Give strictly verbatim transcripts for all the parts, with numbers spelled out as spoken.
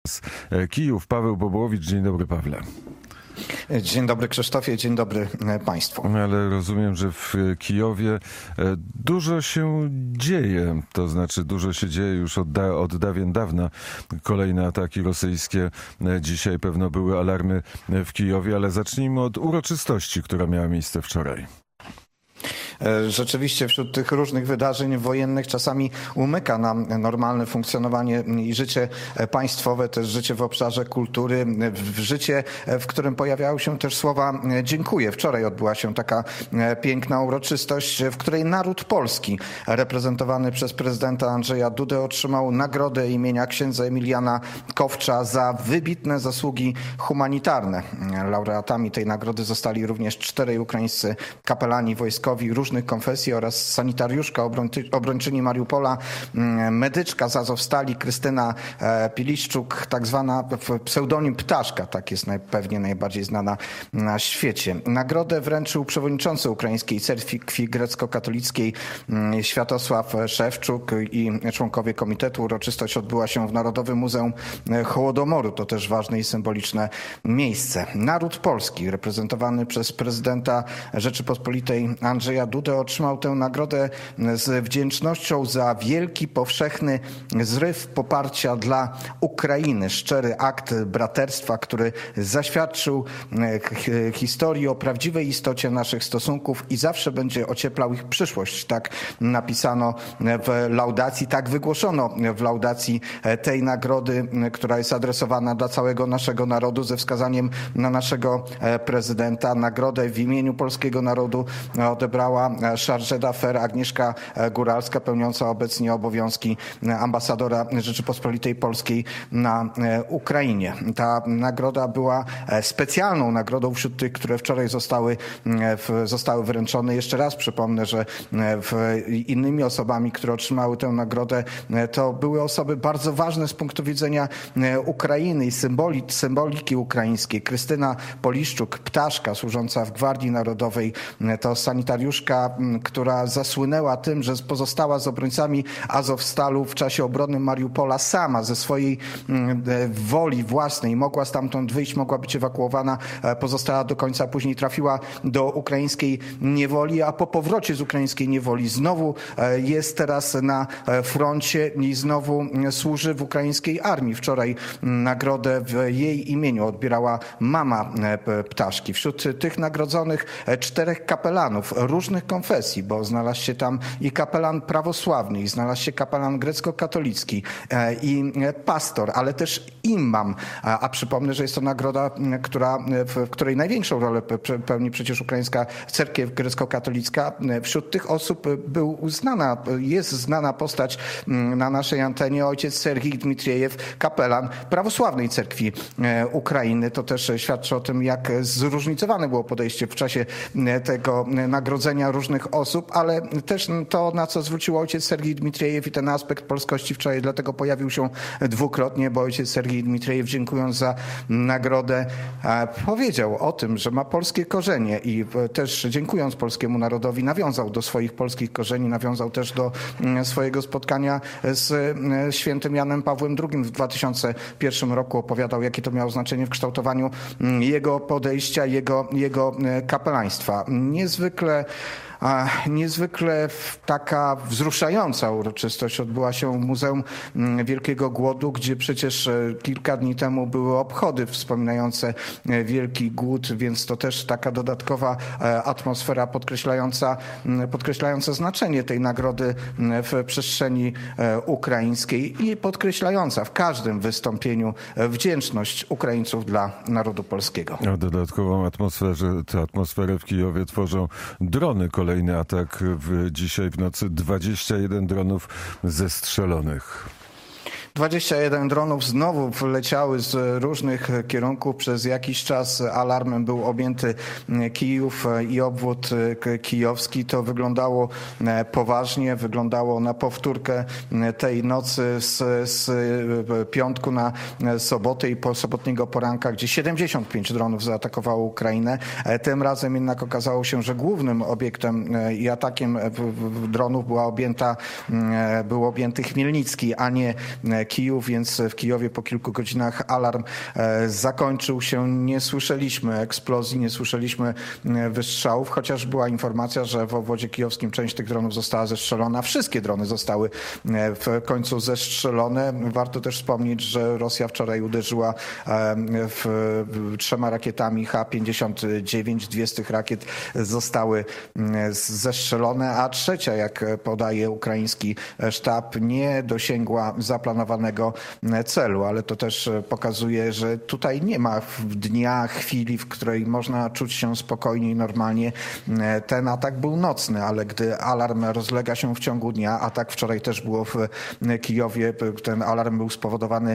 Kijów. Paweł Bobołowicz. Dzień dobry, Pawle. Dzień dobry, Krzysztofie, dzień dobry Państwu. Ale rozumiem, że w Kijowie dużo się dzieje, to znaczy dużo się dzieje już od, da, od dawien dawna. Kolejne ataki rosyjskie, dzisiaj pewno były alarmy w Kijowie, ale zacznijmy od uroczystości, która miała miejsce wczoraj. Rzeczywiście wśród tych różnych wydarzeń wojennych czasami umyka nam normalne funkcjonowanie i życie państwowe, też życie w obszarze kultury, w życie, w którym pojawiały się też słowa dziękuję. Wczoraj odbyła się taka piękna uroczystość, w której naród polski reprezentowany przez prezydenta Andrzeja Dudę otrzymał nagrodę imienia księdza Emiliana Kowcza za wybitne zasługi humanitarne. Laureatami tej nagrody zostali również czterej ukraińscy kapelani wojskowi różnych konfesji oraz sanitariuszka, obrończyni Mariupola, medyczka z Azowstali Krystyna Piliszczuk, tak zwana pseudonim Ptaszka, tak jest pewnie najbardziej znana na świecie. Nagrodę wręczył przewodniczący ukraińskiej cerkwi grecko-katolickiej Światosław Szewczuk i członkowie komitetu. Uroczystość odbyła się w Narodowym Muzeum Hołodomoru. To też ważne i symboliczne miejsce. Naród polski, reprezentowany przez prezydenta Rzeczypospolitej Andrzeja Dudę, otrzymał tę nagrodę z wdzięcznością za wielki, powszechny zryw poparcia dla Ukrainy. Szczery akt braterstwa, który zaświadczył historii o prawdziwej istocie naszych stosunków i zawsze będzie ocieplał ich przyszłość. Tak napisano w laudacji, tak wygłoszono w laudacji tej nagrody, która jest adresowana dla całego naszego narodu ze wskazaniem na naszego prezydenta. Nagrodę w imieniu polskiego narodu odebrała chargé d'affaires Agnieszka Góralska, pełniąca obecnie obowiązki ambasadora Rzeczypospolitej Polskiej na Ukrainie. Ta nagroda była specjalną nagrodą wśród tych, które wczoraj zostały, zostały wręczone. Jeszcze raz przypomnę, że innymi osobami, które otrzymały tę nagrodę, to były osoby bardzo ważne z punktu widzenia Ukrainy i symboli, symboliki ukraińskiej. Krystyna Poliszczuk, Ptaszka, służąca w Gwardii Narodowej, to sanitariuszka, która zasłynęła tym, że pozostała z obrońcami Azowstalu w czasie obrony Mariupola sama, ze swojej woli własnej. Mogła stamtąd wyjść, mogła być ewakuowana, pozostała do końca, później trafiła do ukraińskiej niewoli, a po powrocie z ukraińskiej niewoli znowu jest teraz na froncie i znowu służy w ukraińskiej armii. Wczoraj nagrodę w jej imieniu odbierała mama Ptaszki. Wśród tych nagrodzonych czterech kapelanów różnych konfesji, bo znalazł się tam i kapelan prawosławny, i znalazł się kapelan grecko-katolicki i pastor, ale też imam. A, a przypomnę, że jest to nagroda, która, w której największą rolę pełni przecież ukraińska cerkiew grecko-katolicka. Wśród tych osób był znana, jest znana postać na naszej antenie, ojciec Serhij Dmitriejew, kapelan prawosławnej cerkwi Ukrainy. To też świadczy o tym, jak zróżnicowane było podejście w czasie tego nagrodzenia różnych osób, ale też to, na co zwrócił ojciec Serhij Dmitriejew i ten aspekt polskości wczoraj dlatego pojawił się dwukrotnie, bo ojciec Serhij Dmitriejew, dziękując za nagrodę, powiedział o tym, że ma polskie korzenie i też dziękując polskiemu narodowi nawiązał do swoich polskich korzeni, nawiązał też do swojego spotkania z świętym Janem Pawłem drugim w dwa tysiące pierwszym roku. Opowiadał, jakie to miało znaczenie w kształtowaniu jego podejścia, jego, jego kapelaństwa. Niezwykle Niezwykle taka wzruszająca uroczystość odbyła się w Muzeum Wielkiego Głodu, gdzie przecież kilka dni temu były obchody wspominające Wielki Głód, więc to też taka dodatkowa atmosfera podkreślająca, podkreślająca znaczenie tej nagrody w przestrzeni ukraińskiej i podkreślająca w każdym wystąpieniu wdzięczność Ukraińców dla narodu polskiego. A dodatkową atmosferę, tę atmosferę w Kijowie tworzą drony. Kolejny atak w, dzisiaj w nocy, dwadzieścia jeden dronów zestrzelonych. dwadzieścia jeden dronów znowu wleciały z różnych kierunków. Przez jakiś czas alarmem był objęty Kijów i obwód kijowski. To wyglądało poważnie, wyglądało na powtórkę tej nocy z, z piątku na sobotę i po sobotniego poranka, gdzie siedemdziesiąt pięć dronów zaatakowało Ukrainę. Tym razem jednak okazało się, że głównym obiektem i atakiem dronów była objęta, był objęty Chmielnicki, a nie Kijów, więc w Kijowie po kilku godzinach alarm zakończył się. Nie słyszeliśmy eksplozji, nie słyszeliśmy wystrzałów, chociaż była informacja, że w obwodzie kijowskim część tych dronów została zestrzelona. Wszystkie drony zostały w końcu zestrzelone. Warto też wspomnieć, że Rosja wczoraj uderzyła w trzema rakietami H pięćdziesiąt dziewięć. Dwie z tych rakiet zostały zestrzelone, a trzecia, jak podaje ukraiński sztab, nie dosięgła zaplanowanego celu, ale to też pokazuje, że tutaj nie ma dnia, chwili, w której można czuć się spokojnie i normalnie. Ten atak był nocny, ale gdy alarm rozlega się w ciągu dnia, a tak wczoraj też było w Kijowie, ten alarm był spowodowany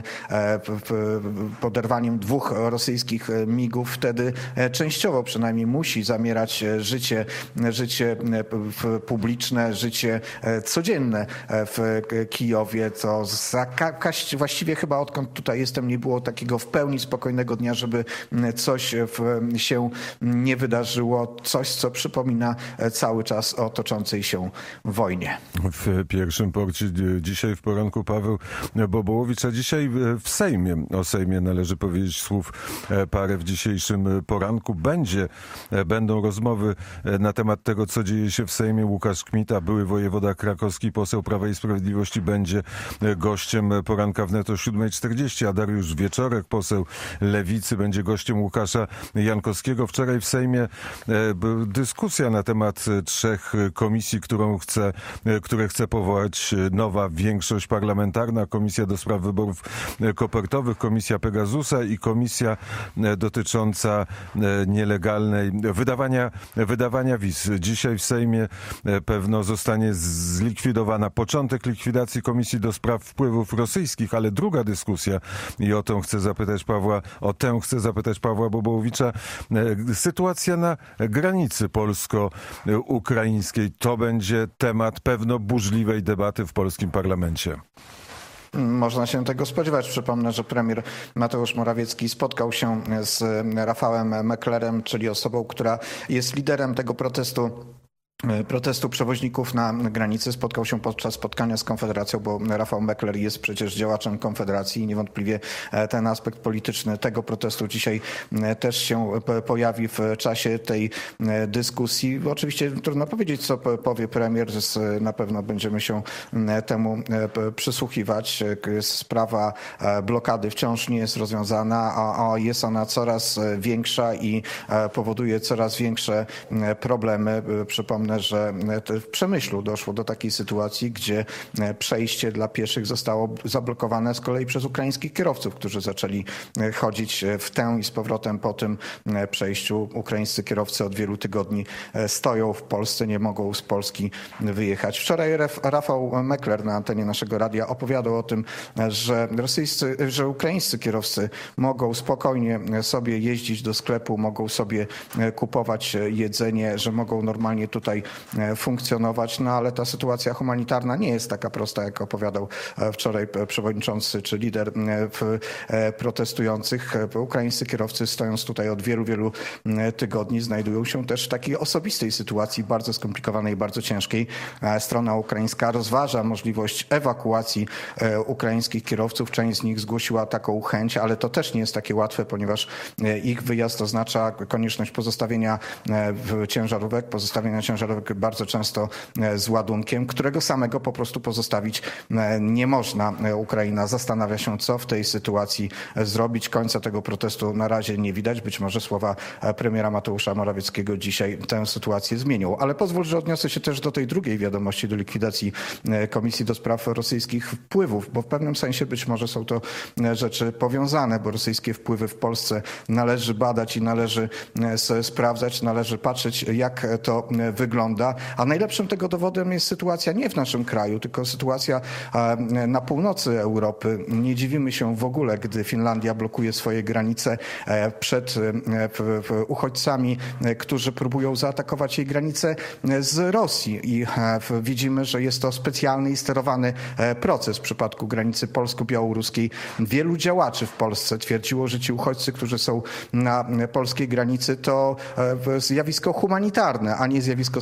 poderwaniem dwóch rosyjskich migów, wtedy częściowo przynajmniej musi zamierać życie, życie publiczne, życie codzienne w Kijowie. To za, właściwie chyba odkąd tutaj jestem, nie było takiego w pełni spokojnego dnia, żeby coś w, się nie wydarzyło, coś, co przypomina cały czas o toczącej się wojnie. W pierwszym porcie dzisiaj w poranku Paweł Bobołowicz, a dzisiaj w Sejmie, o Sejmie należy powiedzieć słów parę w dzisiejszym poranku. Będzie, będą rozmowy na temat tego, co dzieje się w Sejmie. Łukasz Kmita, były wojewoda krakowski, poseł Prawa i Sprawiedliwości, będzie gościem poranka wnet o siódma czterdzieści, a Dariusz Wieczorek, poseł Lewicy, będzie gościem Łukasza Jankowskiego. Wczoraj w Sejmie dyskusja na temat trzech komisji, którą chce, które chce powołać nowa większość parlamentarna. Komisja do spraw wyborów kopertowych, Komisja Pegasusa i komisja dotycząca nielegalnej wydawania, wydawania wiz. Dzisiaj w Sejmie pewno zostanie zlikwidowana początek likwidacji Komisji do spraw wpływów rosyjskich, ale druga dyskusja, i o tę chcę zapytać Pawła, o tę chcę zapytać Pawła Bobołowicza. Sytuacja na granicy polsko-ukraińskiej to będzie temat pewno burzliwej debaty w polskim parlamencie. Można się tego spodziewać. Przypomnę, że premier Mateusz Morawiecki spotkał się z Rafałem Meklerem, czyli osobą, która jest liderem tego protestu. protestu przewoźników na granicy. Spotkał się podczas spotkania z Konfederacją, bo Rafał Mekler jest przecież działaczem Konfederacji i niewątpliwie ten aspekt polityczny tego protestu dzisiaj też się pojawi w czasie tej dyskusji. Oczywiście trudno powiedzieć, co powie premier. Na pewno będziemy się temu przysłuchiwać. Sprawa blokady wciąż nie jest rozwiązana, a jest ona coraz większa i powoduje coraz większe problemy. Przypomnę, że w Przemyślu doszło do takiej sytuacji, gdzie przejście dla pieszych zostało zablokowane z kolei przez ukraińskich kierowców, którzy zaczęli chodzić w tę i z powrotem po tym przejściu. Ukraińscy kierowcy od wielu tygodni stoją w Polsce, nie mogą z Polski wyjechać. Wczoraj Rafał Mekler na antenie naszego radia opowiadał o tym, że rosyjscy, że ukraińscy kierowcy mogą spokojnie sobie jeździć do sklepu, mogą sobie kupować jedzenie, że mogą normalnie tutaj funkcjonować, no ale ta sytuacja humanitarna nie jest taka prosta, jak opowiadał wczoraj przewodniczący czy lider protestujących. Ukraińscy kierowcy, stojąc tutaj od wielu, wielu tygodni, znajdują się też w takiej osobistej sytuacji, bardzo skomplikowanej, bardzo ciężkiej. Strona ukraińska rozważa możliwość ewakuacji ukraińskich kierowców. Część z nich zgłosiła taką chęć, ale to też nie jest takie łatwe, ponieważ ich wyjazd oznacza konieczność pozostawienia ciężarówek, pozostawienia ciężarówek bardzo często z ładunkiem, którego samego po prostu pozostawić nie można. Ukraina zastanawia się, co w tej sytuacji zrobić. Końca tego protestu na razie nie widać. Być może słowa premiera Mateusza Morawieckiego dzisiaj tę sytuację zmienią. Ale pozwól, że odniosę się też do tej drugiej wiadomości, do likwidacji Komisji do spraw rosyjskich wpływów, bo w pewnym sensie być może są to rzeczy powiązane, bo rosyjskie wpływy w Polsce należy badać i należy sprawdzać, należy patrzeć, jak to wygląda. A najlepszym tego dowodem jest sytuacja nie w naszym kraju, tylko sytuacja na północy Europy. Nie dziwimy się w ogóle, gdy Finlandia blokuje swoje granice przed uchodźcami, którzy próbują zaatakować jej granice z Rosji. I widzimy, że jest to specjalny i sterowany proces. W przypadku granicy polsko-białoruskiej wielu działaczy w Polsce twierdziło, że ci uchodźcy, którzy są na polskiej granicy, to zjawisko humanitarne, a nie zjawisko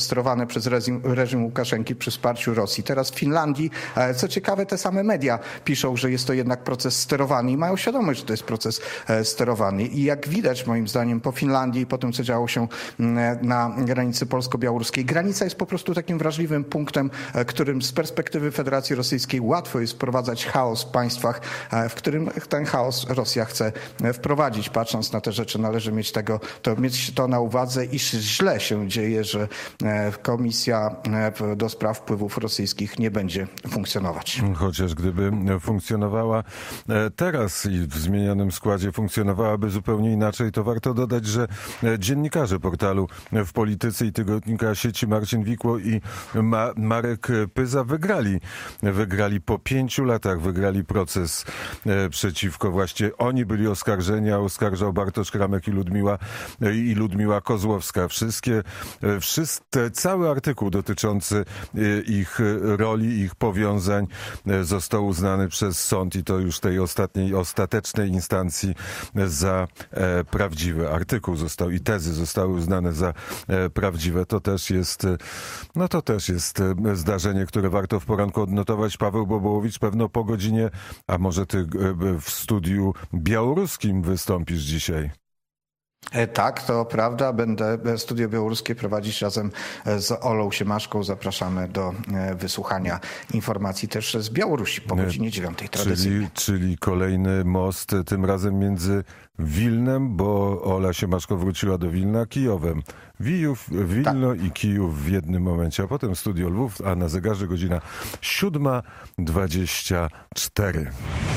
sterowane przez reżim, reżim Łukaszenki przy wsparciu Rosji. Teraz w Finlandii, co ciekawe, te same media piszą, że jest to jednak proces sterowany i mają świadomość, że to jest proces sterowany. I jak widać, moim zdaniem, po Finlandii, po tym, co działo się na granicy polsko-białoruskiej, granica jest po prostu takim wrażliwym punktem, którym z perspektywy Federacji Rosyjskiej łatwo jest wprowadzać chaos w państwach, w którym ten chaos Rosja chce wprowadzić. Patrząc na te rzeczy, należy mieć tego, to mieć to na uwadze, iż źle się dzieje, że Komisja do Spraw Wpływów Rosyjskich nie będzie funkcjonować. Chociaż gdyby funkcjonowała teraz i w zmienionym składzie funkcjonowałaby zupełnie inaczej, to warto dodać, że dziennikarze portalu W Polityce i tygodnika sieci Marcin Wikło i Ma- Marek Pyza wygrali. Wygrali po pięciu latach, wygrali proces przeciwko właśnie. Oni byli oskarżeni, a oskarżał Bartosz Kramek i Ludmiła, i Ludmiła Kozłowska. Wszystkie, wszyscy, cały artykuł dotyczący ich roli, ich powiązań został uznany przez sąd i to już tej ostatniej, ostatecznej instancji za e, prawdziwy. Artykuł został i tezy zostały uznane za e, prawdziwe. To też jest, no to też jest zdarzenie, które warto w poranku odnotować. Paweł Bobołowicz pewno po godzinie, a może ty w studiu białoruskim wystąpisz dzisiaj. Tak, to prawda. Będę studio białoruskie prowadzić razem z Olą Siemaszką. Zapraszamy do wysłuchania informacji też z Białorusi po godzinie dziewiątej tradycyjnie. Czyli, czyli kolejny most, tym razem między Wilnem, bo Ola Siemaszko wróciła do Wilna, Kijowem. Wijów, Wilno tak. i Kijów w jednym momencie, a potem studio Lwów, a na zegarze godzina siódma dwadzieścia cztery.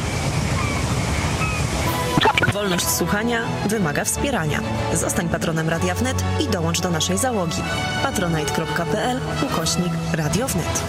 Wolność słuchania wymaga wspierania. Zostań patronem Radia Wnet i dołącz do naszej załogi. patronite.pl ukośnik Radio Wnet.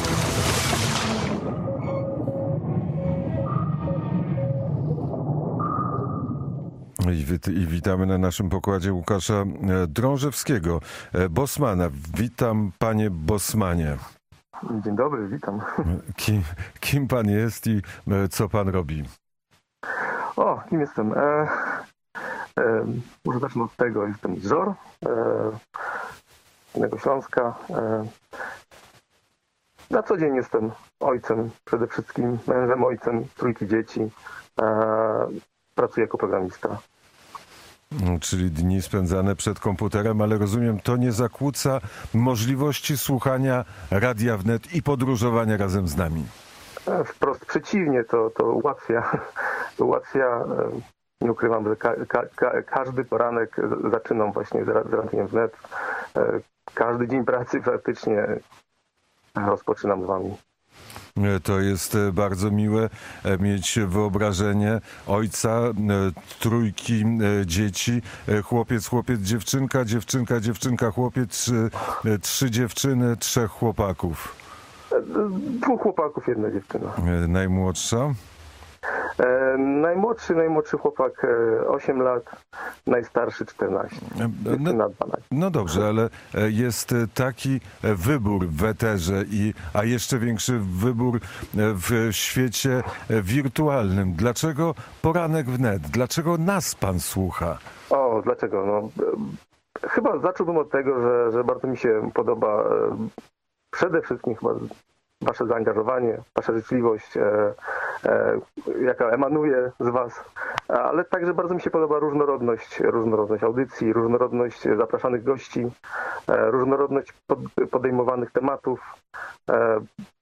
I, wit- I witamy na naszym pokładzie Łukasza Drążewskiego, Bosmana. Witam, panie Bosmanie. Dzień dobry, witam. Kim, kim pan jest i co pan robi? O, kim jestem? E, e, może zacznę od tego. Jestem z Żor, e, Innego Śląska. E, na co dzień jestem ojcem, przede wszystkim mężem, ojcem trójki dzieci. E, pracuję jako programista. Czyli dni spędzane przed komputerem, ale rozumiem, to nie zakłóca możliwości słuchania Radia Wnet i podróżowania razem z nami. Wprost przeciwnie, to, to ułatwia, to ułatwia, nie ukrywam, że ka, ka, ka, każdy poranek zaczynam właśnie z Radiem Wnet. Każdy dzień pracy praktycznie rozpoczynam z wami. To jest bardzo miłe mieć wyobrażenie ojca, trójki dzieci, chłopiec, chłopiec, dziewczynka, dziewczynka, dziewczynka, chłopiec, trzy, trzy dziewczyny, trzech chłopaków. Dwóch chłopaków, jedna dziewczyna. Najmłodsza? E, najmłodszy, najmłodszy chłopak e, osiem lat, najstarszy czternaście. No, no dobrze, ale jest taki wybór w eterze, i, a jeszcze większy wybór w świecie wirtualnym. Dlaczego Poranek Wnet? Dlaczego nas pan słucha? O, dlaczego? No, e, chyba zacząłbym od tego, że, że bardzo mi się podoba e, przede wszystkim chyba wasze zaangażowanie, wasza życzliwość, e, e, jaka emanuje z was, ale także bardzo mi się podoba różnorodność, różnorodność audycji, różnorodność zapraszanych gości, e, różnorodność pod, podejmowanych tematów. E,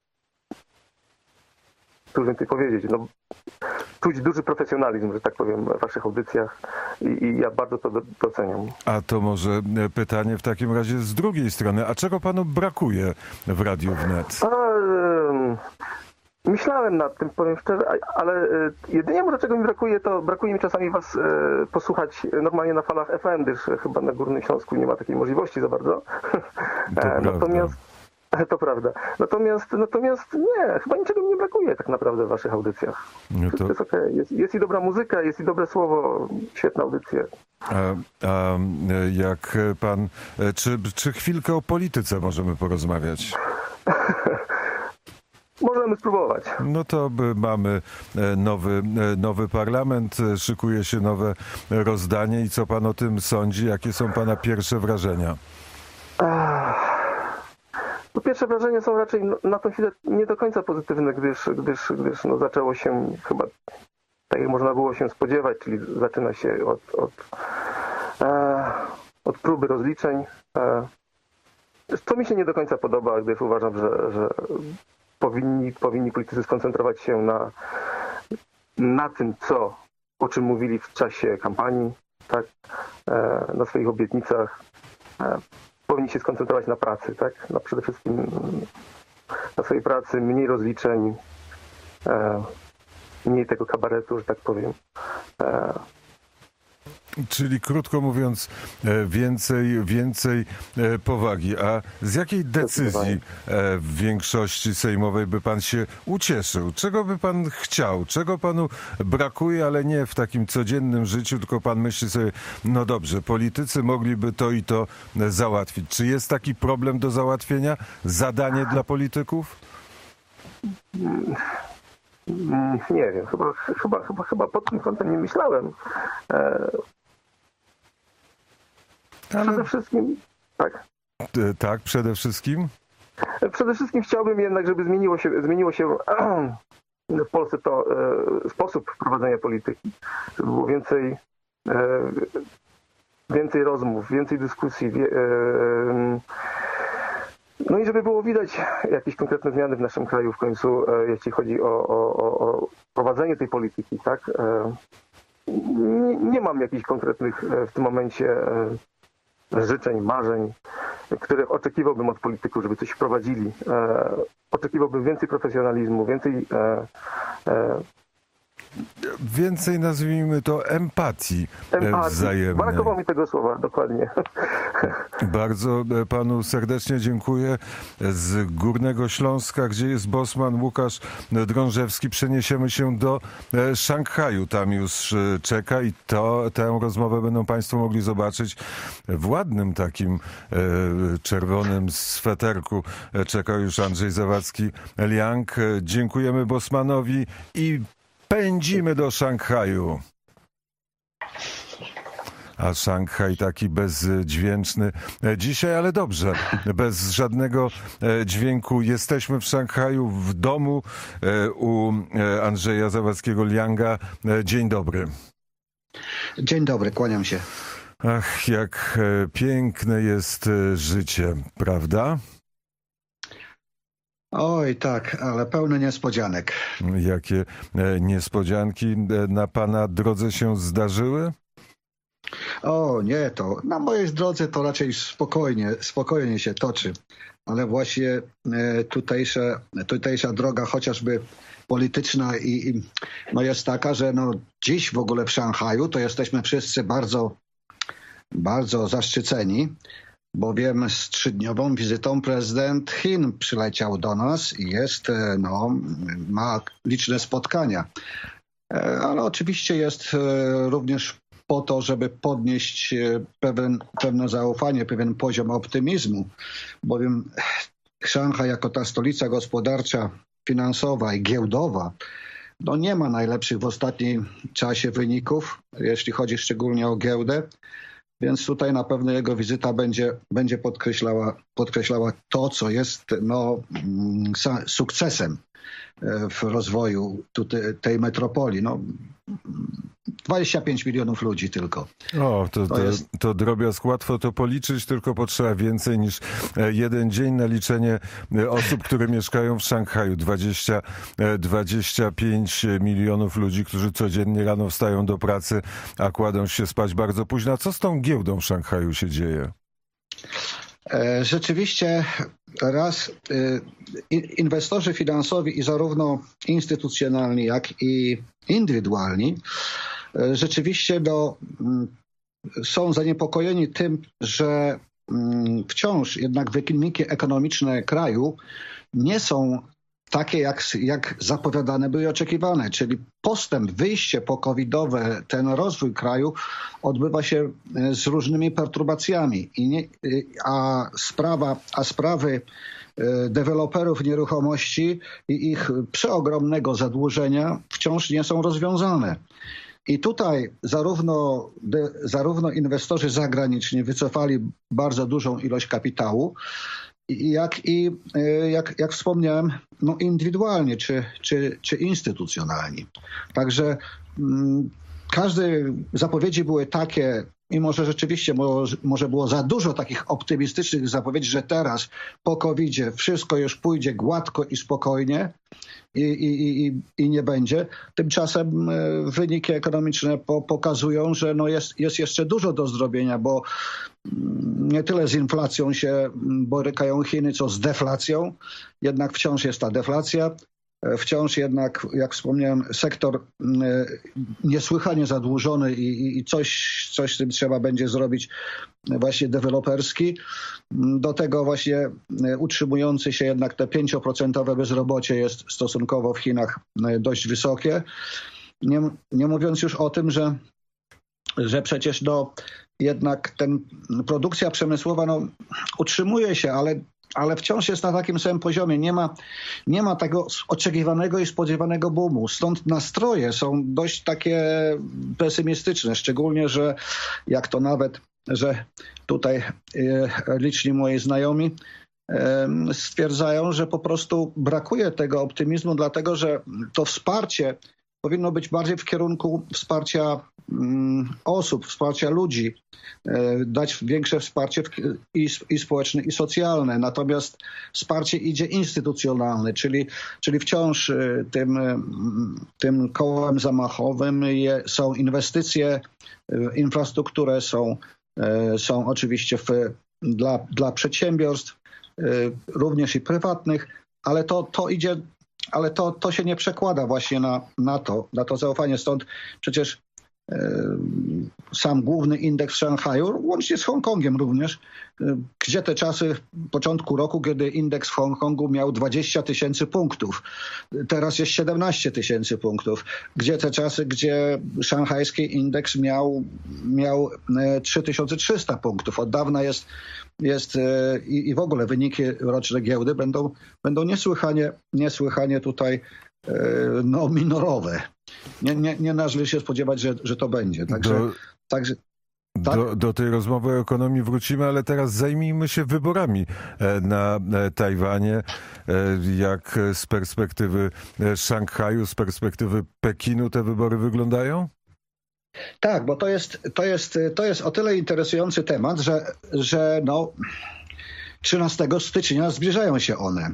cóż więcej powiedzieć, no, czuć duży profesjonalizm, że tak powiem, w waszych audycjach i, i ja bardzo to doceniam. A to może pytanie w takim razie z drugiej strony. A czego panu brakuje w Radiu Wnet? A, um, myślałem nad tym, powiem szczerze, ale jedynie może czego mi brakuje, to brakuje mi czasami was e, posłuchać normalnie na falach F M, gdyż chyba na Górnym Śląsku nie ma takiej możliwości za bardzo. To Natomiast To prawda. Natomiast, natomiast nie, chyba niczego mi nie brakuje tak naprawdę w waszych audycjach. No to... jest okay. jest, jest i dobra muzyka, jest i dobre słowo, świetne audycje. A, a jak pan, czy, czy chwilkę o polityce możemy porozmawiać? Możemy spróbować. No to mamy nowy, nowy parlament, szykuje się nowe rozdanie i co pan o tym sądzi? Jakie są pana pierwsze wrażenia? po pierwsze wrażenia są raczej na tą chwilę nie do końca pozytywne, gdyż, gdyż, gdyż no zaczęło się chyba tak jak można było się spodziewać, czyli zaczyna się od, od, e, od próby rozliczeń. E, co mi się nie do końca podoba, gdyż uważam, że, że powinni, powinni politycy skoncentrować się na, na tym, co, o czym mówili w czasie kampanii, tak, e, na swoich obietnicach. E, powinni się skoncentrować na pracy, tak, na przede wszystkim na swojej pracy, mniej rozliczeń, e, mniej tego kabaretu, że tak powiem. E, Czyli krótko mówiąc, więcej, więcej powagi. A z jakiej decyzji w większości sejmowej by pan się ucieszył? Czego by pan chciał? Czego panu brakuje, ale nie w takim codziennym życiu, tylko pan myśli sobie, no dobrze, politycy mogliby to i to załatwić. Czy jest taki problem do załatwienia? Zadanie dla polityków? Nie wiem, chyba, chyba, chyba, chyba pod tym kątem nie myślałem. E, Ale... Przede wszystkim, tak. Tak, przede wszystkim? Przede wszystkim chciałbym jednak, żeby zmieniło się, zmieniło się w Polsce to e, sposób prowadzenia polityki. Żeby było więcej, e, więcej rozmów, więcej dyskusji. Wie, e, no i żeby było widać jakieś konkretne zmiany w naszym kraju w końcu, e, jeśli chodzi o, o, o prowadzenie tej polityki, tak? E, nie, nie mam jakichś konkretnych e, w tym momencie e, życzeń, marzeń, których oczekiwałbym od polityków, żeby coś wprowadzili. E, oczekiwałbym więcej profesjonalizmu, więcej e, e, Więcej, nazwijmy to, empatii, empatii. Wzajemnej. Brakowało mi tego słowa, dokładnie. Bardzo panu serdecznie dziękuję. Z Górnego Śląska, gdzie jest bosman Łukasz Drążewski, przeniesiemy się do Szanghaju. Tam już czeka i to, tę rozmowę będą państwo mogli zobaczyć w ładnym takim e, czerwonym sweterku. Czeka już Andrzej Zawadzki-Liang. Dziękujemy bosmanowi i pędzimy do Szanghaju. A Szanghaj taki bezdźwięczny dzisiaj, ale dobrze, bez żadnego dźwięku. Jesteśmy w Szanghaju, w domu u Andrzeja Zawadzkiego-Lianga. Dzień dobry. Dzień dobry, kłaniam się. Ach, jak piękne jest życie, prawda? Oj, tak, ale pełne niespodzianek. Jakie niespodzianki na pana drodze się zdarzyły? O nie, to na mojej drodze to raczej spokojnie, spokojnie się toczy. Ale właśnie tutejsza, tutejsza droga, chociażby polityczna i, i no jest taka, że no dziś w ogóle w Szanghaju to jesteśmy wszyscy bardzo, bardzo zaszczyceni, bowiem z trzydniową wizytą prezydent Chin przyleciał do nas i jest, no, ma liczne spotkania. Ale oczywiście jest również po to, żeby podnieść pewien, pewne zaufanie, pewien poziom optymizmu, bowiem Szanghaj jako ta stolica gospodarcza, finansowa i giełdowa, no nie ma najlepszych w ostatnim czasie wyników, jeśli chodzi szczególnie o giełdę. Więc tutaj na pewno jego wizyta będzie, będzie podkreślała, podkreślała to, co jest no, sukcesem w rozwoju tutaj, tej metropolii. No, dwadzieścia pięć milionów ludzi tylko. O, to, to, to, jest... to drobiazg. Łatwo to policzyć, tylko potrzeba więcej niż jeden dzień na liczenie osób, które mieszkają w Szanghaju. dwadzieścia, dwadzieścia pięć milionów ludzi, którzy codziennie rano wstają do pracy, a kładą się spać bardzo późno. A co z tą giełdą w Szanghaju się dzieje? Rzeczywiście raz inwestorzy finansowi i zarówno instytucjonalni, jak i indywidualni rzeczywiście no, są zaniepokojeni tym, że wciąż jednak wyniki ekonomiczne kraju nie są takie, jak, jak zapowiadane były i oczekiwane, czyli postęp, wyjście pokowidowe, ten rozwój kraju odbywa się z różnymi perturbacjami. I nie, a, sprawa, a sprawy deweloperów nieruchomości i ich przeogromnego zadłużenia wciąż nie są rozwiązane. I tutaj zarówno, de, zarówno inwestorzy zagraniczni wycofali bardzo dużą ilość kapitału, i jak i jak, jak wspomniałem, no indywidualnie czy, czy, czy instytucjonalnie. Także mm, każde zapowiedzi były takie, mimo że rzeczywiście może, może było za dużo takich optymistycznych zapowiedzi, że teraz po kowidzie wszystko już pójdzie gładko i spokojnie i, i, i, i nie będzie. Tymczasem wyniki ekonomiczne po, pokazują, że no jest, jest jeszcze dużo do zrobienia, bo nie tyle z inflacją się borykają Chiny, co z deflacją. Jednak wciąż jest ta deflacja. Wciąż jednak, jak wspomniałem, sektor niesłychanie zadłużony i, i coś, coś z tym trzeba będzie zrobić właśnie deweloperski. Do tego właśnie utrzymujący się jednak te pięcioprocentowe bezrobocie jest stosunkowo w Chinach dość wysokie. Nie, nie mówiąc już o tym, że, że przecież no, jednak ten produkcja przemysłowa no, utrzymuje się, ale ale wciąż jest na takim samym poziomie. Nie ma, nie ma tego oczekiwanego i spodziewanego boomu. Stąd nastroje są dość takie pesymistyczne, szczególnie, że jak to nawet, że tutaj e, liczni moi znajomi e, stwierdzają, że po prostu brakuje tego optymizmu, dlatego że to wsparcie powinno być bardziej w kierunku wsparcia mm, osób, wsparcia ludzi, e, dać większe wsparcie w, i, i społeczne, i socjalne. Natomiast wsparcie idzie instytucjonalne, czyli, czyli wciąż e, tym, e, tym kołem zamachowym je, są inwestycje w infrastrukturę, są, e, są oczywiście w, dla, dla przedsiębiorstw, e, również i prywatnych, ale to, to idzie Ale to, to się nie przekłada właśnie na, na, to, na to zaufanie. Stąd przecież e, sam główny indeks w Szanghaju, łącznie z Hongkongiem również, e, gdzie te czasy w początku roku, kiedy indeks w Hongkongu miał dwadzieścia tysięcy punktów. Teraz jest siedemnaście tysięcy punktów. Gdzie te czasy, gdzie szanghajski indeks miał, miał e, trzy tysiące trzysta punktów. Od dawna jest jest i, i w ogóle wyniki roczne giełdy będą, będą niesłychanie, niesłychanie tutaj no, minorowe. Nie, nie, nie należy się spodziewać, że, że to będzie. Także, do, także tak? do, do tej rozmowy o ekonomii wrócimy, ale teraz zajmijmy się wyborami na Tajwanie. Jak z perspektywy Szanghaju, z perspektywy Pekinu te wybory wyglądają? Tak, bo to jest, to jest, to jest o tyle interesujący temat, że, że no, trzynastego stycznia zbliżają się one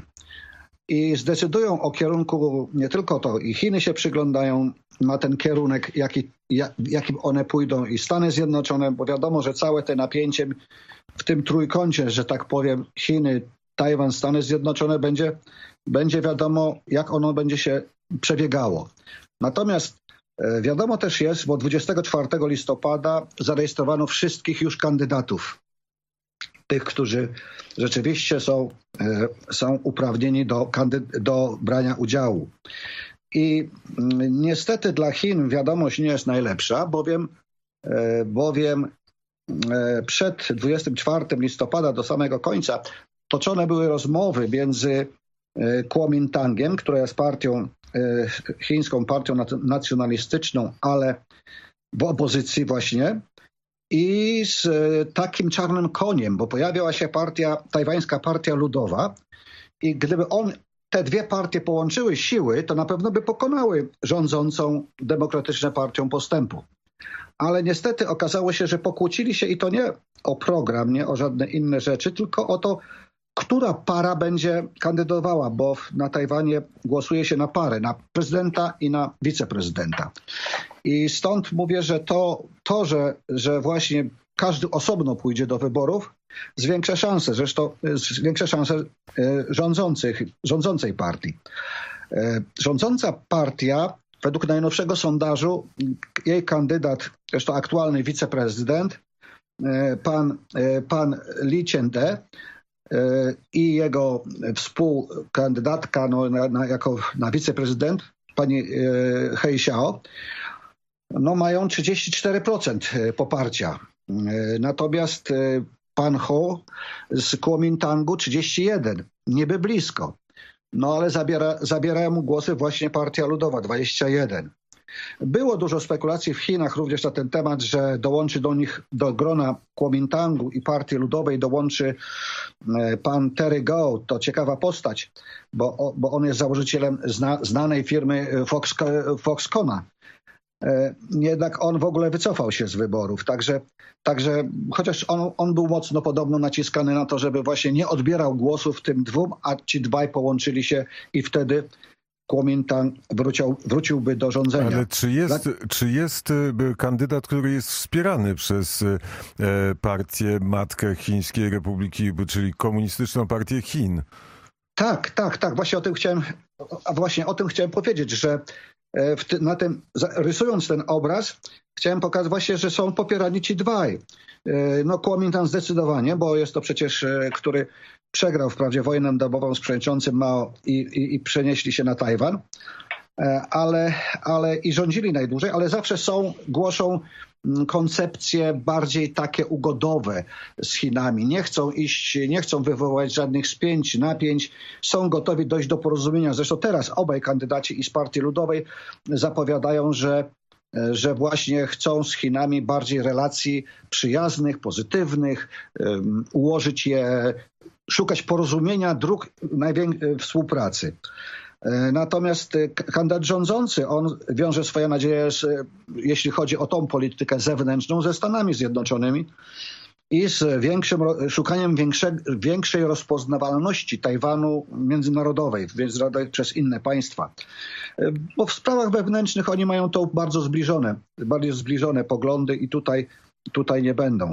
i zdecydują o kierunku, nie tylko to, i Chiny się przyglądają na ten kierunek, jaki, jakim one pójdą, i Stany Zjednoczone, bo wiadomo, że całe te napięcie w tym trójkącie, że tak powiem, Chiny, Tajwan, Stany Zjednoczone będzie, będzie wiadomo, jak ono będzie się przebiegało. Natomiast wiadomo też jest, bo dwudziestego czwartego listopada zarejestrowano wszystkich już kandydatów. Tych, którzy rzeczywiście są, są uprawnieni do, kandyd- do brania udziału. I niestety dla Chin wiadomość nie jest najlepsza, bowiem, bowiem przed dwudziestego czwartego listopada do samego końca toczone były rozmowy między Kuomintangiem, która jest partią chińską partią nacjonalistyczną, ale w opozycji właśnie, i z takim czarnym koniem, bo pojawiała się partia, tajwańska Partia Ludowa, i gdyby on, te dwie partie połączyły siły, to na pewno by pokonały rządzącą Demokratyczną Partią Postępu. Ale niestety okazało się, że pokłócili się, i to nie o program, nie o żadne inne rzeczy, tylko o to, która para będzie kandydowała, bo na Tajwanie głosuje się na parę, na prezydenta i na wiceprezydenta. I stąd mówię, że to, to że, że właśnie każdy osobno pójdzie do wyborów, zwiększa szanse, zresztą zwiększa szanse rządzących, rządzącej partii. Rządząca partia, według najnowszego sondażu, jej kandydat, zresztą aktualny wiceprezydent, pan, pan Lee Chien-te, i jego współkandydatka no, na, na, jako na wiceprezydent, pani e, Hei Xiao, no, mają trzydzieści cztery procent poparcia. E, natomiast e, pan Ho z Kuomintangu trzydzieści jeden procent, niby blisko. No ale zabiera, zabierają mu głosy właśnie Partia Ludowa, dwadzieścia jeden procent. Było dużo spekulacji w Chinach również na ten temat, że dołączy do nich, do grona Kuomintangu i Partii Ludowej dołączy pan Terry Gou. To ciekawa postać, bo, bo on jest założycielem zna, znanej firmy Fox, Foxconna. Jednak on w ogóle wycofał się z wyborów. Także, także chociaż on, on był mocno podobno naciskany na to, żeby właśnie nie odbierał głosów tym dwóm, a ci dwaj połączyli się i wtedy Kuomintang wrócił, wróciłby do rządzenia. Ale czy jest, Dla... czy jest kandydat, który jest wspierany przez e, partię matkę Chińskiej Republiki, czyli Komunistyczną Partię Chin? Tak, tak, tak. Właśnie o tym chciałem, a właśnie o tym chciałem powiedzieć, że w ty, na tym, rysując ten obraz, chciałem pokazać właśnie, że są popierani ci dwaj. No Kuomintang zdecydowanie, bo jest to przecież, który przegrał wprawdzie wojnę domową z przewodniczącym Mao i, i, i przenieśli się na Tajwan, ale, ale i rządzili najdłużej, ale zawsze są, głoszą koncepcje bardziej takie ugodowe z Chinami. Nie chcą iść, nie chcą wywołać żadnych spięć, napięć. Są gotowi dojść do porozumienia. Zresztą teraz obaj kandydaci i z Partii Ludowej zapowiadają, że że właśnie chcą z Chinami bardziej relacji przyjaznych, pozytywnych, um, ułożyć je, szukać porozumienia, dróg największej współpracy. Natomiast kandydat rządzący, on wiąże swoje nadzieje, z, jeśli chodzi o tą politykę zewnętrzną, ze Stanami Zjednoczonymi i z większym, szukaniem większe, większej rozpoznawalności Tajwanu międzynarodowej, międzynarodowej przez inne państwa. Bo w sprawach wewnętrznych oni mają to bardzo zbliżone, bardziej zbliżone poglądy i tutaj, tutaj nie będą.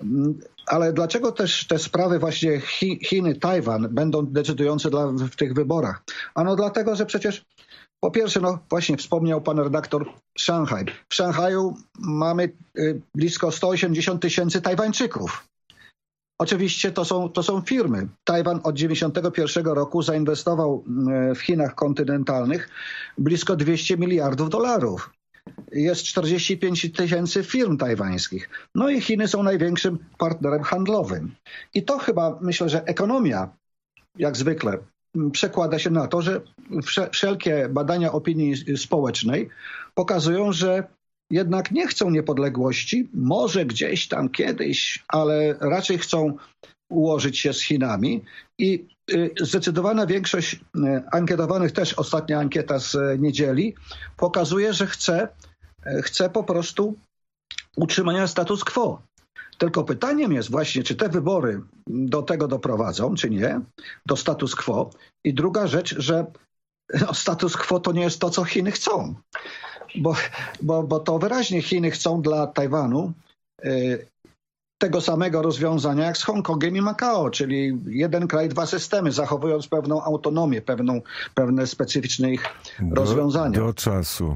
Ale dlaczego też te sprawy właśnie Chi, Chiny, Tajwan będą decydujące dla, w tych wyborach? Ano dlatego, że przecież po pierwsze, no właśnie wspomniał pan redaktor Szanghaj. W Szanghaju mamy y, blisko sto osiemdziesiąt tysięcy Tajwańczyków. Oczywiście to są, to są firmy. Tajwan od tysiąc dziewięćset dziewięćdziesiątego pierwszego roku zainwestował w Chinach kontynentalnych blisko dwieście miliardów dolarów. Jest czterdzieści pięć tysięcy firm tajwańskich. No i Chiny są największym partnerem handlowym. I to chyba, myślę, że ekonomia, jak zwykle, przekłada się na to, że wszelkie badania opinii społecznej pokazują, że jednak nie chcą niepodległości, może gdzieś tam kiedyś, ale raczej chcą ułożyć się z Chinami i zdecydowana większość ankietowanych, też ostatnia ankieta z niedzieli, pokazuje, że chce, chce po prostu utrzymania status quo. Tylko pytaniem jest właśnie, czy te wybory do tego doprowadzą, czy nie, do status quo. I druga rzecz, że no, status quo to nie jest to, co Chiny chcą. Bo, bo, bo to wyraźnie Chiny chcą dla Tajwanu y, tego samego rozwiązania jak z Hongkongiem i Makao, czyli jeden kraj, dwa systemy, zachowując pewną autonomię, pewną, pewne specyficzne ich do, rozwiązania. Do czasu.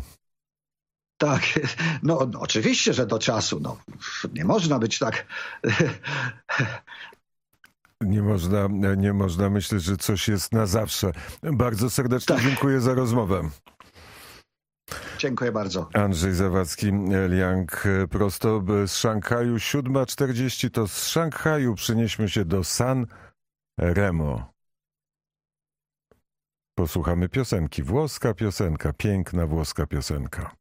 Tak, no, no oczywiście, że do czasu. No, nie można być tak... Nie można, nie można myśleć, że coś jest na zawsze. Bardzo serdecznie tak. Dziękuję za rozmowę. Dziękuję bardzo. Andrzej Zawadzki-Liang prosto z Szanghaju. siódma czterdzieści to z Szanghaju przenieśmy się do San Remo. Posłuchamy piosenki. Włoska piosenka, piękna włoska piosenka.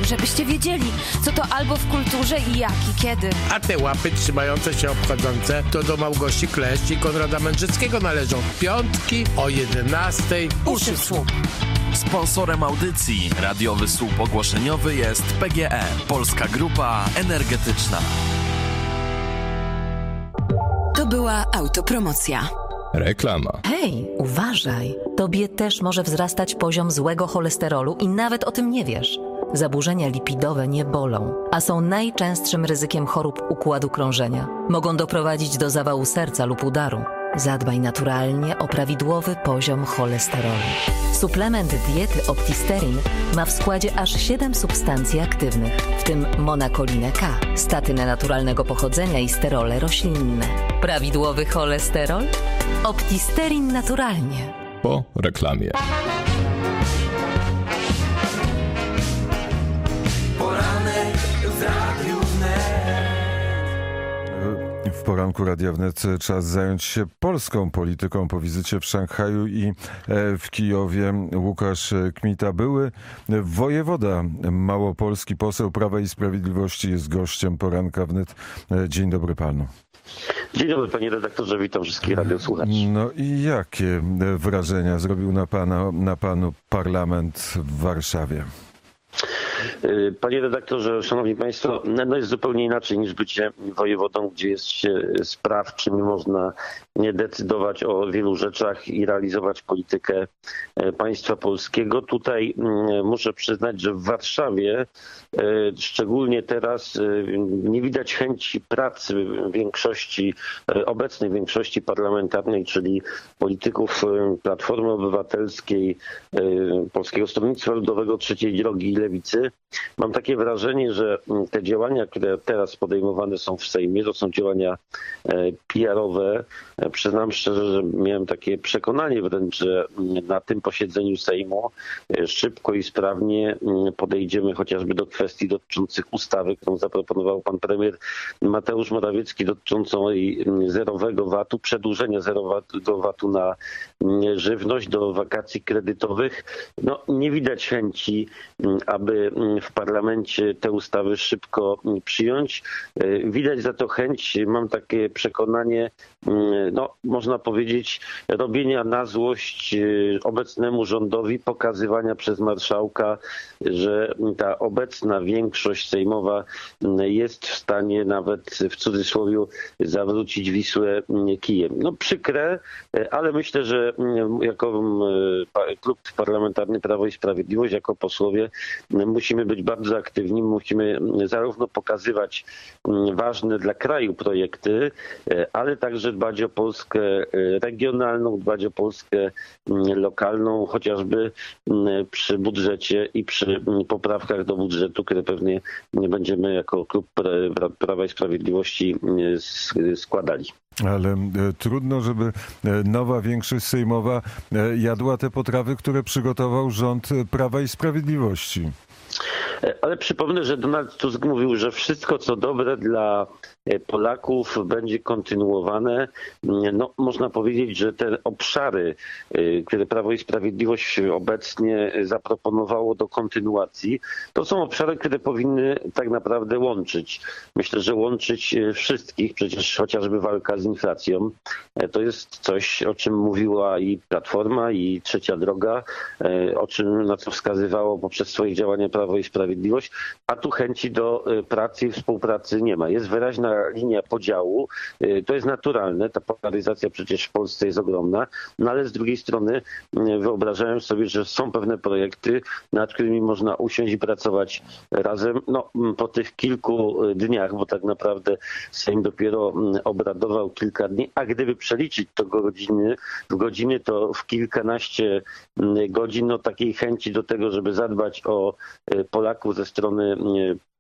żebyście wiedzieli, co to albo w kulturze i jak i kiedy. A te łapy trzymające się obchodzące to do Małgosi Kleszcz i Konrada Mędrzeckiego należą. Piątki o jedenastej. Uszy w słup. Sponsorem audycji radiowy słup ogłoszeniowy jest P G E, Polska Grupa Energetyczna. To była autopromocja. Reklama. Hej, uważaj! Tobie też może wzrastać poziom złego cholesterolu i nawet o tym nie wiesz. Zaburzenia lipidowe nie bolą, a są najczęstszym ryzykiem chorób układu krążenia. Mogą doprowadzić do zawału serca lub udaru. Zadbaj naturalnie o prawidłowy poziom cholesterolu. Suplement diety Optisterin ma w składzie aż siedem substancji aktywnych, w tym monakolinę K, statynę naturalnego pochodzenia i sterole roślinne. Prawidłowy cholesterol? Optisterin naturalnie. Po reklamie. Poranek w Radiu Wnet. W poranku Radia Wnet czas zająć się polską polityką po wizycie w Szanghaju i w Kijowie. Łukasz Kmita, były wojewoda małopolski, poseł Prawa i Sprawiedliwości, jest gościem poranka Wnet. Dzień dobry panu. Dzień dobry panie redaktorze, witam wszystkich radiosłuchaczy. No i jakie wrażenia zrobił na, pana, na panu parlament w Warszawie? Panie redaktorze, szanowni państwo, no jest zupełnie inaczej niż bycie wojewodą, gdzie jest się sprawczym i można nie decydować o wielu rzeczach i realizować politykę państwa polskiego. Tutaj muszę przyznać, że w Warszawie, szczególnie teraz, nie widać chęci pracy większości, obecnej większości parlamentarnej, czyli polityków Platformy Obywatelskiej, Polskiego Stronnictwa Ludowego, Trzeciej Drogi i Lewicy. Mam takie wrażenie, że te działania, które teraz podejmowane są w Sejmie, to są działania P R-owe. Przyznam szczerze, że miałem takie przekonanie wręcz, że na tym posiedzeniu Sejmu szybko i sprawnie podejdziemy chociażby do kwestii dotyczących ustawy, którą zaproponował pan premier Mateusz Morawiecki, dotyczącą zerowego V A T-u, przedłużenia zerowego V A T-u na żywność do wakacji kredytowych. No, nie widać chęci, aby w parlamencie te ustawy szybko przyjąć. Widać za to chęć, mam takie przekonanie, no można powiedzieć, robienia na złość obecnemu rządowi, pokazywania przez marszałka, że ta obecna większość sejmowa jest w stanie nawet w cudzysłowie zawrócić Wisłę kijem. No przykre, ale myślę, że jako klub parlamentarny Prawo i Sprawiedliwość, jako posłowie musimy być bardzo aktywni, musimy zarówno pokazywać ważne dla kraju projekty, ale także dbać o Polskę regionalną, dbać o Polskę lokalną, chociażby przy budżecie i przy poprawkach do budżetu, które pewnie będziemy jako klub Prawa i Sprawiedliwości składali. Ale trudno, żeby nowa większość sejmowa jadła te potrawy, które przygotował rząd Prawa i Sprawiedliwości. Ale przypomnę, że Donald Tusk mówił, że wszystko co dobre dla Polaków będzie kontynuowane. No, można powiedzieć, że te obszary, które Prawo i Sprawiedliwość obecnie zaproponowało do kontynuacji, to są obszary, które powinny tak naprawdę łączyć. Myślę, że łączyć wszystkich, przecież chociażby walka z inflacją. To jest coś, o czym mówiła i Platforma, i Trzecia Droga, o czym, na co wskazywało poprzez swoje działania Prawo i Sprawiedliwość, a tu chęci do pracy i współpracy nie ma. Jest wyraźna linia podziału. To jest naturalne, ta polaryzacja przecież w Polsce jest ogromna, no ale z drugiej strony wyobrażałem sobie, że są pewne projekty, nad którymi można usiąść i pracować razem. No, po tych kilku dniach, bo tak naprawdę Sejm dopiero obradował kilka dni, a gdyby przeliczyć to godziny, w godziny, to w kilkanaście godzin, no takiej chęci do tego, żeby zadbać o Polaków ze strony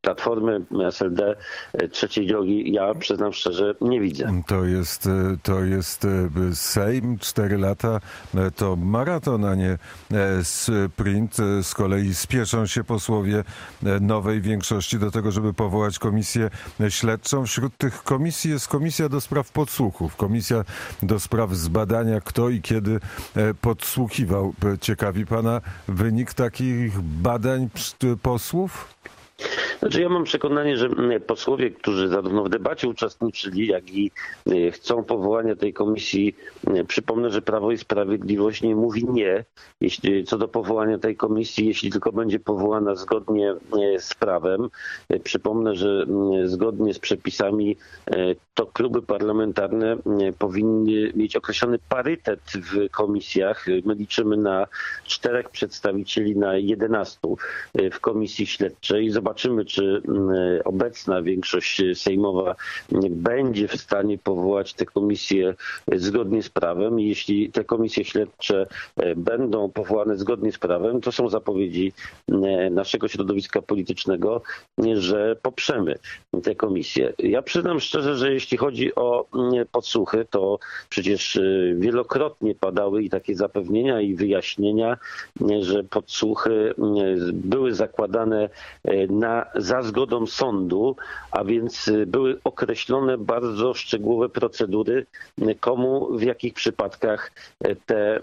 Platformy, S L D, trzeciej drogi, ja przyznam szczerze, nie widzę. To jest, to jest Sejm, cztery lata to maraton, a nie sprint. Z kolei spieszą się posłowie nowej większości do tego, żeby powołać komisję śledczą. Wśród tych komisji jest komisja do spraw podsłuchów, komisja do spraw zbadania, kto i kiedy podsłuchiwał. Ciekawi pana wynik takich badań posłów? Znaczy ja mam przekonanie, że posłowie, którzy zarówno w debacie uczestniczyli, jak i chcą powołania tej komisji, przypomnę, że Prawo i Sprawiedliwość nie mówi nie jeśli, co do powołania tej komisji, jeśli tylko będzie powołana zgodnie z prawem. Przypomnę, że zgodnie z przepisami to kluby parlamentarne powinny mieć określony parytet w komisjach. My liczymy na czterech przedstawicieli na jedenastu w komisji śledczej. Zobaczymy, czy obecna większość sejmowa będzie w stanie powołać te komisje zgodnie z prawem. I jeśli te komisje śledcze będą powołane zgodnie z prawem, to są zapowiedzi naszego środowiska politycznego, że poprzemy te komisje. Ja przyznam szczerze, że jeśli chodzi o podsłuchy, to przecież wielokrotnie padały i takie zapewnienia i wyjaśnienia, że podsłuchy były zakładane na, za zgodą sądu, a więc były określone bardzo szczegółowe procedury, komu w jakich przypadkach te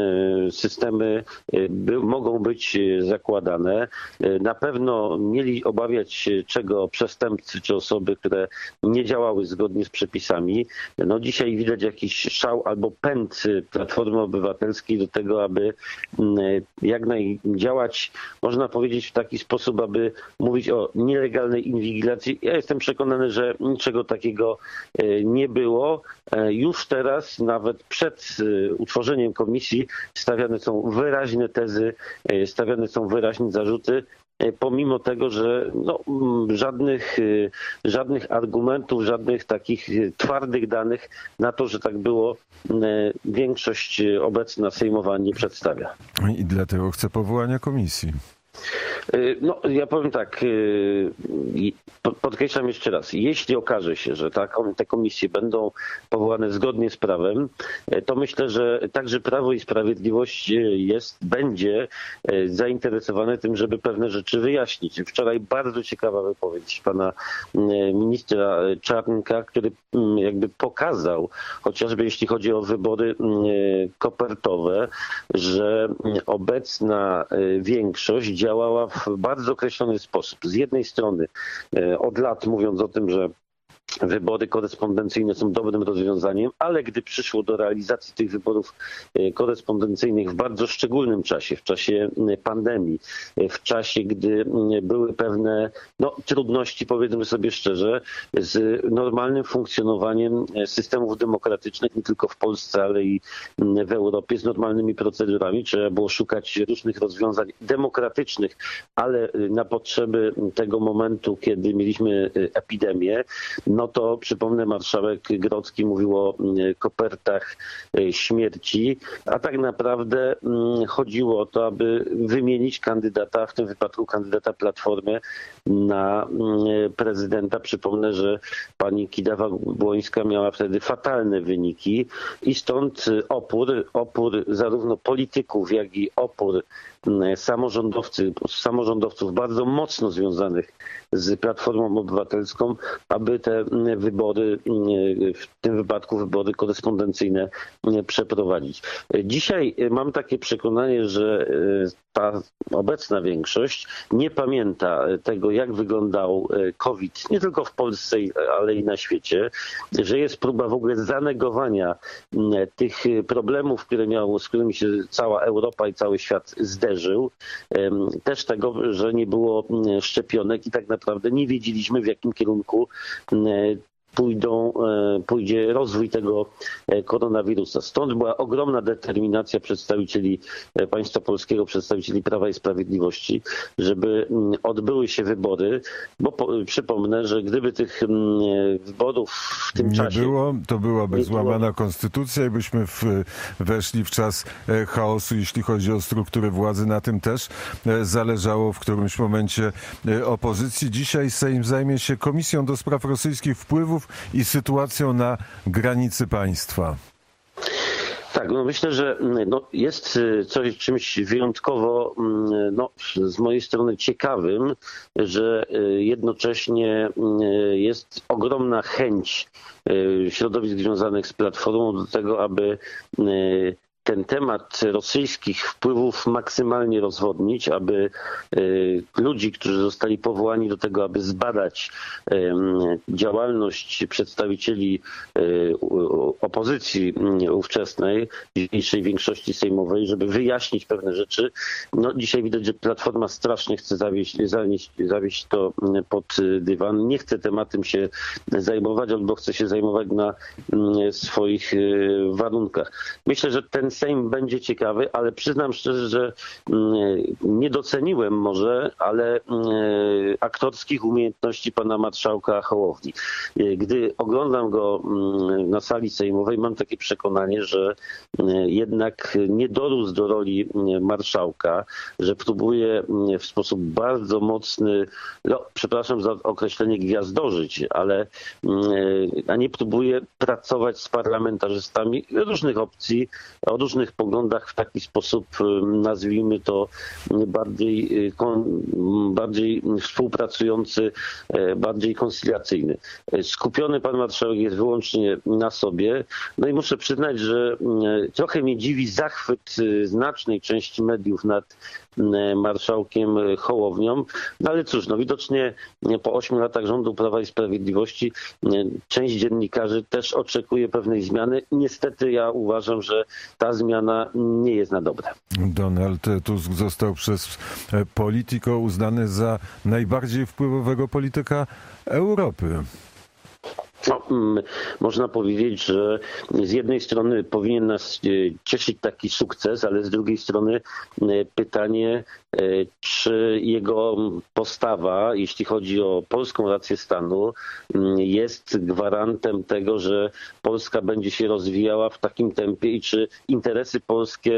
systemy by, mogą być zakładane. Na pewno mieli obawiać się czego przestępcy czy osoby, które nie działały zgodnie z przepisami. No dzisiaj widać jakiś szał albo pęd Platformy Obywatelskiej do tego, aby jak naj działać, można powiedzieć w taki sposób, aby mówić o nielegalnej inwigilacji. Ja jestem przekonany, że niczego takiego nie było. Już teraz, nawet przed utworzeniem komisji, stawiane są wyraźne tezy, stawiane są wyraźne zarzuty, pomimo tego, że no, żadnych, żadnych argumentów, żadnych takich twardych danych na to, że tak było, większość obecna sejmowa nie przedstawia. I dlatego chce powołania komisji. No, ja powiem tak, podkreślam jeszcze raz, jeśli okaże się, że ta, te komisje będą powołane zgodnie z prawem, to myślę, że także Prawo i Sprawiedliwość jest, będzie zainteresowane tym, żeby pewne rzeczy wyjaśnić. Wczoraj bardzo ciekawa wypowiedź pana ministra Czarnka, który jakby pokazał, chociażby jeśli chodzi o wybory kopertowe, że obecna większość działała w bardzo określony sposób. Z jednej strony od lat mówiąc o tym, że wybory korespondencyjne są dobrym rozwiązaniem, ale gdy przyszło do realizacji tych wyborów korespondencyjnych w bardzo szczególnym czasie, w czasie pandemii, w czasie, gdy były pewne no, trudności, powiedzmy sobie szczerze, z normalnym funkcjonowaniem systemów demokratycznych, nie tylko w Polsce, ale i w Europie, z normalnymi procedurami, trzeba było szukać różnych rozwiązań demokratycznych, ale na potrzeby tego momentu, kiedy mieliśmy epidemię, no to przypomnę, marszałek Grodzki mówił o kopertach śmierci, a tak naprawdę chodziło o to, aby wymienić kandydata, w tym wypadku kandydata Platformy na prezydenta. Przypomnę, że pani Kidawa-Błońska miała wtedy fatalne wyniki i stąd opór, opór zarówno polityków, jak i opór samorządowcy, samorządowców bardzo mocno związanych z Platformą Obywatelską, aby te wybory, w tym wypadku wybory korespondencyjne przeprowadzić. Dzisiaj mam takie przekonanie, że ta obecna większość nie pamięta tego, jak wyglądał COVID, nie tylko w Polsce, ale i na świecie, że jest próba w ogóle zanegowania tych problemów, które miał, z którymi się cała Europa i cały świat zderzył. Też tego, że nie było szczepionek i tak naprawdę nie wiedzieliśmy, w jakim kierunku pójdą, pójdzie rozwój tego koronawirusa. Stąd była ogromna determinacja przedstawicieli państwa polskiego, przedstawicieli Prawa i Sprawiedliwości, żeby odbyły się wybory, bo po, przypomnę, że gdyby tych wyborów w tym nie czasie... było, to byłaby nie złamana było. konstytucja i byśmy w, weszli w czas chaosu, jeśli chodzi o struktury władzy. Na tym też zależało w którymś momencie opozycji. Dzisiaj Sejm zajmie się Komisją do Spraw Rosyjskich Wpływów i sytuacją na granicy państwa. Tak, no myślę, że no jest coś czymś wyjątkowo no, z mojej strony ciekawym, że jednocześnie jest ogromna chęć środowisk związanych z Platformą do tego, aby ten temat rosyjskich wpływów maksymalnie rozwodnić, aby ludzi, którzy zostali powołani do tego, aby zbadać działalność przedstawicieli opozycji ówczesnej, dzisiejszej większości sejmowej, żeby wyjaśnić pewne rzeczy. No, dzisiaj widać, że Platforma strasznie chce zawieść, zawieść, zawieść to pod dywan. Nie chce tematem się zajmować, albo chce się zajmować na swoich warunkach. Myślę, że ten Sejm będzie ciekawy, ale przyznam szczerze, że nie doceniłem może, ale aktorskich umiejętności pana marszałka Hołowni. Gdy oglądam go na sali sejmowej, mam takie przekonanie, że jednak nie dorósł do roli marszałka, że próbuje w sposób bardzo mocny, no, przepraszam za określenie, gwiazdorzyć, ale a nie próbuje pracować z parlamentarzystami różnych opcji, o różnych poglądach w taki sposób, nazwijmy to, bardziej, bardziej współpracujący, bardziej koncyliacyjny. Skupiony pan marszałek jest wyłącznie na sobie. No i muszę przyznać, że trochę mnie dziwi zachwyt znacznej części mediów nad marszałkiem Hołownią. No ale cóż, no widocznie po ośmiu latach rządu Prawa i Sprawiedliwości część dziennikarzy też oczekuje pewnej zmiany. Niestety ja uważam, że ta zmiana nie jest na dobre. Donald Tusk został przez Politico uznany za najbardziej wpływowego polityka Europy. No, można powiedzieć, że z jednej strony powinien nas cieszyć taki sukces, ale z drugiej strony pytanie, czy jego postawa, jeśli chodzi o polską rację stanu, jest gwarantem tego, że Polska będzie się rozwijała w takim tempie i czy interesy polskie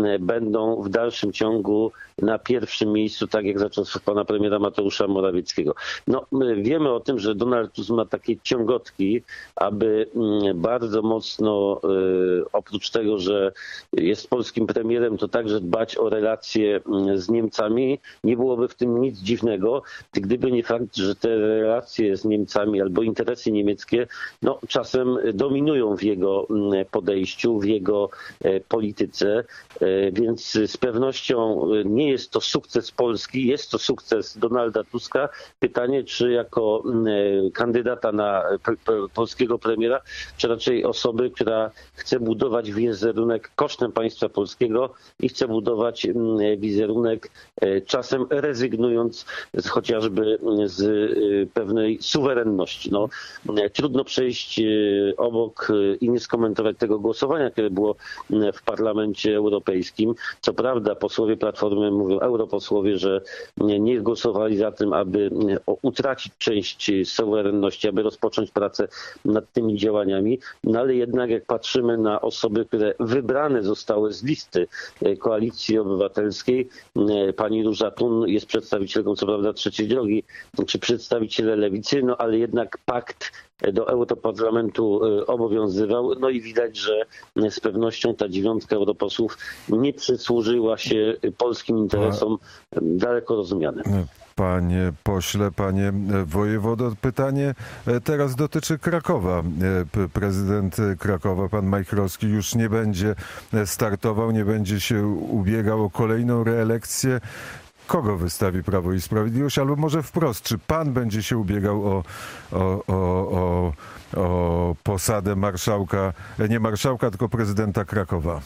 będą w dalszym ciągu na pierwszym miejscu, tak jak za czasów pana premiera Mateusza Morawieckiego. No, wiemy o tym, że Donald Tusk ma takie ciągotki, aby bardzo mocno, oprócz tego, że jest polskim premierem, to także dbać o relacje z Niemcami. Nie byłoby w tym nic dziwnego, gdyby nie fakt, że te relacje z Niemcami albo interesy niemieckie no, czasem dominują w jego podejściu, w jego polityce, więc z pewnością nie jest to sukces Polski, jest to sukces Donalda Tuska. Pytanie, czy jako kandydata na polskiego premiera, czy raczej osoby, która chce budować wizerunek kosztem państwa polskiego i chce budować wizerunek czasem rezygnując z, chociażby z pewnej suwerenności. No, trudno przejść obok i nie skomentować tego głosowania, które było w Parlamencie Europejskim. Co prawda posłowie Platformy, mówią europosłowie, że nie głosowali za tym, aby utracić część suwerenności, aby rozpocząć pracę nad tymi działaniami, no ale jednak jak patrzymy na osoby, które wybrane zostały z listy Koalicji Obywatelskiej, pani Róża Thun jest przedstawicielką co prawda Trzeciej Drogi, czy przedstawiciele Lewicy, no ale jednak pakt do Europarlamentu obowiązywał. No i widać, że z pewnością ta dziewiątka europosłów nie przysłużyła się polskim interesom daleko rozumianym. Panie pośle, panie wojewodo, pytanie teraz dotyczy Krakowa. Prezydent Krakowa, pan Majchrowski, już nie będzie startował, nie będzie się ubiegał o kolejną reelekcję. Kogo wystawi Prawo i Sprawiedliwość? Albo może wprost, czy pan będzie się ubiegał o, o, o, o, o posadę marszałka, nie marszałka, tylko prezydenta Krakowa?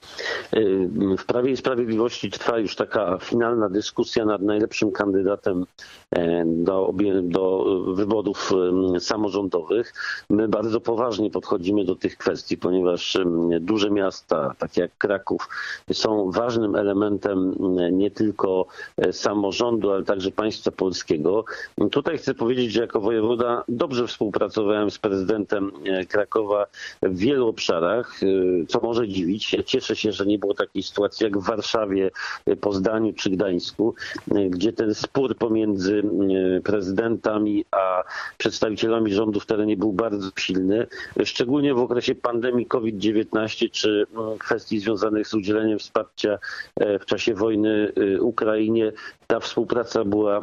W Prawie i Sprawiedliwości trwa już taka finalna dyskusja nad najlepszym kandydatem do, do wyborów samorządowych. My bardzo poważnie podchodzimy do tych kwestii, ponieważ duże miasta, takie jak Kraków, są ważnym elementem nie tylko samorządu, ale także państwa polskiego. Tutaj chcę powiedzieć, że jako wojewoda dobrze współpracowałem z prezydentem Krakowa w wielu obszarach, co może dziwić. Cieszę się, że nie było takiej sytuacji jak w Warszawie, Poznaniu czy Gdańsku, gdzie ten spór pomiędzy prezydentami a przedstawicielami rządu w terenie był bardzo silny, szczególnie w okresie pandemii COVID dziewiętnaście czy kwestii związanych z udzieleniem wsparcia w czasie wojny Ukrainie. Ta współpraca była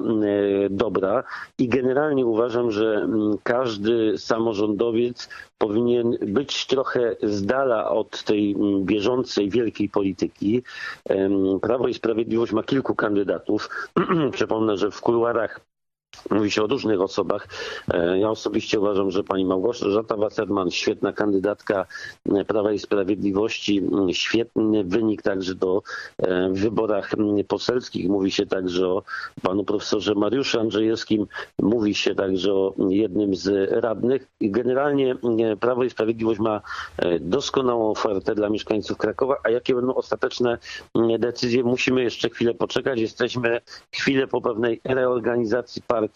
dobra i generalnie uważam, że każdy samorządowiec powinien być trochę z dala od tej bieżącej, wielkiej polityki. Prawo i Sprawiedliwość ma kilku kandydatów. Przypomnę, że w kuluarach mówi się o różnych osobach. Ja osobiście uważam, że pani Małgorzata Wasserman, świetna kandydatka Prawa i Sprawiedliwości, świetny wynik także do w wyborach poselskich. Mówi się także o panu profesorze Mariuszu Andrzejewskim, mówi się także o jednym z radnych. I generalnie Prawo i Sprawiedliwość ma doskonałą ofertę dla mieszkańców Krakowa, a jakie będą ostateczne decyzje, musimy jeszcze chwilę poczekać. Jesteśmy chwilę po pewnej reorganizacji partii,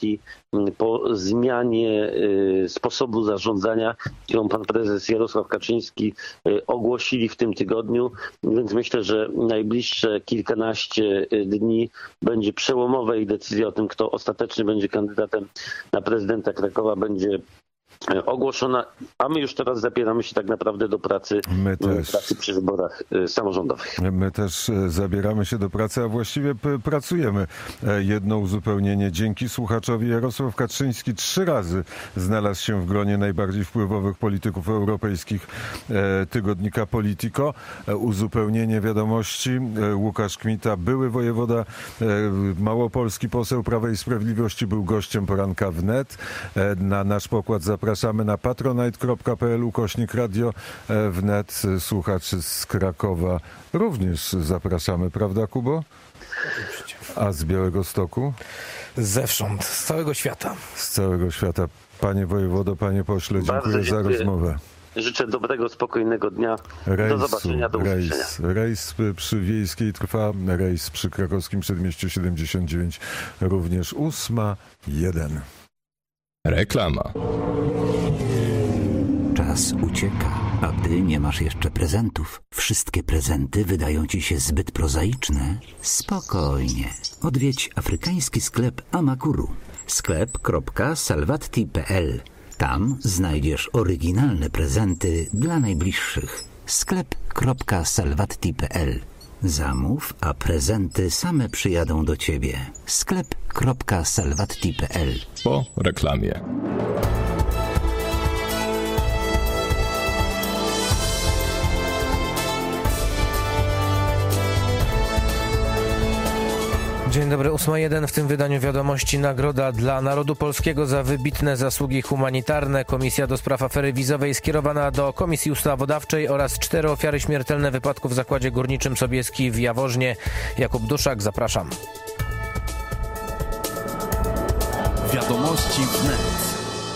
po zmianie sposobu zarządzania, którą pan prezes Jarosław Kaczyński ogłosili w tym tygodniu, więc myślę, że najbliższe kilkanaście dni będzie przełomowe i decyzja o tym, kto ostatecznie będzie kandydatem na prezydenta Krakowa, będzie ogłoszona, a my już teraz zabieramy się tak naprawdę do pracy, my też, pracy przy wyborach samorządowych. My też zabieramy się do pracy, a właściwie p- pracujemy. Jedno uzupełnienie. Dzięki słuchaczowi Jarosław Kaczyński trzy razy znalazł się w gronie najbardziej wpływowych polityków europejskich tygodnika Politico. Uzupełnienie wiadomości. Łukasz Kmita, były wojewoda Małopolski, poseł Prawa i Sprawiedliwości, był gościem poranka wnet. Na nasz pokład zapraszamy Zapraszamy na patronite kropka p l ukośnik radio wnet. Słuchaczy z Krakowa również zapraszamy, prawda, Kubo? A z Białegostoku? Zewsząd, z całego świata. Z całego świata. Panie wojewodo, panie pośle, dziękuję, dziękuję za rozmowę. Życzę dobrego, spokojnego dnia. Rejsu, do zobaczenia, do usłyszenia. Rejs, rejs przy Wiejskiej trwa, rejs przy krakowskim Przedmieściu siedemdziesiąt dziewięć również ósma jeden. Reklama. Czas ucieka, a ty nie masz jeszcze prezentów. Wszystkie prezenty wydają ci się zbyt prozaiczne? Spokojnie. Odwiedź afrykański sklep Amakuru. sklep kropka salwatti kropka p l. Tam znajdziesz oryginalne prezenty dla najbliższych. sklep kropka salwatti kropka p l. Zamów, a prezenty same przyjadą do ciebie. sklep kropka salwatti kropka p l. Po reklamie. Dzień dobry, ósma jeden. W tym wydaniu wiadomości nagroda dla narodu polskiego za wybitne zasługi humanitarne. Komisja do spraw afery wizowej skierowana do Komisji Ustawodawczej oraz cztery ofiary śmiertelne wypadku w zakładzie górniczym Sobieski w Jaworznie. Jakub Duszak, zapraszam. Wiadomości wnet.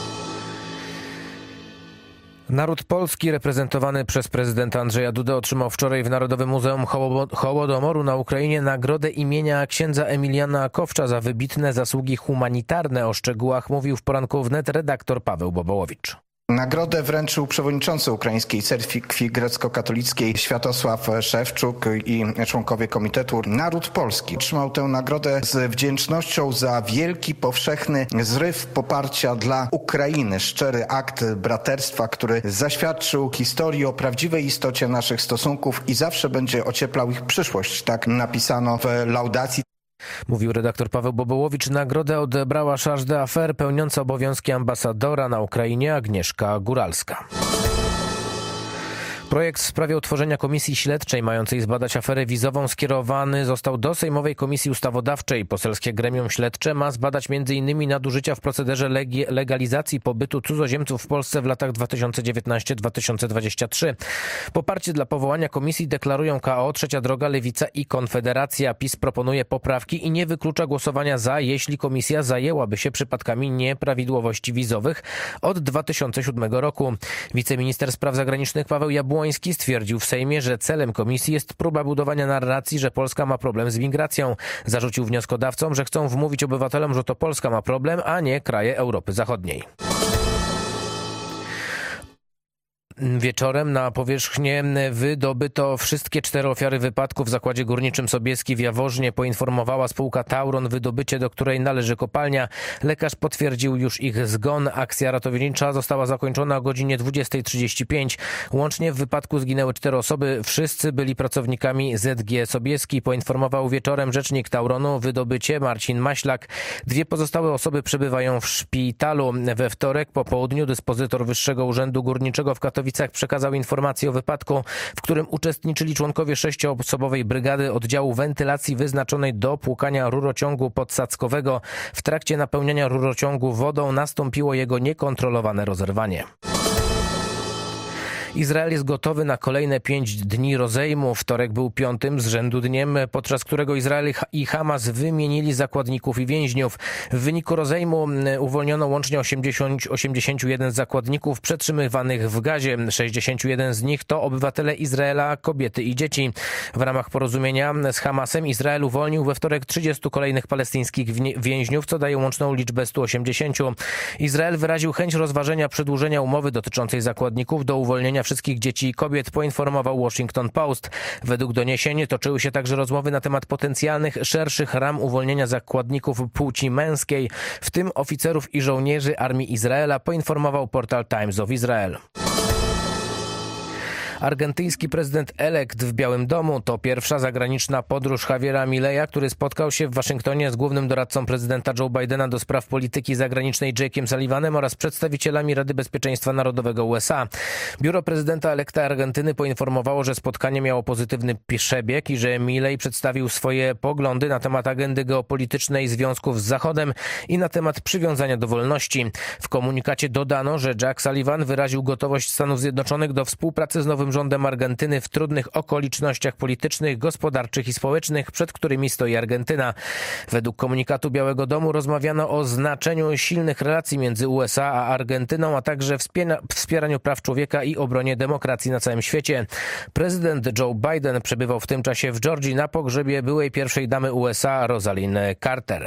Naród polski reprezentowany przez prezydenta Andrzeja Dudę otrzymał wczoraj w Narodowym Muzeum Hołodomoru na Ukrainie nagrodę imienia księdza Emiliana Kowcza za wybitne zasługi humanitarne. O szczegółach mówił w poranku wnet redaktor Paweł Bobołowicz. Nagrodę wręczył przewodniczący Ukraińskiej Cerkwi Grecko-Katolickiej Światosław Szewczuk i członkowie Komitetu. Naród Polski otrzymał tę nagrodę z wdzięcznością za wielki, powszechny zryw poparcia dla Ukrainy. Szczery akt braterstwa, który zaświadczył historii o prawdziwej istocie naszych stosunków i zawsze będzie ocieplał ich przyszłość. Tak napisano w laudacji. Mówił redaktor Paweł Bobołowicz. Nagrodę odebrała charge d'affaires pełniąca obowiązki ambasadora na Ukrainie Agnieszka Góralska. Projekt w sprawie utworzenia komisji śledczej mającej zbadać aferę wizową skierowany został do Sejmowej Komisji Ustawodawczej. Poselskie gremium śledcze ma zbadać między innymi nadużycia w procederze legi- legalizacji pobytu cudzoziemców w Polsce w latach dwa tysiące dziewiętnasty do dwa tysiące dwudziestego trzeciego. Poparcie dla powołania komisji deklarują K O, Trzecia Droga, Lewica i Konfederacja. PiS proponuje poprawki i nie wyklucza głosowania za, jeśli komisja zajęłaby się przypadkami nieprawidłowości wizowych od dwa tysiące siódmego roku. Wiceminister spraw zagranicznych Paweł Jabłoński stwierdził w Sejmie, że celem komisji jest próba budowania narracji, że Polska ma problem z migracją. Zarzucił wnioskodawcom, że chcą wmówić obywatelom, że to Polska ma problem, a nie kraje Europy Zachodniej. Wieczorem na powierzchnię wydobyto wszystkie cztery ofiary wypadku w zakładzie górniczym Sobieski w Jaworznie, poinformowała spółka Tauron, wydobycie do której należy kopalnia. Lekarz potwierdził już ich zgon. Akcja ratownicza została zakończona o godzinie dwudziestej trzydzieści pięć. Łącznie w wypadku zginęły cztery osoby. Wszyscy byli pracownikami Z G Sobieski, poinformował wieczorem rzecznik Tauronu Wydobycie Marcin Maślak. Dwie pozostałe osoby przebywają w szpitalu. We wtorek po południu dyspozytor Wyższego Urzędu Górniczego w Katowicach przekazał informację o wypadku, w którym uczestniczyli członkowie sześcioosobowej brygady oddziału wentylacji wyznaczonej do płukania rurociągu podsackowego. W trakcie napełniania rurociągu wodą nastąpiło jego niekontrolowane rozerwanie. Izrael jest gotowy na kolejne pięć dni rozejmu. Wtorek był piątym z rzędu dniem, podczas którego Izrael i Hamas wymienili zakładników i więźniów. W wyniku rozejmu uwolniono łącznie osiemdziesiąt, osiemdziesiąt jeden zakładników przetrzymywanych w Gazie. sześćdziesiąt jeden z nich to obywatele Izraela, kobiety i dzieci. W ramach porozumienia z Hamasem Izrael uwolnił we wtorek trzydziestu kolejnych palestyńskich więźniów, co daje łączną liczbę stu osiemdziesięciu. Izrael wyraził chęć rozważenia przedłużenia umowy dotyczącej zakładników do uwolnienia wszystkich dzieci i kobiet, poinformował Washington Post. Według doniesień toczyły się także rozmowy na temat potencjalnych szerszych ram uwolnienia zakładników płci męskiej, w tym oficerów i żołnierzy armii Izraela, poinformował portal Times of Israel. Argentyński prezydent elekt w Białym Domu to pierwsza zagraniczna podróż Javiera Mileya, który spotkał się w Waszyngtonie z głównym doradcą prezydenta Joe Bidena do spraw polityki zagranicznej Jake'em Sullivanem oraz przedstawicielami Rady Bezpieczeństwa Narodowego U S A. Biuro prezydenta elekta Argentyny poinformowało, że spotkanie miało pozytywny przebieg i że Milei przedstawił swoje poglądy na temat agendy geopolitycznej związków z Zachodem i na temat przywiązania do wolności. W komunikacie dodano, że Jack Sullivan wyraził gotowość Stanów Zjednoczonych do współpracy z nowym rządem Argentyny w trudnych okolicznościach politycznych, gospodarczych i społecznych, przed którymi stoi Argentyna. Według komunikatu Białego Domu rozmawiano o znaczeniu silnych relacji między U S A a Argentyną, a także wspieraniu praw człowieka i obronie demokracji na całym świecie. Prezydent Joe Biden przebywał w tym czasie w Georgii na pogrzebie byłej pierwszej damy U S A Rosalind Carter.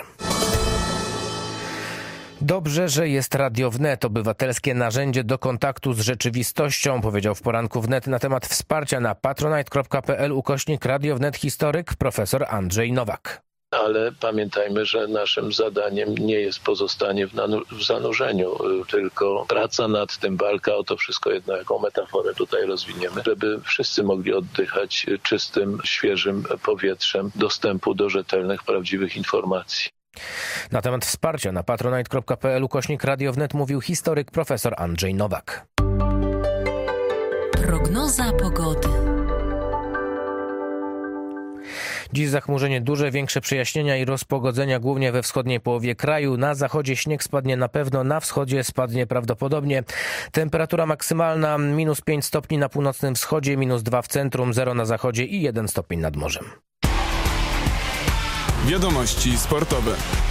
Dobrze, że jest Radio Wnet, obywatelskie narzędzie do kontaktu z rzeczywistością, powiedział w poranku Wnet na temat wsparcia na patronite.pl ukośnik Radio Wnet historyk profesor Andrzej Nowak. Ale pamiętajmy, że naszym zadaniem nie jest pozostanie w, nanu- w zanurzeniu, tylko praca nad tym, walka o to wszystko, jedno jaką metaforę tutaj rozwiniemy, żeby wszyscy mogli oddychać czystym, świeżym powietrzem dostępu do rzetelnych, prawdziwych informacji. Na temat wsparcia na patronite.pl ukośnik Radio Wnet mówił historyk profesor Andrzej Nowak. Prognoza pogody. Dziś zachmurzenie duże, większe przejaśnienia i rozpogodzenia głównie we wschodniej połowie kraju. Na zachodzie śnieg spadnie na pewno, na wschodzie spadnie prawdopodobnie. Temperatura maksymalna minus pięć stopni na północnym wschodzie, minus dwa w centrum, zero na zachodzie i jeden stopień nad morzem. Wiadomości sportowe.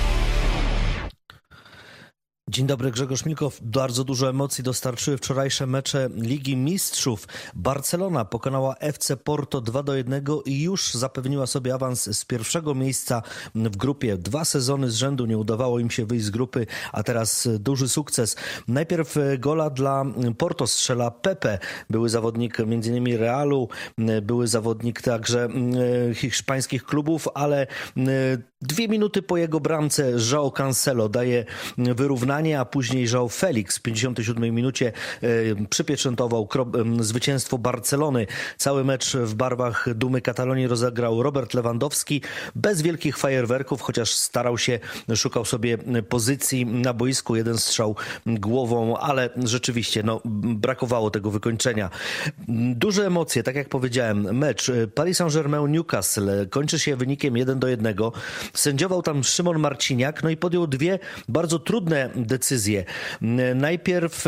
Dzień dobry, Grzegorz Milkow. Bardzo dużo emocji dostarczyły wczorajsze mecze Ligi Mistrzów. Barcelona pokonała F C Porto dwa do jednego i już zapewniła sobie awans z pierwszego miejsca w grupie. Dwa sezony z rzędu nie udawało im się wyjść z grupy, a teraz duży sukces. Najpierw gola dla Porto strzela Pepe. Były zawodnik między innymi Realu, były zawodnik także hiszpańskich klubów, ale Dwie minuty po jego bramce João Cancelo daje wyrównanie, a później João Felix w pięćdziesiątej siódmej minucie przypieczętował zwycięstwo Barcelony. Cały mecz w barwach Dumy Katalonii rozegrał Robert Lewandowski bez wielkich fajerwerków, chociaż starał się, szukał sobie pozycji na boisku. Jeden strzał głową, ale rzeczywiście no, brakowało tego wykończenia. Duże emocje, tak jak powiedziałem. Mecz Paris Saint-Germain-Newcastle kończy się wynikiem jeden do jednego. Sędziował tam Szymon Marciniak, no i podjął dwie bardzo trudne decyzje. Najpierw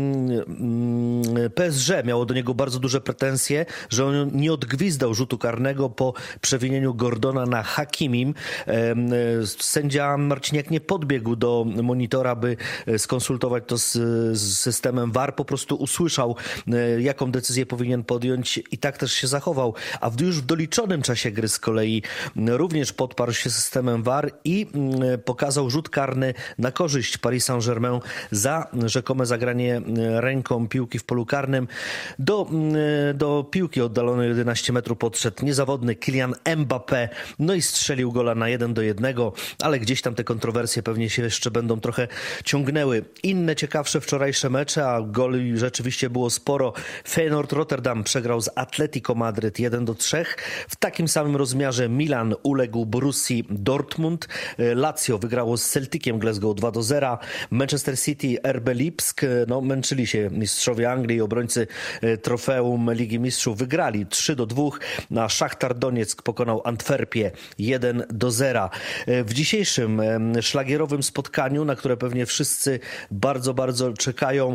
P S G miało do niego bardzo duże pretensje, że on nie odgwizdał rzutu karnego po przewinieniu Gordona na Hakimim. Sędzia Marciniak nie podbiegł do monitora, by skonsultować to z, z systemem V A R. Po prostu usłyszał, jaką decyzję powinien podjąć i tak też się zachował. A w, już w doliczonym czasie gry z kolei również podparł się systemem V A R i pokazał rzut karny na korzyść Paris Saint-Germain za rzekome zagranie ręką piłki w polu karnym. Do, do piłki oddalonej jedenaście metrów podszedł niezawodny Kylian Mbappé, no i strzelił gola na jeden do jednego, ale gdzieś tam te kontrowersje pewnie się jeszcze będą trochę ciągnęły. Inne ciekawsze wczorajsze mecze, a goli rzeczywiście było sporo. Feyenoord Rotterdam przegrał z Atletico Madryt jeden do trzech. W takim samym rozmiarze Milan uległ Borussii Dortmund. Lazio wygrało z Celticiem Glasgow dwa do zera. Manchester City R B Lipsk, no męczyli się mistrzowie Anglii i obrońcy trofeum Ligi Mistrzów, wygrali trzy do dwóch. A Szachtar Donieck pokonał Antwerpię jeden do zera. W dzisiejszym szlagierowym spotkaniu, na które pewnie wszyscy bardzo, bardzo czekają,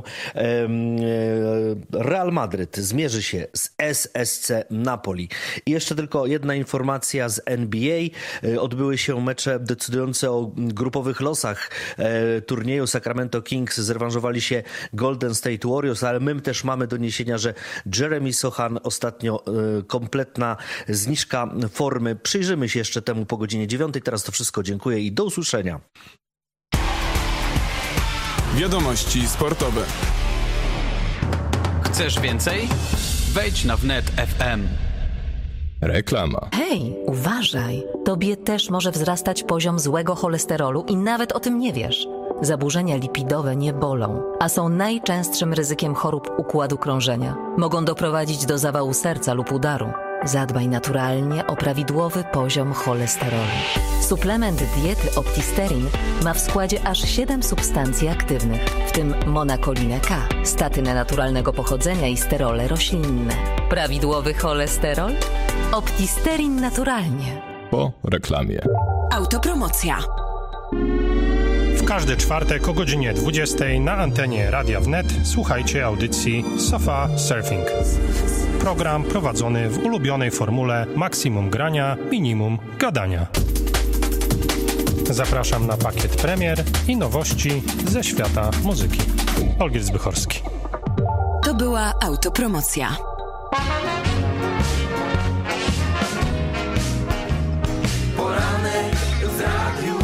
Real Madryt zmierzy się z S S C Napoli. I jeszcze tylko jedna informacja z N B A. Odbyły się mecze decydujące o grupowych losach turnieju. Sacramento Kings zrewanżowali się Golden State Warriors, ale my też mamy doniesienia, że Jeremy Sochan ostatnio kompletna zniżka formy. Przyjrzymy się jeszcze temu po godzinie dziewiątej. Teraz to wszystko. Dziękuję i do usłyszenia. Wiadomości sportowe. Chcesz więcej? Wejdź na wnet kropka f m. Reklama. Hej, uważaj! Tobie też może wzrastać poziom złego cholesterolu i nawet o tym nie wiesz. Zaburzenia lipidowe nie bolą, a są najczęstszym ryzykiem chorób układu krążenia. Mogą doprowadzić do zawału serca lub udaru. Zadbaj naturalnie o prawidłowy poziom cholesterolu. Suplement diety Optisterin ma w składzie aż siedem substancji aktywnych, w tym monakolinę K, statynę naturalnego pochodzenia i sterole roślinne. Prawidłowy cholesterol? Optisterin naturalnie. Po reklamie. Autopromocja. W każdy czwartek o godzinie dwudziestej na antenie Radia Wnet słuchajcie audycji Sofa Surfing. Program prowadzony w ulubionej formule maksimum grania, minimum gadania. Zapraszam na pakiet premier i nowości ze świata muzyki. Olgierd Zbychorski. To była autopromocja. Poranek w Radiu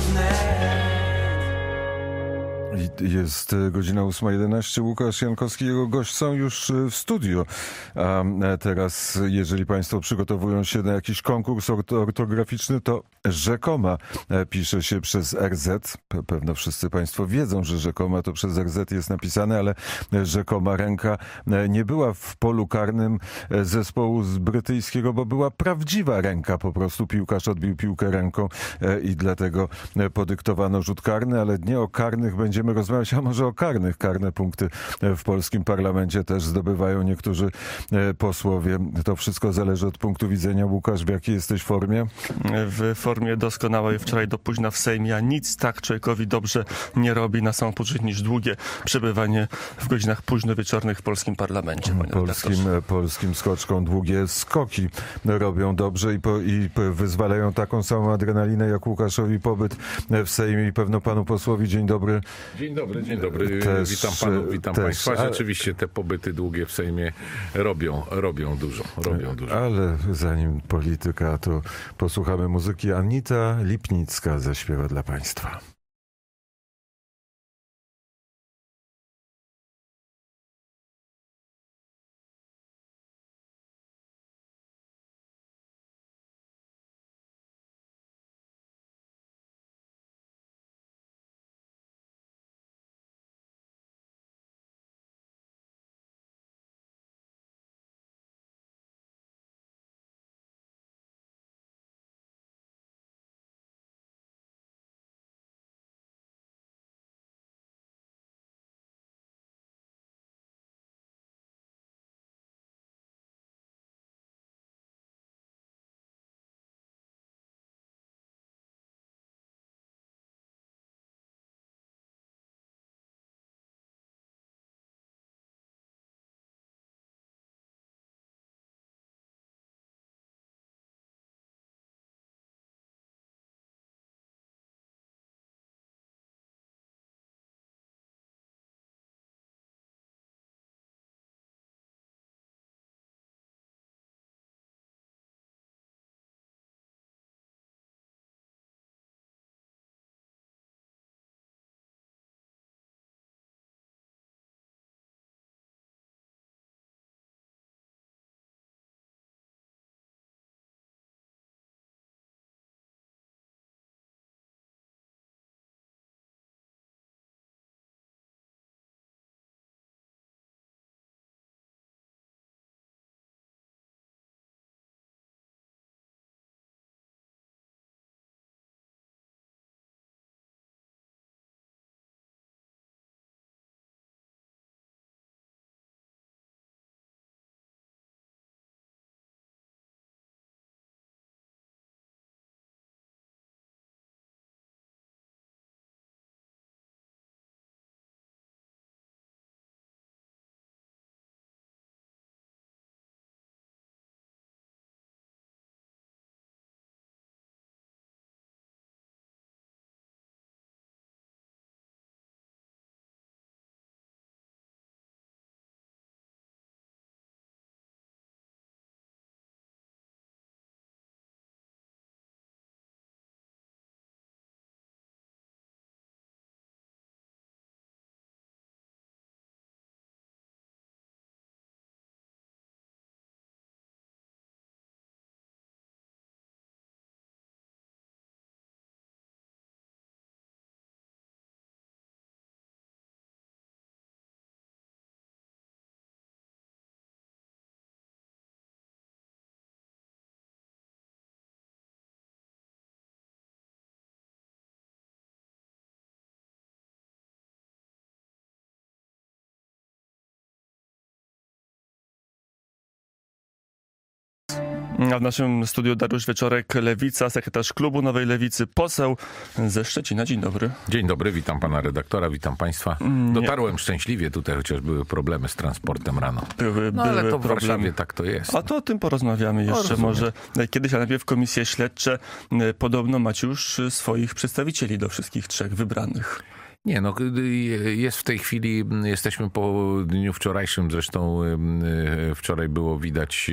Jest godzina ósma jedenaście. Łukasz Jankowski i jego gość są już w studiu. A teraz, jeżeli państwo przygotowują się na jakiś konkurs ortograficzny, to rzekoma pisze się przez R Z. Pewno wszyscy państwo wiedzą, że rzekoma to przez R Z jest napisane, ale rzekoma ręka nie była w polu karnym zespołu z brytyjskiego, bo była prawdziwa ręka. Po prostu piłkarz odbił piłkę ręką i dlatego podyktowano rzut karny, ale nie o karnych będziemy rozmawiać, a może o karnych. Karne punkty w polskim parlamencie też zdobywają niektórzy posłowie. To wszystko zależy od punktu widzenia. Łukasz, w jakiej jesteś formie? W formie doskonałej. Wczoraj do późna w Sejmie, a nic tak człowiekowi dobrze nie robi na samopoczyn niż długie przebywanie w godzinach późno wieczornych w polskim parlamencie. Polskim, polskim skoczkom długie skoki robią dobrze i, po, i wyzwalają taką samą adrenalinę jak Łukaszowi pobyt w Sejmie i pewno panu posłowi. Dzień dobry. Dzień dobry, dzień dobry. Też, witam panów, witam też, państwa. ale... Rzeczywiście te pobyty długie w Sejmie robią, robią dużo, robią dużo. Ale zanim polityka, to posłuchamy muzyki. Anita Lipnicka zaśpiewa dla państwa. A w naszym studiu Dariusz Wieczorek, Lewica, sekretarz klubu Nowej Lewicy, poseł ze Szczecina. Dzień dobry. Dzień dobry, witam pana redaktora, witam państwa. Dotarłem szczęśliwie tutaj, chociaż były problemy z transportem rano. Były, no ale były to w problemy. Warszawie tak to jest. A to o tym porozmawiamy jeszcze no, może kiedyś, a najpierw komisje śledcze. Podobno macie już swoich przedstawicieli do wszystkich trzech wybranych. Nie, no jest w tej chwili, jesteśmy po dniu wczorajszym, zresztą wczoraj było widać,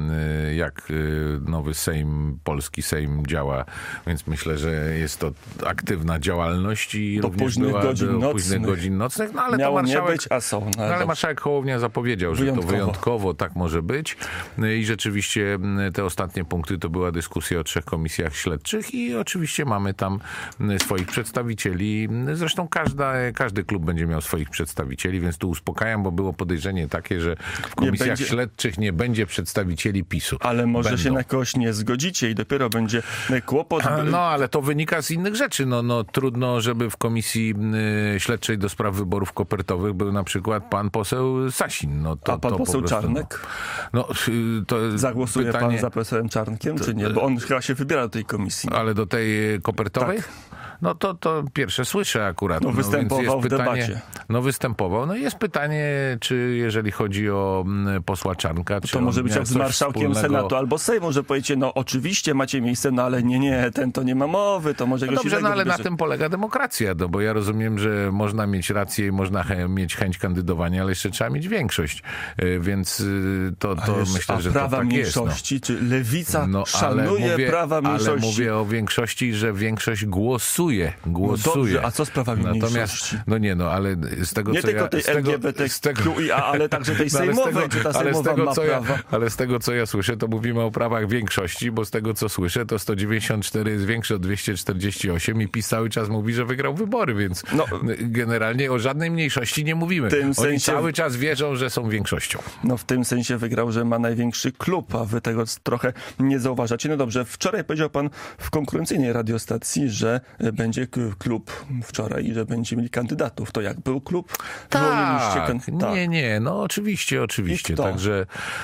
jak nowy Sejm, polski Sejm działa, więc myślę, że jest to aktywna działalność i do również późnych była godzin do nocnych. późnych godzin nocnych, no ale Miało to marszałek, nie być, a są. No, ale marszałek Hołownia zapowiedział, wyjątkowo. że to wyjątkowo tak może być i rzeczywiście te ostatnie punkty to była dyskusja o trzech komisjach śledczych i oczywiście mamy tam swoich przedstawicieli, zresztą każda, każda Każdy klub będzie miał swoich przedstawicieli, więc tu uspokajam, bo było podejrzenie takie, że w komisjach będzie... śledczych nie będzie przedstawicieli PiSu. Ale może Będą. się na kogoś nie zgodzicie i dopiero będzie kłopot. A, no, ale to wynika z innych rzeczy. No, no, trudno, żeby w komisji y, śledczej do spraw wyborów kopertowych był na przykład pan poseł Sasin. No, to, A pan to poseł po prostu, Czarnek? No, y, to Zagłosuje pytanie... pan za profesorem Czarnkiem, czy nie? Bo on chyba się wybiera do tej komisji. Ale do tej kopertowej? Tak. No to, to pierwsze słyszę akurat. No, występował no, więc jest w pytanie, debacie. No występował. No jest pytanie, czy jeżeli chodzi o m, posła Czarnka, No czy to może być jak z marszałkiem wspólnego... Senatu albo Sejmu, że powiecie, no oczywiście macie miejsce, no ale nie, nie, ten to nie ma mowy, to może No jakoś dobrze, no innego ale wybierze. na tym polega demokracja, no bo ja rozumiem, że można mieć rację i można he, mieć chęć kandydowania, ale jeszcze trzeba mieć większość, y, więc y, to, to Ależ, myślę, a że prawa to tak mniejszości, jest. No. czy lewica No, szanuje mówię, prawa mniejszości? Ale mówię o większości, że większość głosuje. głosuje. No dobrze, a co z prawami Natomiast, mniejszości? no nie no, ale z tego Nie co tylko ja... tej z tego, L G B T z tego, Q I A, ale także tej no, ale z sejmowej, tego, czy ta ale z sejmowa tego, ma co ja, prawa? ale z tego co ja słyszę, to mówimy o prawach większości, bo z tego co słyszę, to sto dziewięćdziesiąt cztery jest większe od dwieście czterdzieści osiem i PiS cały czas mówi, że wygrał wybory, więc no, generalnie o żadnej mniejszości nie mówimy. W tym Oni sensie... cały czas wierzą, że są większością. No w tym sensie wygrał, że ma największy klub, a wy tego trochę nie zauważacie. No dobrze, wczoraj powiedział pan w konkurencyjnej radiostacji, że będzie klub wczoraj i że będzie mieli kandydatów. To jak był klub? Tak, kan... tak. nie, nie, no oczywiście, oczywiście. Także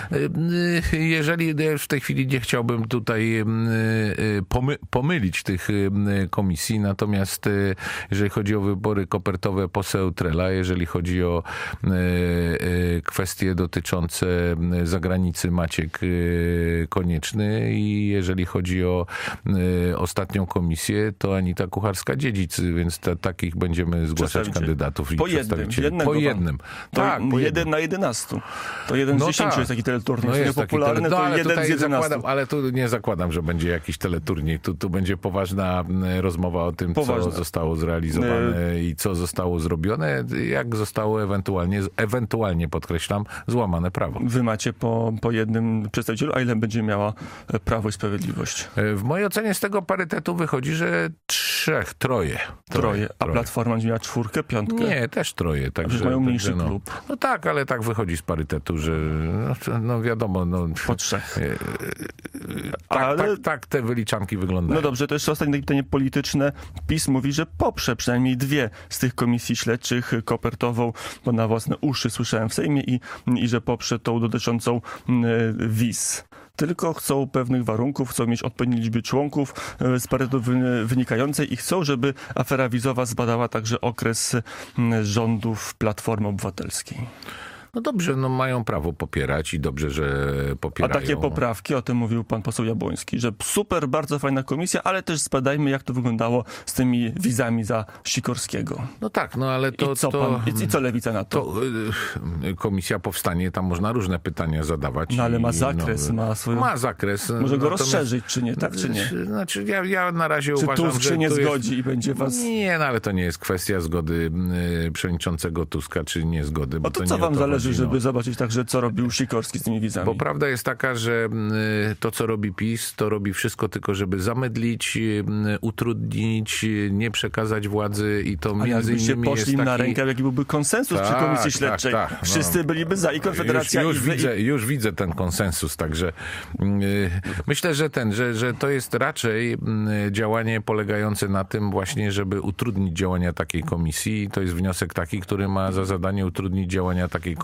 y, jeżeli w tej chwili nie chciałbym tutaj y, pomy, pomylić tych y, komisji, natomiast y, jeżeli chodzi o wybory kopertowe, poseł Trela, jeżeli chodzi o y, y, kwestie dotyczące zagranicy, Maciek y, Konieczny i jeżeli chodzi o y, ostatnią komisję, to Anita Kucharska-Dziedzic, więc ta, takich będziemy zgłaszać kandydatów i po jednym, po jednym. To tak, po jeden jednym. na jedenastu. To jeden z no dziesięciu tak. jest taki teleturniej. No jest jest popularny, taki tele... no, to jeden z jedenastu. Zakładam, ale tu nie zakładam, że będzie jakiś teleturniej. Tu, tu będzie poważna rozmowa o tym, poważna. co zostało zrealizowane y... i co zostało zrobione, jak zostało ewentualnie, ewentualnie podkreślam, złamane prawo. Wy macie po, po jednym przedstawicielu, a ile będzie miała Prawo i Sprawiedliwość? W mojej ocenie z tego parytetu wychodzi, że trzech, troje. Troje. troje. A troje. Platforma będzie miała czwórkę, piątkę? Nie, też troje. Także mają mniejszy także, no, klub. No tak, ale tak wychodzi z parytetu, że no, no wiadomo, no... Po trzech. Tak, ale... tak, tak te wyliczanki wyglądają. No dobrze, to jeszcze ostatnie pytanie polityczne. PiS mówi, że poprze przynajmniej dwie z tych komisji śledczych, kopertową, bo na własne uszy słyszałem w Sejmie i, i że poprze tą dotyczącą wiz. Tylko chcą pewnych warunków, chcą mieć odpowiednie liczby członków z parytetu wynikającej i chcą, żeby afera wizowa zbadała także okres rządów Platformy Obywatelskiej. No dobrze, no mają prawo popierać i dobrze, że popierają. A takie poprawki, o tym mówił pan poseł Jabłoński, że super, bardzo fajna komisja, ale też zbadajmy, jak to wyglądało z tymi wizami za Sikorskiego. No tak, no ale to... I co, to, pan, i co Lewica na to? to y, komisja powstanie, tam można różne pytania zadawać. No ale ma i, zakres, no, ma swoją... Ma zakres. Może go rozszerzyć, czy nie, tak, czy nie? Znaczy, ja, ja na razie czy uważam, Tusk że się nie jest... zgodzi i będzie was... Nie, no ale to nie jest kwestia zgody y, przewodniczącego Tuska, czy niezgody. A to, to co nie wam to zależy, chodzi, żeby no. zobaczyć także, co robił Sikorski z tymi wizami? Bo prawda jest taka, że to, co robi PiS, to robi wszystko tylko, żeby zamydlić, utrudnić, nie przekazać władzy i to A między jakbyście innymi poszli jest taki... na rękę, jaki byłby konsensus tak, przy Komisji tak, Śledczej. Tak, tak, Wszyscy no. byliby za i Konfederacja już, już i... Widzę, już widzę ten konsensus, także yy, myślę, że ten, że, że to jest raczej yy, działanie polegające na tym właśnie, żeby utrudnić działania takiej komisji. To jest wniosek taki, który ma za zadanie utrudnić działania takiej komisji.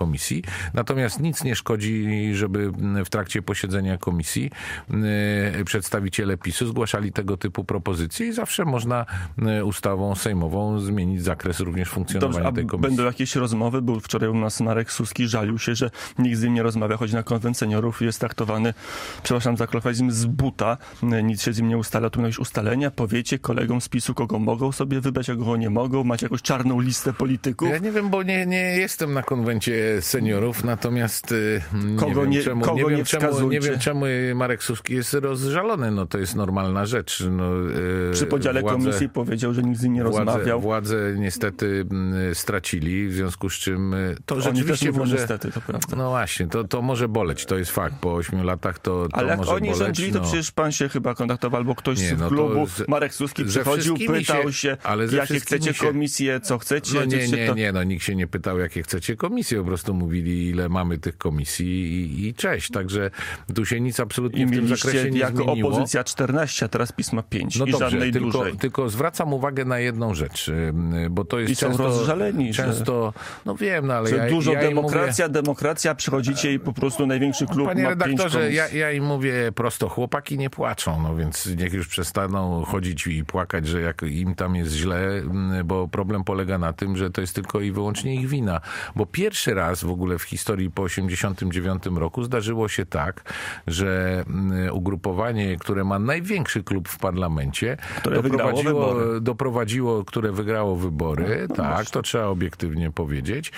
komisji. Natomiast nic nie szkodzi, żeby w trakcie posiedzenia komisji przedstawiciele PiSu zgłaszali tego typu propozycje i zawsze można ustawą sejmową zmienić zakres również funkcjonowania Dobrze, tej komisji. Będą jakieś rozmowy? Był wczoraj u nas Marek Suski, żalił się, że nikt z nim nie rozmawia, choć na konwent seniorów jest traktowany, przepraszam za kolokwializm, z buta. Nic się z nim nie ustala. Tu jakieś ustalenia. Powiecie kolegom z PiSu, kogo mogą sobie wybrać, a kogo nie mogą? Macie jakąś czarną listę polityków? Ja nie wiem, bo nie, nie jestem na konwencie seniorów, natomiast nie kogo wiem, nie, czemu, kogo nie, wiem, nie czemu, nie wiem czemu Marek Suski jest rozżalony. No to jest normalna rzecz. No, Przy podziale władze, komisji powiedział, że nikt z nim nie władze, rozmawiał. Władze niestety stracili, w związku z czym to Oni rzeczywiście może... niestety, to prawda. No właśnie, to, to może boleć, to jest fakt. Po ośmiu latach to, to Ale jak może oni boleć. rządzili, to no. przecież pan się chyba kontaktował, albo ktoś Nie, z no klubu, z, Marek Suski przychodził, pytał się, się ale jakie chcecie się... komisje, co chcecie. No nie, nie, to... nie, no nikt się nie pytał, jakie chcecie komisje, po prostu mówili, ile mamy tych komisji i, i cześć. Także tu się nic absolutnie I w tym zakresie nie jako zmieniło. opozycja czternaście, a teraz PiS ma pięć no i dobrze, żadnej tylko, dłużej. tylko zwracam uwagę na jedną rzecz, bo to jest I są często... rozżaleni, często, że... no wiem, no ale że ja, dużo ja demokracja, mówię... demokracja, przychodzicie i po prostu największy klub Panie ma redaktorze, pięć ja, ja im mówię prosto, chłopaki nie płaczą, no więc niech już przestaną chodzić i płakać, że jak im tam jest źle, bo problem polega na tym, że to jest tylko i wyłącznie ich wina. Bo pierwszy raz w ogóle w historii po osiemdziesiątym dziewiątym roku zdarzyło się tak, że ugrupowanie, które ma największy klub w parlamencie, które doprowadziło, doprowadziło, które wygrało wybory, no, tak, to trzeba obiektywnie powiedzieć,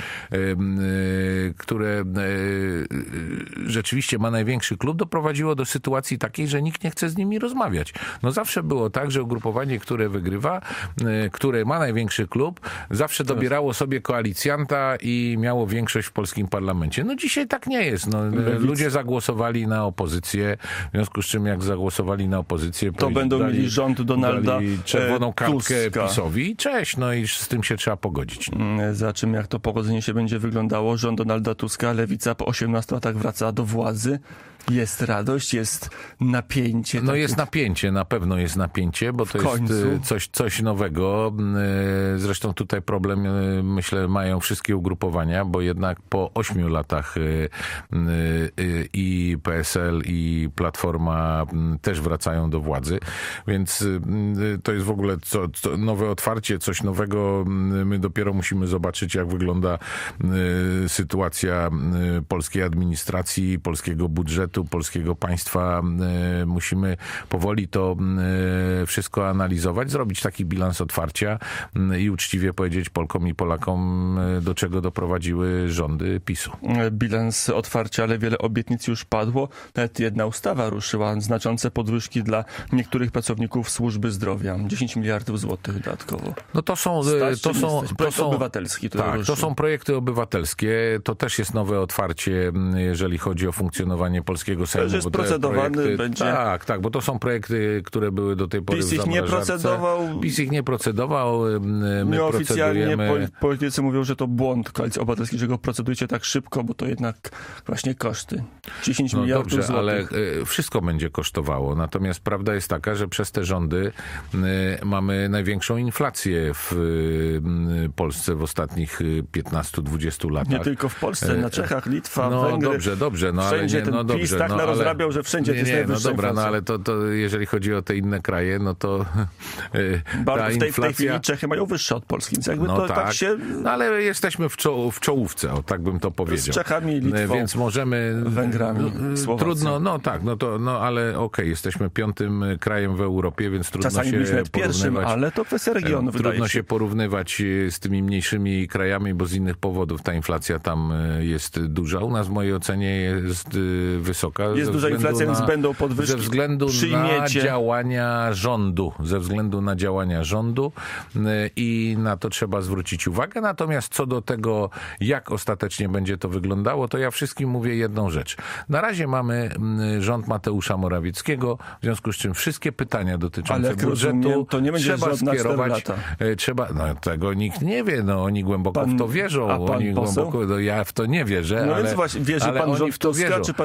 które rzeczywiście ma największy klub, doprowadziło do sytuacji takiej, że nikt nie chce z nimi rozmawiać. No zawsze było tak, że ugrupowanie, które wygrywa, które ma największy klub, zawsze dobierało sobie koalicjanta i miało większość w polskim parlamencie. No dzisiaj tak nie jest. No, ludzie zagłosowali na opozycję, w związku z czym jak zagłosowali na opozycję, to będą dali, mieli rząd Donalda dali czerwoną kartkę Tuska. PiS-owi i cześć, no i z tym się trzeba pogodzić. Za czym jak to pogodzenie się będzie wyglądało? Rząd Donalda Tuska, lewica po osiemnastu latach wraca do władzy. Jest radość, jest napięcie. No jest napięcie, na pewno jest napięcie, bo to jest coś, coś nowego. Zresztą tutaj problem, myślę, mają wszystkie ugrupowania, bo jednak po ośmiu latach i P S L, i Platforma też wracają do władzy, więc to jest w ogóle co, co, nowe otwarcie, coś nowego. My dopiero musimy zobaczyć, jak wygląda sytuacja polskiej administracji, polskiego budżetu, polskiego państwa. Musimy powoli to wszystko analizować, zrobić taki bilans otwarcia i uczciwie powiedzieć Polkom i Polakom, do czego doprowadziły rządy PiSu. Bilans otwarcia, ale wiele obietnic już padło. Nawet jedna ustawa ruszyła, znaczące podwyżki dla niektórych pracowników służby zdrowia. dziesięć miliardów złotych dodatkowo. No to są, Stać, to są, to są obywatelskie. Tak, to są projekty obywatelskie. To też jest nowe otwarcie, jeżeli chodzi o funkcjonowanie polskiego Sejmu. To jest procedowany projekty, będzie. Tak, tak, bo to są projekty, które były do tej pory PiS w ich nie procedował. PiS ich nie procedował. My Nieoficjalnie procedujemy. politycy mówią, że to błąd Koalicji Obywatelskiej, że go procedujecie tak szybko, bo to jednak właśnie koszty. dziesięć no miliardów dobrze, złotych. ale wszystko będzie kosztowało. Natomiast prawda jest taka, że przez te rządy mamy największą inflację w Polsce w ostatnich piętnastu dwudziestu latach. Nie tylko w Polsce, na Czechach, Litwa, no, Węgry. dobrze, dobrze. No, wszędzie ale nie, no ten PiS dobrze, tak no, narozrabiał, ale... że wszędzie nie, to jest nie, najwyższa no dobra, inflacja. no ale to, to jeżeli chodzi o te inne kraje, no to Bardzo, ta w, tej, inflacja... w tej chwili Czechy mają wyższe od Polski, więc jakby no to tak, tak się... No ale jesteśmy w, czo w czołówce, o, tak bym to powiedział. Z Czechami, Litwą, więc możemy... Węgrami, Słowacją. Trudno, no tak, no to, no ale okej, okay, jesteśmy piątym krajem w Europie, więc trudno Czasami się być nawet pierwszym, ale to kwestia regionu, Trudno wydaje się. się porównywać z tymi mniejszymi krajami, bo z innych powodów ta inflacja tam jest duża. U nas w mojej ocenie jest wysoka. Jest duża inflacja, na, więc będą podwyżki. Ze względu Przyjmiecie. na działania rządu. Ze względu na działania rządu i na to trzeba zwrócić uwagę. Natomiast co do tego, jak ostatecznie będzie to wyglądało, to ja wszystkim mówię jedną rzecz. Na razie mamy rząd Mateusza Morawieckiego, w związku z czym wszystkie pytania dotyczące Ale budżetu rozumiem, to nie będzie trzeba skierować. lata. Trzeba, no tego nikt nie wie, no oni głęboko pan, w to wierzą. A pan oni poseł? głęboko, no ja w to nie wierzę, no ale, więc właśnie, wierzy ale pan oni rząd w to Tuska, wierzą. czy pan nie wierzy?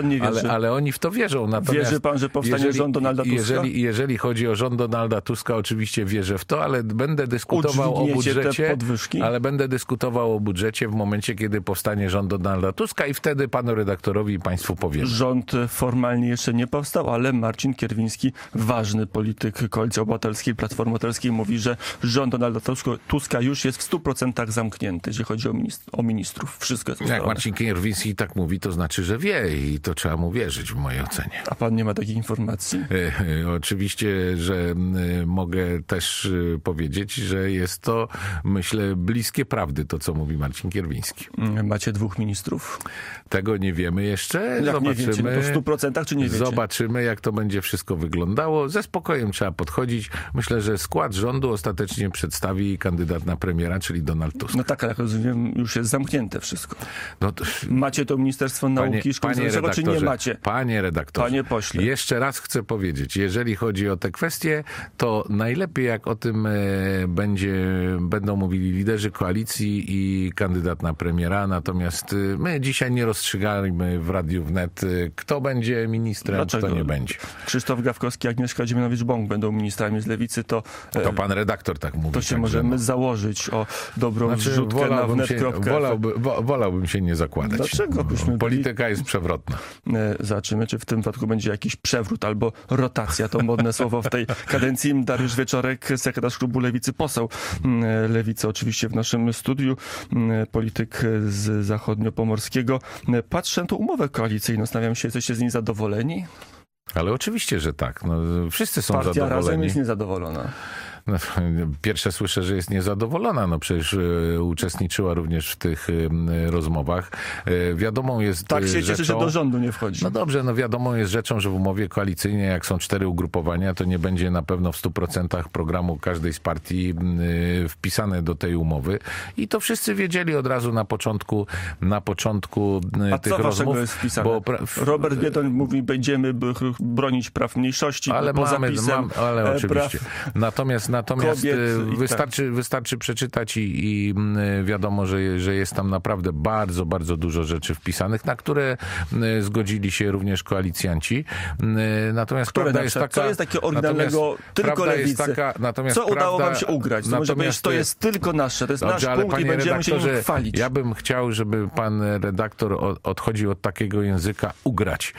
ale, ale oni w to wierzą. Natomiast wierzy pan, że powstanie jeżeli, rząd Donalda Tuska? Jeżeli, jeżeli chodzi o rząd Donalda Tuska, oczywiście wierzę w to, ale będę dyskutował o budżecie, ale będę dyskutował o budżecie w momencie, kiedy powstanie rząd Donalda Tuska i wtedy panu redaktorowi i państwu powiem. Rząd formalnie jeszcze nie powstał, ale Marcin Kierwiński, ważny polityk Koalicji Obywatelskiej, Platformy Obywatelskiej, mówi, że rząd Donalda Tuska już jest w stu procentach zamknięty, jeśli chodzi o, ministr, o ministrów. Wszystko jest ustalone. Jak Marcin Kierwiński tak mówi, to znaczy, że wie i to trzeba mu wierzyć w mojej ocenie. A pan nie ma takiej informacji? E, e, oczywiście, że e, mogę też e, powiedzieć, że jest to, myślę, bliskie prawdy to, co mówi Marcin Kierwiński. Macie dwóch ministrów? Tego nie wiemy jeszcze. Jak Zobaczymy. Nie wiecie, no to w stu procentach czy nie wiecie? Zobaczymy, jak to będzie wszystko wyglądało. Ze spokojem trzeba podchodzić. Myślę, że skład rządu ostatecznie przedstawi kandydat na premiera, czyli Donald Tusk. No tak, ale jak rozumiem, już jest zamknięte wszystko. No to... Macie to Ministerstwo Nauki i Szkolnictwa Wyższego, czy nie macie? Panie redaktorze, panie pośle. Jeszcze raz chcę powiedzieć, jeżeli chodzi o te kwestie, to najlepiej jak o tym e, będzie, będą mówili liderzy koalicji i kandydat na premiera, natomiast e, my dzisiaj nie rozstrzygajmy w Radiu Wnet, e, kto będzie ministrem, Dlaczego? Kto nie będzie. Krzysztof Gawkowski, Agnieszka Dziemianowicz-Bąk będą ministrami z Lewicy, to... E, to pan redaktor tak mówi. To się tak, możemy no. założyć o dobrą znaczy, wrzutkę wolałbym na wnet. Się, wolałby, wo, wolałbym się nie zakładać. Dlaczego byśmy Polityka byli... jest przewrotna. Zobaczymy, czy w tym wypadku będzie jakiś przewrót albo rotacja. To modne słowo w tej kadencji. Dariusz Wieczorek, sekretarz klubu Lewicy, poseł Lewicy oczywiście w naszym studiu, polityk z zachodniopomorskiego. Patrzę na tą umowę koalicyjną, zastanawiam się, jesteście z niej zadowoleni? Ale oczywiście, że tak. No, wszyscy są Partia zadowoleni. Razem jest niezadowolona. No, pierwsze słyszę, że jest niezadowolona. No przecież e, uczestniczyła również w tych e, rozmowach. E, wiadomą jest Tak się rzeczą, cieszy, że do rządu nie wchodzi. No dobrze, no wiadomą jest rzeczą, że w umowie koalicyjnej, jak są cztery ugrupowania, to nie będzie na pewno w stu procentach programu każdej z partii e, wpisane do tej umowy. I to wszyscy wiedzieli od razu na początku na początku e, A tych co rozmów. jest wpisane? Bo pra... Robert Biedroń mówi, będziemy bronić praw mniejszości, ale poza mamy, pisem, mam, ale praw... oczywiście. Natomiast Natomiast wystarczy, tak. wystarczy przeczytać i, i wiadomo, że, że jest tam naprawdę bardzo, bardzo dużo rzeczy wpisanych, na które zgodzili się również koalicjanci. Natomiast które prawda jest taka... Co jest takiego oryginalnego tylko Lewicy? Taka, natomiast Co udało prawda, wam się ugrać? To może powiedzieć, to jest tylko nasze, to jest dobrze, nasz punkt i będziemy się nim chwalić. Ja bym chciał, żeby pan redaktor odchodził od takiego języka ugrać.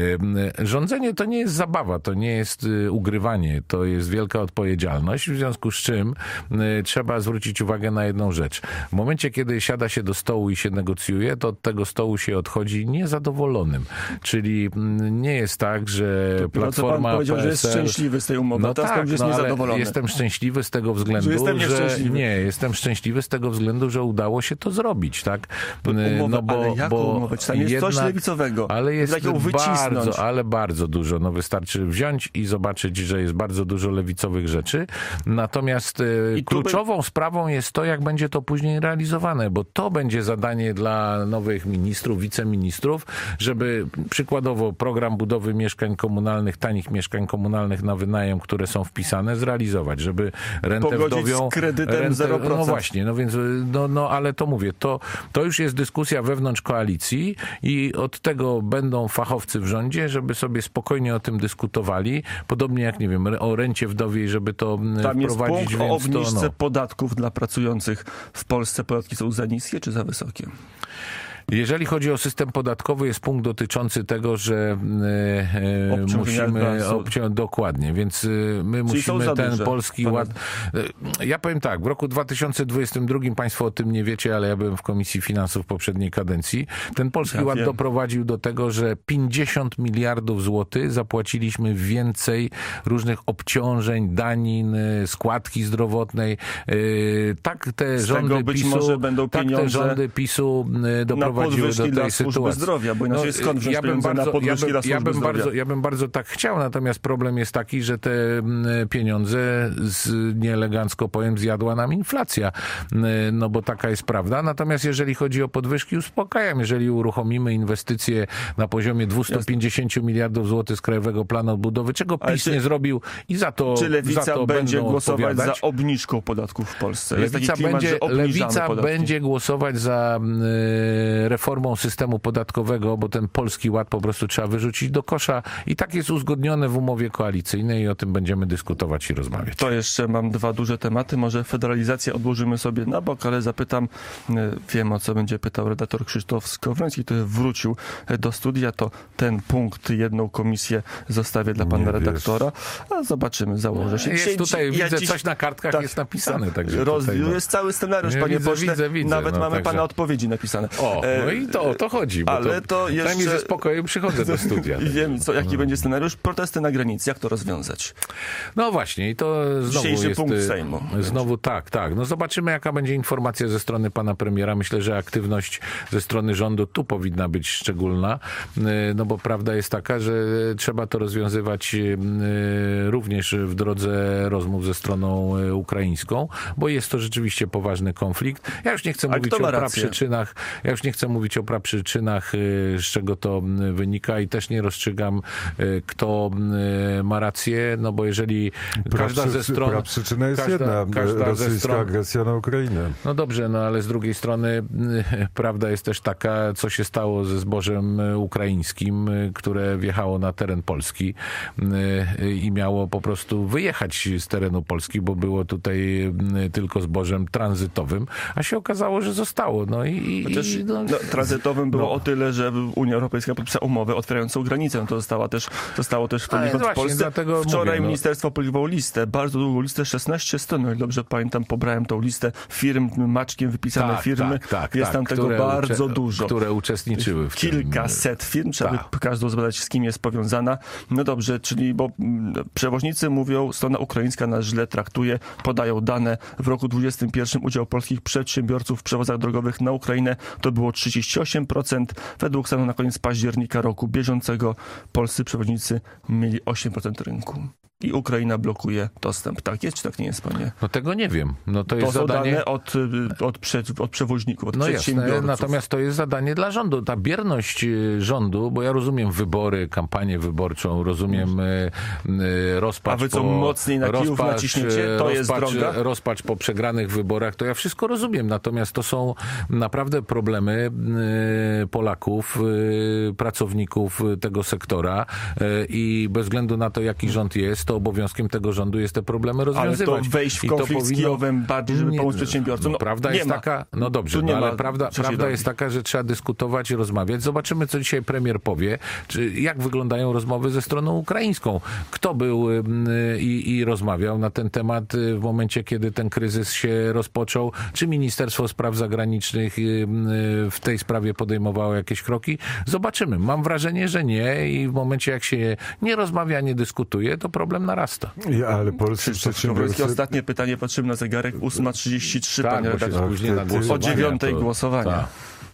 Rządzenie to nie jest zabawa, to nie jest ugrywanie, to jest wielka odpowiedzialność, w związku z czym y, trzeba zwrócić uwagę na jedną rzecz. W momencie, kiedy siada się do stołu i się negocjuje, to od tego stołu się odchodzi niezadowolonym. Czyli y, nie jest tak, że to, Platforma... To pan powiedział, P S L, że jest szczęśliwy z tej umowy, no a teraz tak, pan jest no, niezadowolony. Jestem szczęśliwy z tego względu, że... Jestem że nie, jestem szczęśliwy z tego względu, że udało się to zrobić, tak? Umowę, no bo, ale jaką bo umowę? Czy tam jest jednak, coś lewicowego? Ale jest bardzo, ale bardzo dużo. No wystarczy wziąć i zobaczyć, że jest bardzo dużo lewicowych rzeczy. Natomiast I kluczową by... sprawą jest to, jak będzie to później realizowane, bo to będzie zadanie dla nowych ministrów, wiceministrów, żeby przykładowo program budowy mieszkań komunalnych, tanich mieszkań komunalnych na wynajem, które są wpisane, zrealizować, żeby rentę Pogodzić wdowią... z kredytem rentę, zero procent. No właśnie, no więc, no, no ale to mówię, to, to już jest dyskusja wewnątrz koalicji i od tego będą fachowcy w rządzie, żeby sobie spokojnie o tym dyskutowali, podobnie jak, nie wiem, o rencie wdowiej, żeby to Tam wprowadzić. Jest punkt o obniżce to, no. podatków dla pracujących w Polsce. Podatki są za niskie czy za wysokie? Jeżeli chodzi o system podatkowy, jest punkt dotyczący tego, że e, musimy obciąć dokładnie, więc my Czyli musimy ten duże, polski pan... ład... Ja powiem tak, w roku dwa tysiące dwudziestym drugim, państwo o tym nie wiecie, ale ja byłem w Komisji Finansów poprzedniej kadencji, ten polski ja ład wiem. doprowadził do tego, że pięćdziesiąt miliardów złotych zapłaciliśmy więcej różnych obciążeń, danin, składki zdrowotnej. Tak te Z rządy tego być PiSu, może będą tak te rządy PiSu doprowadziły do tej sytuacji. Zdrowia, bo inaczej no, skąd wziąć ja bym bardzo, na podwyżki ja bym, dla ja bym zdrowia? bardzo, ja bym bardzo tak chciał, natomiast problem jest taki, że te pieniądze, z, nieelegancko powiem, zjadła nam inflacja. No bo taka jest prawda. Natomiast jeżeli chodzi o podwyżki, uspokajam. Jeżeli uruchomimy inwestycje na poziomie dwieście pięćdziesiąt miliardów złotych z Krajowego Planu Odbudowy, czego PiS czy, nie zrobił i za to Czy Lewica za to będzie będą głosować odpowiadać. za obniżką podatków w Polsce? Lewica, klimat, będzie, Lewica będzie głosować za reformą systemu podatkowego, bo ten Polski Ład po prostu trzeba wyrzucić do kosza i tak jest uzgodnione w umowie koalicyjnej i o tym będziemy dyskutować i rozmawiać. To jeszcze mam dwa duże tematy. Może federalizację odłożymy sobie na bok, ale zapytam, wiem o co będzie pytał redaktor Krzysztof Skowroński, który wrócił do studia, to ten punkt, jedną komisję zostawię dla pana Nie redaktora, a zobaczymy, założę się. Jest tutaj, ja widzę, dziś, coś na kartkach tak, jest napisane. Tak, także roz, tutaj, no. Jest cały scenariusz, Nie, panie widzę, pośle. widzę, widzę, Nawet no, mamy także... pana odpowiedzi napisane. O, no i to o to chodzi. Bo ale to, to jeszcze... Przynajmniej ze spokojem przychodzę do studia. I wiem, co, jaki no. będzie scenariusz. Protesty na granicy. Jak to rozwiązać? No właśnie i to znowu Dzisiejszy jest... punkt Sejmu. Znowu tak, tak. No zobaczymy, jaka będzie informacja ze strony pana premiera. Myślę, że aktywność ze strony rządu tu powinna być szczególna, no bo prawda jest taka, że trzeba to rozwiązywać również w drodze rozmów ze stroną ukraińską, bo jest to rzeczywiście poważny konflikt. Ja już nie chcę A mówić o praprzyczynach, ja już nie chcę mówić o praprzyczynach, z czego to wynika i też nie rozstrzygam, kto ma rację, no bo jeżeli każda ze stron... Praprzyczyna jest każda, jedna, każda rosyjska stron, agresja na Ukrainę. No dobrze, no ale z drugiej strony prawda jest też taka, co się stało ze zbożem ukraińskim, które wjechało na teren Polski i miało po prostu wyjechać z terenu Polski, bo było tutaj tylko zbożem tranzytowym, a się okazało, że zostało. No i, Chociaż, i no, no, tranzytowym było no. o tyle, że Unia Europejska podpisała umowę otwierającą granicę. To zostało też, zostało też w w Polsce. Wczoraj mówię, no. ministerstwo poliwało listę, bardzo długą listę, szesnaście stron. No i dobrze pamiętam, pobrałem tą listę firm, maczkiem wypisane tak, firmy. Tak, tak, jest tak, tam tego bardzo dużo. Które uczestniczyły w Kilkaset tym. firm, trzeba tak. by każdą zbadać, z kim jest powiązana. No dobrze, czyli bo przewoźnicy mówią, strona ukraińska nas źle traktuje, podają dane. W roku dwudziestym pierwszym udział polskich przedsiębiorców w przewozach drogowych na Ukrainę to było trzydzieści osiem procent. Według stanu na koniec października roku bieżącego polscy przewoźnicy mieli osiem procent rynku. I Ukraina blokuje dostęp. Tak jest, czy tak nie jest, panie? No tego nie wiem. No to jest to są zadanie... dane od, od, prze, od przewoźników, od no przedsiębiorców. Jasne, natomiast to jest zadanie dla rządu. Ta bierność rządu, bo ja rozumiem wybory, kampanię wyborczą, rozumiem rozpacz A wy co po, mocniej na kijów rozpacz, naciśniecie? To jest rozpacz, droga? Rozpacz po przegranych wyborach, to ja wszystko rozumiem. Natomiast to są naprawdę problemy Polaków, pracowników tego sektora i bez względu na to, jaki rząd jest, to obowiązkiem tego rządu jest te problemy rozwiązywać. Ale to wejść w I konflikt powinno... z Kijowem bardziej, żeby nie, pomóc przedsiębiorcom. No, prawda nie jest ma. taka, no dobrze, no, ale prawda, prawda jest taka, że trzeba dyskutować i rozmawiać. Zobaczymy, co dzisiaj premier powie, czy jak wyglądają rozmowy ze stroną ukraińską. Kto był i, i rozmawiał na ten temat w momencie, kiedy ten kryzys się rozpoczął? Czy Ministerstwo Spraw Zagranicznych w tej sprawie podejmowało jakieś kroki? Zobaczymy. Mam wrażenie, że nie i w momencie, jak się nie rozmawia, nie dyskutuje, to problem narasta. Ja, ale polscy przedsiębiorcy... Ostatnie pytanie, patrzymy na zegarek, ósma trzydzieści trzy, tak, panie redaktor. O dziewiątej to... głosowania. Tak.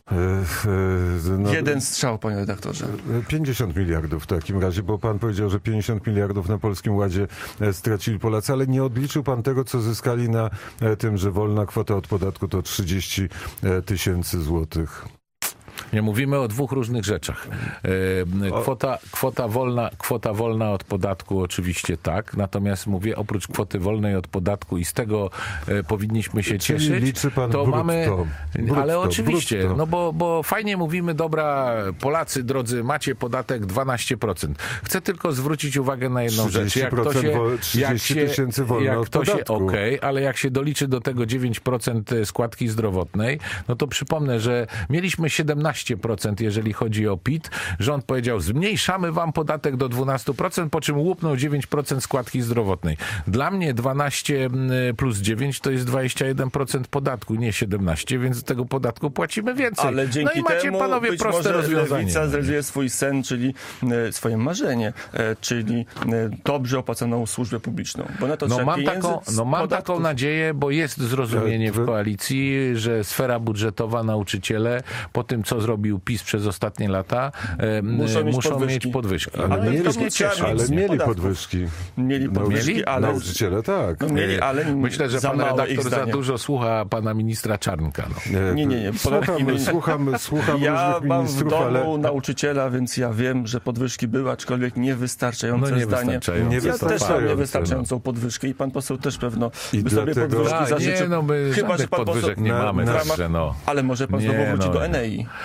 No, Jeden strzał, panie redaktorze. pięćdziesiąt miliardów w takim razie, bo pan powiedział, że pięćdziesiąt miliardów na Polskim Ładzie stracili Polacy, ale nie odliczył pan tego, co zyskali na tym, że wolna kwota od podatku to trzydzieści tysięcy złotych. Nie mówimy o dwóch różnych rzeczach. Kwota, kwota, wolna, kwota wolna od podatku oczywiście tak, natomiast mówię oprócz kwoty wolnej od podatku i z tego e, powinniśmy się Czyli cieszyć, liczy pan to brutto, mamy, brutto, ale oczywiście, brutto. no bo, bo fajnie mówimy, dobra, Polacy drodzy, macie podatek dwanaście procent. Chcę tylko zwrócić uwagę na jedną rzecz. Jak to się, trzydzieści tysięcy wolne jak od to się, podatku. okej, okay, ale jak się doliczy do tego dziewięć procent składki zdrowotnej, no to przypomnę, że mieliśmy siedemnaście procent, jeżeli chodzi o P I T. Rząd powiedział, zmniejszamy wam podatek do dwanaście procent, po czym łupnął dziewięć procent składki zdrowotnej. Dla mnie dwanaście plus dziewięć to jest dwadzieścia jeden procent podatku, nie siedemnaście, więc z tego podatku płacimy więcej. Ale dzięki no i macie, temu panowie, być proste może rozwiązanie. Lewica zrealizuje swój sen, czyli e, swoje marzenie, e, czyli e, dobrze opłacaną służbę publiczną. Bo na to no trzeba mam taką, no mam taką nadzieję, bo jest zrozumienie w koalicji, że sfera budżetowa, nauczyciele, po tym, co zrobił PiS przez ostatnie lata, e, muszą, mieć, muszą podwyżki. mieć podwyżki. Ale, ale mieli, to mnie cieszy. ale mieli podwyżki. Mieli podwyżki, mieli? ale... Nauczyciele, tak. No, mieli, ale Myślę, że za pan redaktor za zdanie. dużo słucha pana ministra Czarnka. No. Nie, nie, nie. Słucham, mi... słucham, słucham ja różnych mam ministrów, w domu ale... nauczyciela, więc ja wiem, że podwyżki były, aczkolwiek niewystarczające no, nie zdanie. wystarczające. Ja też mam niewystarczającą podwyżkę i pan poseł też pewno I by sobie dlatego... podwyżki A, zażyczył. nie, no my Chyba, że pan podwyżek poseł... nie na, mamy. na, Także, no. Ale może pan nie, znowu wróci no. do Enei.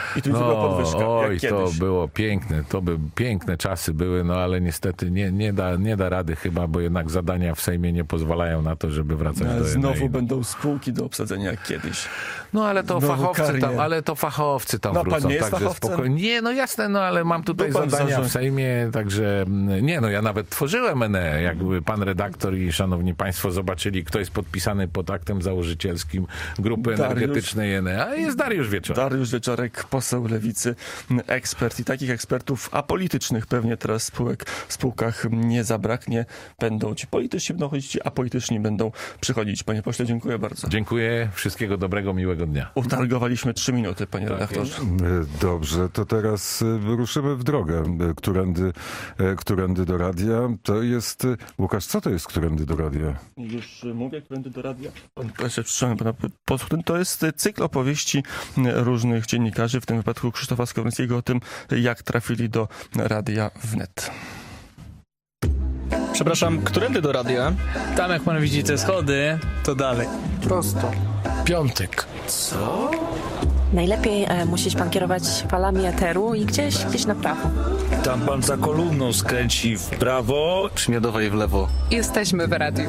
I tu no, była podwyżka, oj, to było piękne, to by piękne czasy były, no ale niestety nie, nie, da, nie da rady chyba, bo jednak zadania w Sejmie nie pozwalają na to, żeby wracać no, do Znowu jednej. będą spółki do obsadzenia jak kiedyś. No ale to Znowu fachowcy karier. tam, ale to fachowcy tam no, wrócą. Pan nie jest także spokojnie. Nie, no jasne, no ale mam tutaj zadania w Sejmie, także nie, no ja nawet tworzyłem N E, jakby pan redaktor i szanowni państwo zobaczyli, kto jest podpisany pod aktem założycielskim Grupy Dariusz, Energetycznej N E, a jest Dariusz Wieczorek. Dariusz Wieczorek, poseł Lewicy, ekspert i takich ekspertów apolitycznych pewnie teraz w spółek, w spółkach nie zabraknie. Będą ci polityczni będą chodzić, a polityczni będą przychodzić. Panie pośle, dziękuję bardzo. Dziękuję, wszystkiego dobrego, miłego dnia. Utargowaliśmy trzy minuty, panie tak redaktorze. Dobrze, to teraz ruszymy w drogę. Którędy, którędy do radia? To jest... Łukasz, co to jest którędy do radia? Już mówię, którędy do radia. Pan przytrzymaj pana posłuch. To jest cykl opowieści różnych dziennikarzy, w tym wypadku Krzysztofa Skowrońskiego, o tym, jak trafili do radia wnet. Przepraszam, którędy do radia? Tam jak pan widzi te schody, to dalej. Prosto. Piątek. Co? Najlepiej e, musi pan kierować falami eteru i gdzieś, gdzieś na prawo. Tam pan za kolumną skręci w prawo. Śmiodowej w lewo. Jesteśmy w radiu.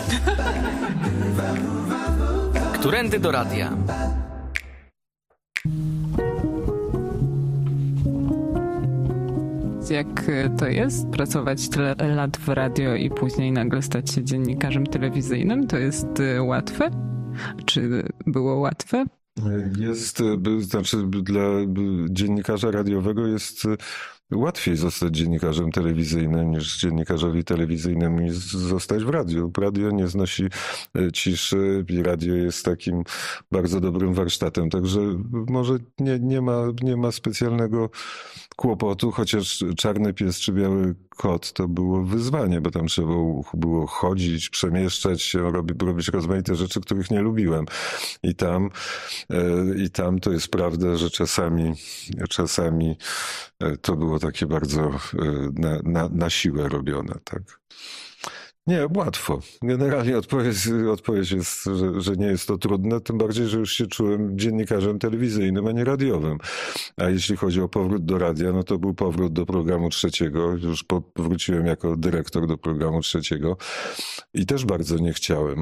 Którędy do radia? Jak to jest pracować tyle lat w radio i później nagle stać się dziennikarzem telewizyjnym? To jest łatwe? Czy było łatwe? Jest, znaczy dla dziennikarza radiowego jest łatwiej zostać dziennikarzem telewizyjnym niż dziennikarzowi telewizyjnym zostać w radiu. Radio nie znosi ciszy i radio jest takim bardzo dobrym warsztatem, także może nie, nie ma, nie ma specjalnego kłopotu, chociaż Czarny Pies czy Biały Kot to było wyzwanie, bo tam trzeba było chodzić, przemieszczać się, robić, robić rozmaite rzeczy, których nie lubiłem. I tam, i tam to jest prawda, że czasami, czasami to było takie bardzo na, na, na siłę robione, tak. Nie, łatwo. Generalnie odpowiedź, odpowiedź jest, że, że nie jest to trudne, tym bardziej, że już się czułem dziennikarzem telewizyjnym, a nie radiowym. A jeśli chodzi o powrót do radia, no to był powrót do programu trzeciego. Już powróciłem jako dyrektor do programu trzeciego i też bardzo nie chciałem.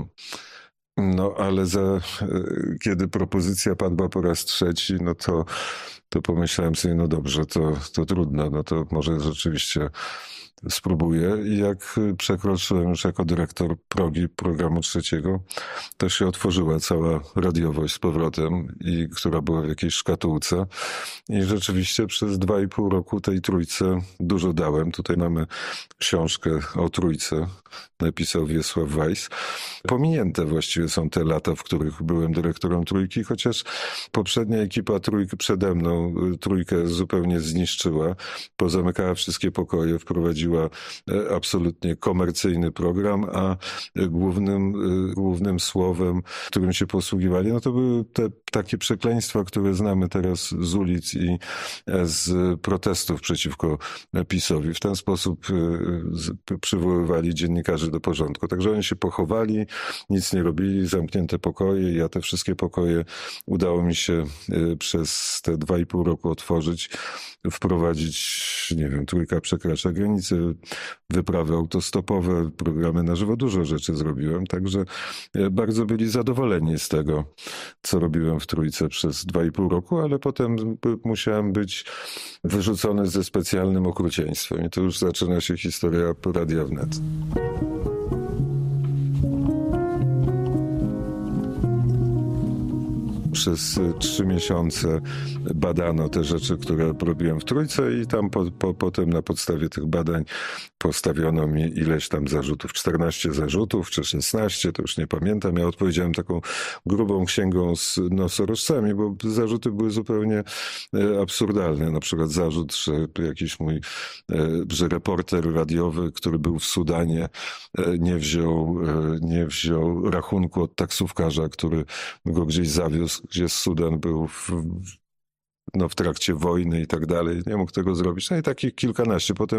No, ale za, kiedy propozycja padła po raz trzeci, no to, to pomyślałem sobie, no dobrze, to, to trudno, no to może rzeczywiście spróbuję. I jak przekroczyłem już jako dyrektor progi programu trzeciego, to się otworzyła cała radiowość z powrotem, i która była w jakiejś szkatułce. I rzeczywiście przez dwa i pół roku tej trójce dużo dałem. Tutaj mamy książkę o trójce. Napisał Wiesław Weiss. Pominięte właściwie są te lata, w których byłem dyrektorem trójki, chociaż poprzednia ekipa trójki przede mną trójkę zupełnie zniszczyła. Pozamykała wszystkie pokoje, wprowadziła absolutnie komercyjny program, a głównym, głównym słowem, którym się posługiwali, no to były te takie przekleństwa, które znamy teraz z ulic i z protestów przeciwko PiS-owi. W ten sposób przywoływali dziennikarzy do porządku. Także oni się pochowali, nic nie robili, zamknięte pokoje. Ja te wszystkie pokoje udało mi się przez te dwa i pół roku otworzyć, wprowadzić, nie wiem, trójka przekracza granice, wyprawy autostopowe, programy na żywo, dużo rzeczy zrobiłem, także bardzo byli zadowoleni z tego, co robiłem w trójce przez dwa i pół roku, ale potem musiałem być wyrzucony ze specjalnym okrucieństwem i to już zaczyna się historia Radia Wnet. Przez trzy miesiące badano te rzeczy, które robiłem w trójce i tam po, po, potem na podstawie tych badań postawiono mi ileś tam zarzutów, czternaście zarzutów czy szesnaście, to już nie pamiętam. Ja odpowiedziałem taką grubą księgą z nosorożcami, bo zarzuty były zupełnie absurdalne. Na przykład zarzut, że jakiś mój, że reporter radiowy, który był w Sudanie, nie wziął, nie wziął rachunku od taksówkarza, który go gdzieś zawiózł, gdzie Sudan był w, no, w trakcie wojny i tak dalej. Nie mógł tego zrobić. No i takich kilkanaście. Potem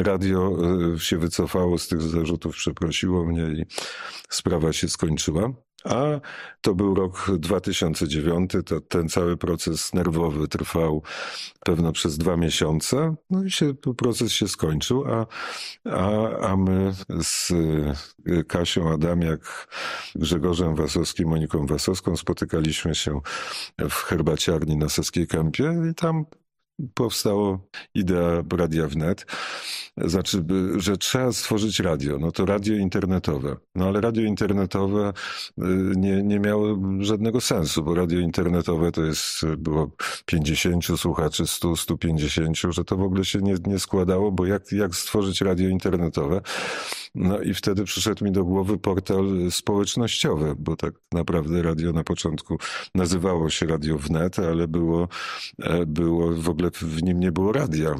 radio się wycofało z tych zarzutów, przeprosiło mnie i sprawa się skończyła. A to był rok dwa tysiące dziewiąty, to ten cały proces nerwowy trwał pewno przez dwa miesiące, no i się, proces się skończył, a, a, a my z Kasią Adamiak, Grzegorzem Wasowskim, Moniką Wasowską spotykaliśmy się w herbaciarni na Saskiej Kępie i tam powstała idea Radia Wnet. Znaczy, że trzeba stworzyć radio. No to radio internetowe. No ale radio internetowe nie, nie miało żadnego sensu, bo radio internetowe to jest, było pięćdziesięciu słuchaczy, stu, stu pięćdziesięciu, że to w ogóle się nie, nie składało, bo jak, jak stworzyć radio internetowe? No i wtedy przyszedł mi do głowy portal społecznościowy, bo tak naprawdę radio na początku nazywało się Radio Wnet, ale było, było w ogóle w nim nie było radia.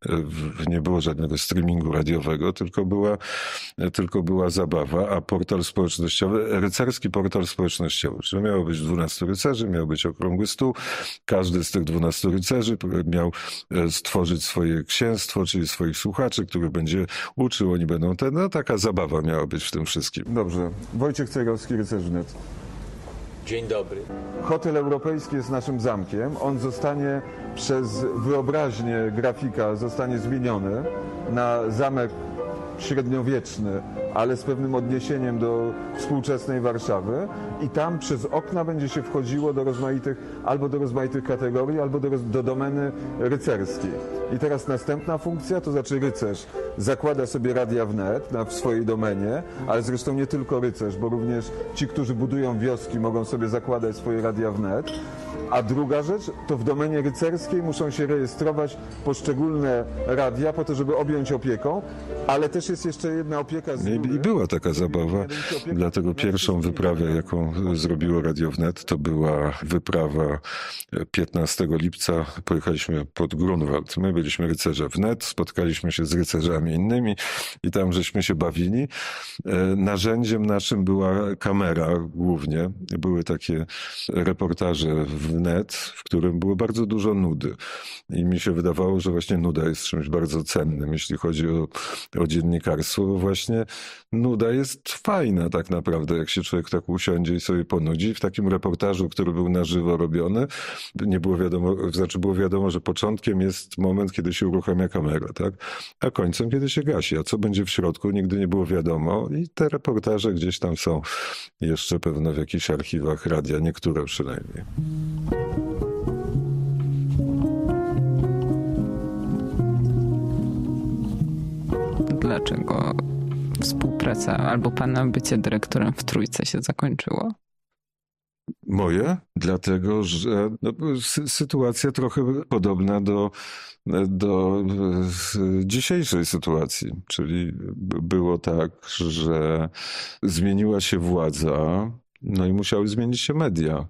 Nie było żadnego streamingu radiowego, tylko była, tylko była zabawa, a portal społecznościowy, rycerski portal społecznościowy, czyli miało być dwunastu rycerzy, miał być okrągły stół, każdy z tych dwunastu rycerzy miał stworzyć swoje księstwo, czyli swoich słuchaczy, których będzie uczył, oni będą ten, no taka zabawa miała być w tym wszystkim. Dobrze, Wojciech Cejrowski, Rycerzy Wnet. Dzień dobry. Hotel Europejski jest naszym zamkiem. On zostanie przez wyobraźnię grafika zostanie zmieniony na zamek średniowieczny, ale z pewnym odniesieniem do współczesnej Warszawy i tam przez okna będzie się wchodziło do rozmaitych, albo do rozmaitych kategorii, albo do, do domeny rycerskiej. I teraz następna funkcja, to znaczy rycerz zakłada sobie Radia Wnet na, w swojej domenie, ale zresztą nie tylko rycerz, bo również ci, którzy budują wioski, mogą sobie zakładać swoje Radia Wnet. A druga rzecz, to w domenie rycerskiej muszą się rejestrować poszczególne radia po to, żeby objąć opieką, ale też jest jeszcze jedna opieka z góry. I była taka zabawa, dlatego pierwszą wyprawę, jaką zrobiło Radio Wnet, to była wyprawa piętnastego lipca. Pojechaliśmy pod Grunwald. My byliśmy rycerze Wnet, spotkaliśmy się z rycerzami innymi i tam żeśmy się bawili. Narzędziem naszym była kamera głównie. Były takie reportaże w Net, w którym było bardzo dużo nudy. I mi się wydawało, że właśnie nuda jest czymś bardzo cennym, jeśli chodzi o, o dziennikarstwo, bo właśnie nuda jest fajna tak naprawdę, jak się człowiek tak usiądzie i sobie ponudzi. W takim reportażu, który był na żywo robiony, nie było wiadomo, znaczy było wiadomo, że początkiem jest moment, kiedy się uruchamia kamera, tak? A końcem, kiedy się gasi. A co będzie w środku, nigdy nie było wiadomo. I te reportaże gdzieś tam są jeszcze pewno w jakichś archiwach radia, niektóre przynajmniej. Dlaczego współpraca albo pana bycie dyrektorem w Trójce się zakończyło? Moje? Dlatego, że no, sytuacja trochę podobna do, do dzisiejszej sytuacji. Czyli było tak, że zmieniła się władza, no i musiały zmienić się media.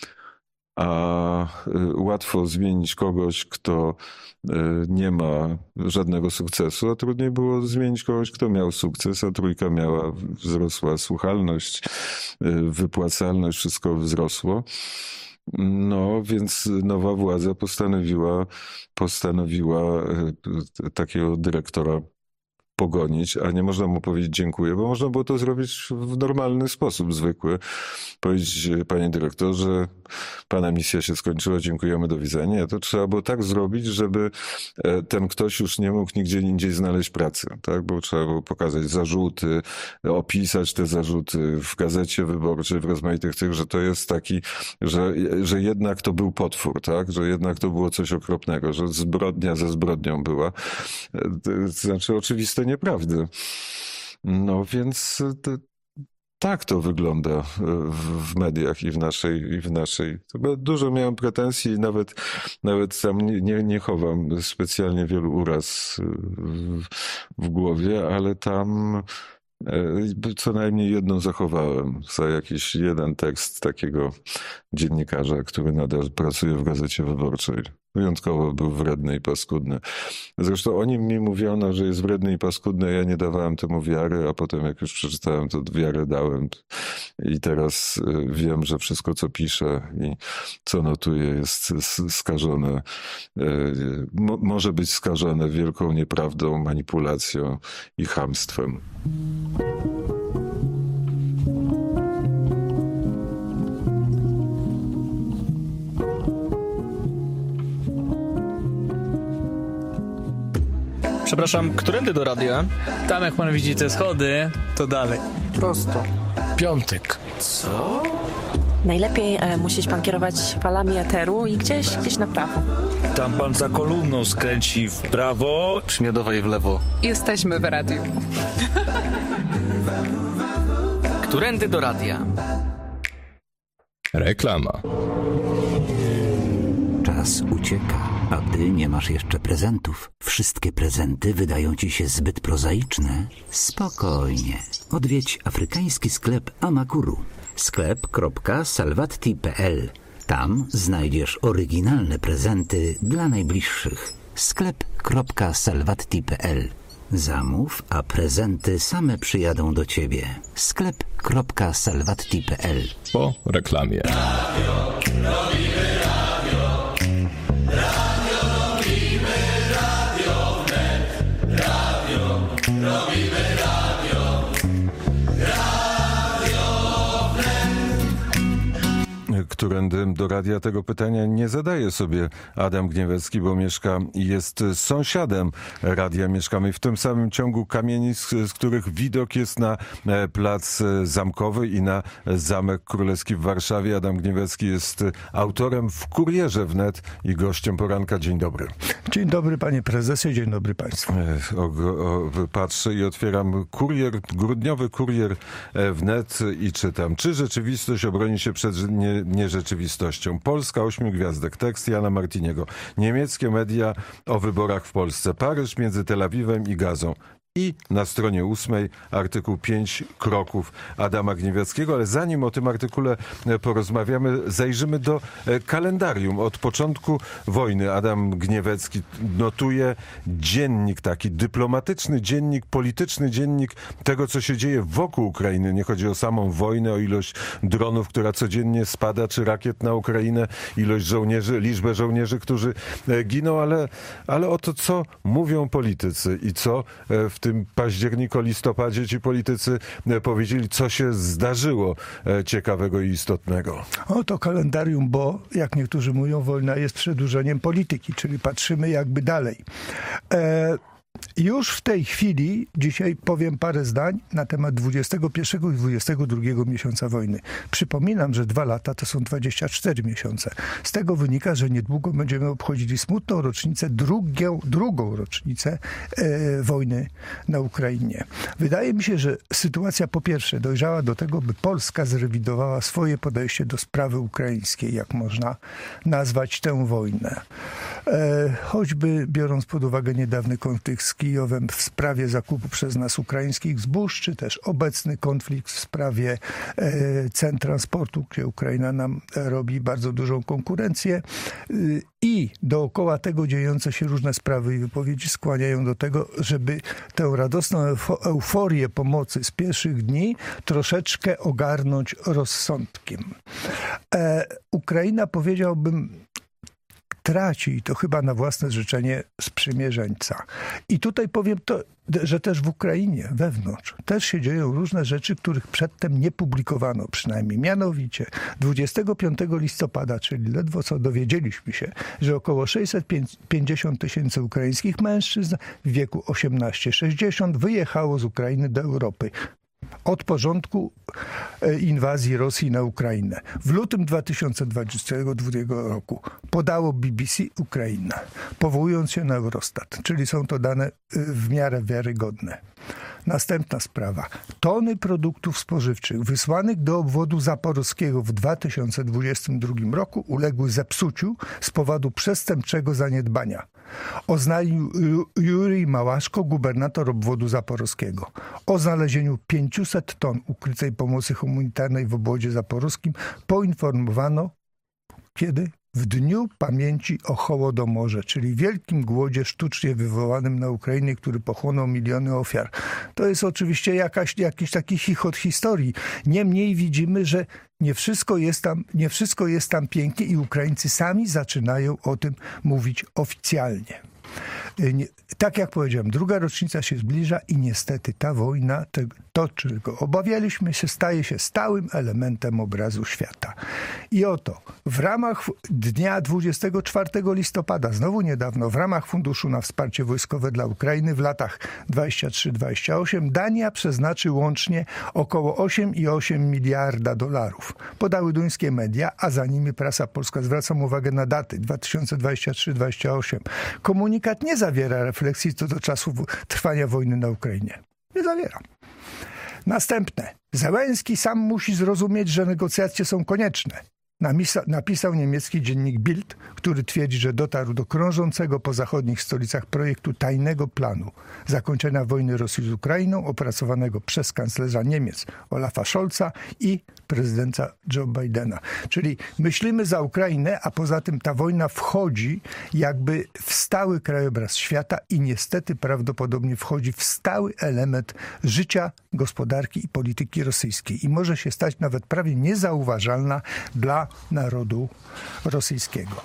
A łatwo zmienić kogoś, kto nie ma żadnego sukcesu, a trudniej było zmienić kogoś, kto miał sukces, a Trójka miała, wzrosła słuchalność, wypłacalność, wszystko wzrosło. No, więc nowa władza postanowiła, postanowiła takiego dyrektora pogonić, a nie można mu powiedzieć dziękuję, bo można było to zrobić w normalny sposób, zwykły. Powiedzieć, panie dyrektorze, pana misja się skończyła, dziękujemy, do widzenia. To trzeba było tak zrobić, żeby ten ktoś już nie mógł nigdzie indziej znaleźć pracy, tak? Bo trzeba było pokazać zarzuty, opisać te zarzuty w Gazecie Wyborczej, w rozmaitych tych, że to jest taki, że, że jednak to był potwór, tak? Że jednak to było coś okropnego, że zbrodnia ze zbrodnią była. To znaczy oczywiste nieprawdy. No więc to, tak to wygląda w, w mediach i w naszej, i w naszej. Dużo miałem pretensji i nawet, nawet tam nie, nie, nie chowam specjalnie wielu uraz w, w głowie, ale tam co najmniej jedną zachowałem za jakiś jeden tekst takiego dziennikarza, który nadal pracuje w Gazecie Wyborczej. Wyjątkowo był wredny i paskudny. Zresztą o nim mi mówiono, że jest wredny i paskudny, ja nie dawałem temu wiary, a potem jak już przeczytałem, to wiarę dałem. I teraz wiem, że wszystko, co pisze i co notuje, jest skażone, może być skażone wielką nieprawdą, manipulacją i chamstwem. Przepraszam, którędy do radia? Tam jak pan widzi te schody, to dalej. Prosto. Piątek. Co? Najlepiej e, musi się pan kierować falami eteru i gdzieś, gdzieś na prawo. Tam pan za kolumną skręci w prawo. Przy Miodowej w lewo. Jesteśmy w radiu. Którędy do radia? Reklama. Czas ucieka, a ty nie masz jeszcze prezentów. Wszystkie prezenty wydają ci się zbyt prozaiczne. Spokojnie. Odwiedź afrykański sklep Amakuru. sklep kropka salwatti kropka p l. Tam znajdziesz oryginalne prezenty dla najbliższych. sklep kropka salwatti kropka p l. Zamów, a prezenty same przyjadą do ciebie. sklep kropka salwatti kropka p l. Po reklamie. Którędy do radia, tego pytania nie zadaje sobie Adam Gniewecki, bo mieszka i jest sąsiadem radia. Mieszkamy w tym samym ciągu kamienic, z których widok jest na plac Zamkowy i na Zamek Królewski w Warszawie. Adam Gniewecki jest autorem w Kurierze Wnet i gościem poranka. Dzień dobry. Dzień dobry panie prezesie, dzień dobry państwu. O, o, patrzę i otwieram kurier, grudniowy Kurier Wnet i czytam. Czy rzeczywistość obroni się przed nie, nierzeczywistością? Polska ośmiu gwiazdek. Tekst Jana Martiniego. Niemieckie media o wyborach w Polsce. Paryż między Tel Awiwem i Gazą. I na stronie ósmej artykuł pięć kroków Adama Gnieweckiego, ale zanim o tym artykule porozmawiamy, zajrzymy do kalendarium. Od początku wojny Adam Gniewecki notuje dziennik, taki dyplomatyczny dziennik, polityczny dziennik tego, co się dzieje wokół Ukrainy. Nie chodzi o samą wojnę, o ilość dronów, która codziennie spada, czy rakiet na Ukrainę, ilość żołnierzy, liczbę żołnierzy, którzy giną, ale, ale o to, co mówią politycy i co w tym październiku, listopadzie ci politycy powiedzieli, co się zdarzyło ciekawego i istotnego. Oto kalendarium, bo jak niektórzy mówią, wojna jest przedłużeniem polityki, czyli patrzymy jakby dalej. E Już w tej chwili, dzisiaj powiem parę zdań na temat dwudziestego pierwszego i dwudziestego drugiego miesiąca wojny. Przypominam, że dwa lata to są dwadzieścia cztery miesiące. Z tego wynika, że niedługo będziemy obchodzili smutną rocznicę, drugią, drugą rocznicę e, wojny na Ukrainie. Wydaje mi się, że sytuacja po pierwsze dojrzała do tego, by Polska zrewidowała swoje podejście do sprawy ukraińskiej, jak można nazwać tę wojnę. E, choćby biorąc pod uwagę niedawny konflikt z Kijowem w sprawie zakupu przez nas ukraińskich zbóż, czy też obecny konflikt w sprawie e, cen transportu, gdzie Ukraina nam robi bardzo dużą konkurencję. E, I dookoła tego dziejące się różne sprawy i wypowiedzi skłaniają do tego, żeby tę radosną euforię pomocy z pierwszych dni troszeczkę ogarnąć rozsądkiem. E, Ukraina, powiedziałbym, traci, i to chyba na własne życzenie, sprzymierzeńca. I tutaj powiem to, że też w Ukrainie, wewnątrz, też się dzieją różne rzeczy, których przedtem nie publikowano przynajmniej. Mianowicie dwudziestego piątego listopada, czyli ledwo co dowiedzieliśmy się, że około sześćset pięćdziesiąt tysięcy ukraińskich mężczyzn w wieku osiemnaście sześćdziesiąt wyjechało z Ukrainy do Europy. Od początku inwazji Rosji na Ukrainę. W lutym dwa tysiące dwudziestego drugiego roku podało B B C Ukraina, powołując się na Eurostat, czyli są to dane w miarę wiarygodne. Następna sprawa. Tony produktów spożywczych wysłanych do obwodu zaporowskiego w dwa tysiące dwudziestym drugim roku uległy zepsuciu z powodu przestępczego zaniedbania. Oznajmił Jurij Małaszko, gubernator obwodu zaporowskiego. O znalezieniu pięciuset ton ukrytej pomocy humanitarnej w obwodzie zaporowskim poinformowano kiedy? W Dniu Pamięci o Hołodomorze, czyli wielkim głodzie sztucznie wywołanym na Ukrainie, który pochłonął miliony ofiar. To jest oczywiście jakaś, jakiś taki chichot historii. Niemniej widzimy, że nie wszystko jest tam, nie wszystko jest tam pięknie i Ukraińcy sami zaczynają o tym mówić oficjalnie. Tak jak powiedziałem, druga rocznica się zbliża i niestety ta wojna, To, czego obawialiśmy się, staje się stałym elementem obrazu świata. I oto w ramach dnia dwudziestego czwartego listopada, znowu niedawno, w ramach Funduszu na Wsparcie Wojskowe dla Ukrainy w latach dwudziestym trzecim do dwudziestego ósmego Dania przeznaczy łącznie około osiem i osiem miliarda dolarów. Podały duńskie media, a za nimi prasa polska. Zwracam uwagę na daty dwa tysiące dwudziesty trzeci do dwudziestego ósmego. Komunikat nie zawiera refleksji co do czasu trwania wojny na Ukrainie. Nie zawiera. Następne. Zełenski sam musi zrozumieć, że negocjacje są konieczne. Namisa, napisał niemiecki dziennik Bild, który twierdzi, że dotarł do krążącego po zachodnich stolicach projektu tajnego planu zakończenia wojny Rosji z Ukrainą, opracowanego przez kanclerza Niemiec Olafa Scholza i prezydenta Joe Bidena. Czyli myślimy za Ukrainę, a poza tym ta wojna wchodzi jakby w stały krajobraz świata i niestety prawdopodobnie wchodzi w stały element życia, gospodarki i polityki rosyjskiej. I może się stać nawet prawie niezauważalna dla narodu rosyjskiego.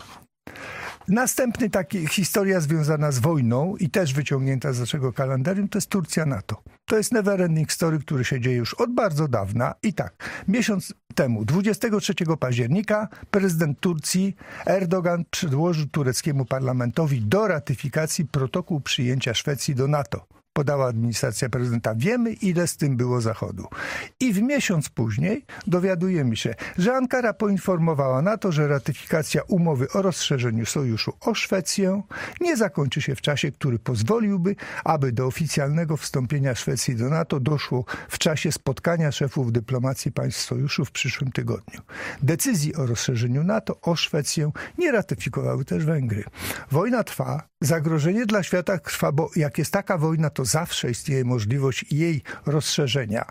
Następny taki historia związana z wojną i też wyciągnięta z naszego kalendarium, to jest Turcja NATO. To jest never ending story, który się dzieje już od bardzo dawna. I tak, miesiąc temu, dwudziestego trzeciego października, prezydent Turcji Erdogan przedłożył tureckiemu parlamentowi do ratyfikacji protokół przyjęcia Szwecji do NATO. Podała administracja prezydenta. Wiemy, ile z tym było Zachodu. I w miesiąc później dowiadujemy się, że Ankara poinformowała NATO, że ratyfikacja umowy o rozszerzeniu sojuszu o Szwecję nie zakończy się w czasie, który pozwoliłby, aby do oficjalnego wstąpienia Szwecji do NATO doszło w czasie spotkania szefów dyplomacji państw sojuszu w przyszłym tygodniu. Decyzji o rozszerzeniu NATO o Szwecję nie ratyfikowały też Węgry. Wojna trwa, zagrożenie dla świata trwa, bo jak jest taka wojna, to zawsze istnieje możliwość jej rozszerzenia.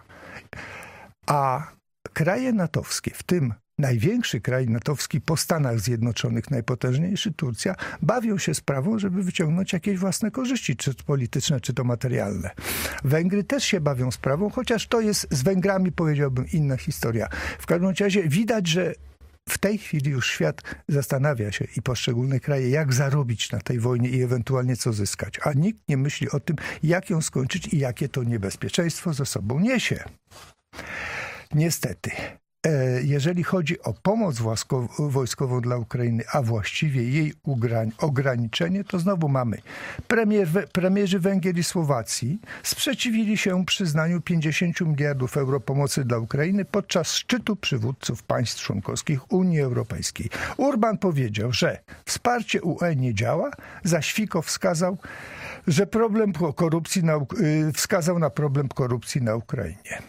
A kraje natowskie, w tym największy kraj natowski po Stanach Zjednoczonych, najpotężniejszy Turcja, bawią się sprawą, żeby wyciągnąć jakieś własne korzyści, czy to polityczne, czy to materialne. Węgry też się bawią sprawą, chociaż to jest z Węgrami, powiedziałbym, inna historia. W każdym razie widać, że w tej chwili już świat zastanawia się i poszczególne kraje, jak zarobić na tej wojnie i ewentualnie co zyskać. A nikt nie myśli o tym, jak ją skończyć i jakie to niebezpieczeństwo ze sobą niesie. Niestety, jeżeli chodzi o pomoc wojskową dla Ukrainy, a właściwie jej ograniczenie, to znowu mamy premier, premierzy Węgier i Słowacji sprzeciwili się przyznaniu pięćdziesięciu miliardów euro pomocy dla Ukrainy podczas szczytu przywódców państw członkowskich Unii Europejskiej. Urban powiedział, że wsparcie U E nie działa, zaś Fico wskazał, że problem korupcji na, wskazał na problem korupcji na Ukrainie.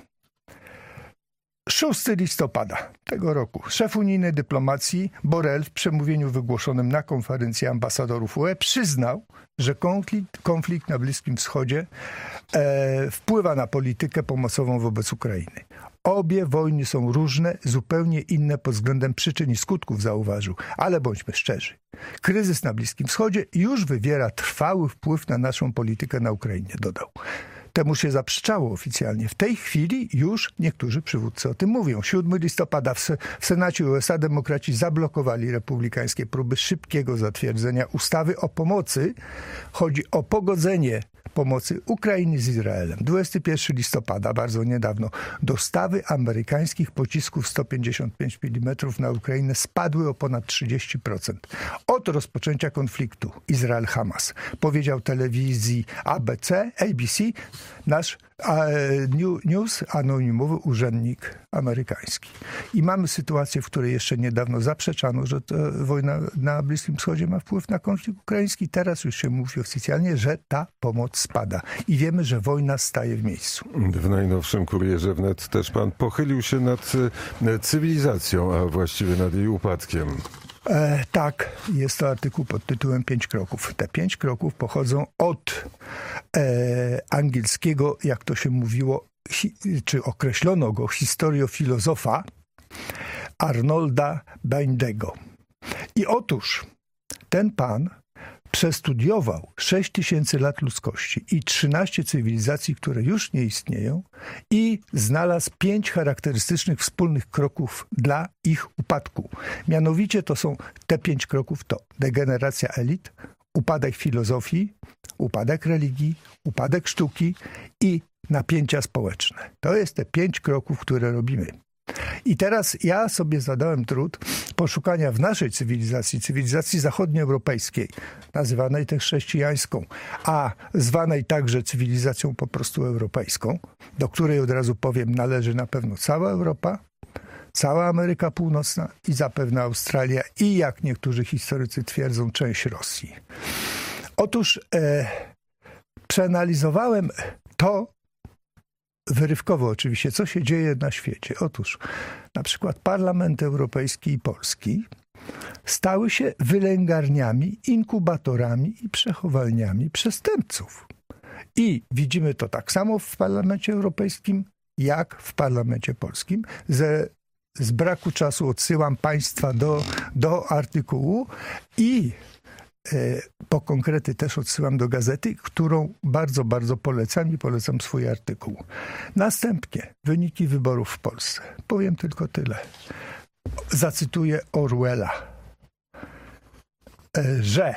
szóstego listopada tego roku szef unijnej dyplomacji Borrell w przemówieniu wygłoszonym na konferencji ambasadorów U E przyznał, że konflikt, konflikt na Bliskim Wschodzie e, wpływa na politykę pomocową wobec Ukrainy. Obie wojny są różne, zupełnie inne pod względem przyczyn i skutków, zauważył. Ale bądźmy szczerzy. Kryzys na Bliskim Wschodzie już wywiera trwały wpływ na naszą politykę na Ukrainie, dodał. Temu się zaprzeczało oficjalnie. W tej chwili już niektórzy przywódcy o tym mówią. siódmego listopada w, w Senacie U S A demokraci zablokowali republikańskie próby szybkiego zatwierdzenia ustawy o pomocy. Chodzi o pogodzenie pomocy Ukrainy z Izraelem. dwudziestego pierwszego listopada, bardzo niedawno, dostawy amerykańskich pocisków sto pięćdziesiąt pięć milimetrów na Ukrainę spadły o ponad trzydzieści procent. Od rozpoczęcia konfliktu Izrael-Hamas, powiedział telewizji A B C, A B C, nasz News, anonimowy urzędnik amerykański. I mamy sytuację, w której jeszcze niedawno zaprzeczano, że ta wojna na Bliskim Wschodzie ma wpływ na konflikt ukraiński. Teraz już się mówi oficjalnie, że ta pomoc spada. I wiemy, że wojna staje w miejscu. W najnowszym Kurierze Wnet też pan pochylił się nad cywilizacją, a właściwie nad jej upadkiem. E, tak, jest to artykuł pod tytułem Pięć kroków. Te pięć kroków pochodzą od e, angielskiego, jak to się mówiło, hi, czy określono go, historiofilozofa Arnolda Bindego. I otóż ten pan przestudiował sześć tysięcy lat ludzkości i trzynaście cywilizacji, które już nie istnieją, i znalazł pięć charakterystycznych wspólnych kroków dla ich upadku. Mianowicie to są te pięć kroków to degeneracja elit, upadek filozofii, upadek religii, upadek sztuki i napięcia społeczne. To jest te pięć kroków, które robimy. I teraz ja sobie zadałem trud poszukania w naszej cywilizacji, cywilizacji zachodnioeuropejskiej, nazywanej też chrześcijańską, a zwanej także cywilizacją po prostu europejską, do której od razu powiem należy na pewno cała Europa, cała Ameryka Północna i zapewne Australia i, jak niektórzy historycy twierdzą, część Rosji. Otóż e, przeanalizowałem to, wyrywkowo oczywiście, co się dzieje na świecie. Otóż na przykład Parlament Europejski i Polski stały się wylęgarniami, inkubatorami i przechowalniami przestępców. I widzimy to tak samo w Parlamencie Europejskim, jak w Parlamencie Polskim. Ze, z braku czasu odsyłam Państwa do, do artykułu i po konkrety też odsyłam do gazety, którą bardzo, bardzo polecam i polecam swój artykuł. Następnie wyniki wyborów w Polsce. Powiem tylko tyle. Zacytuję Orwella, że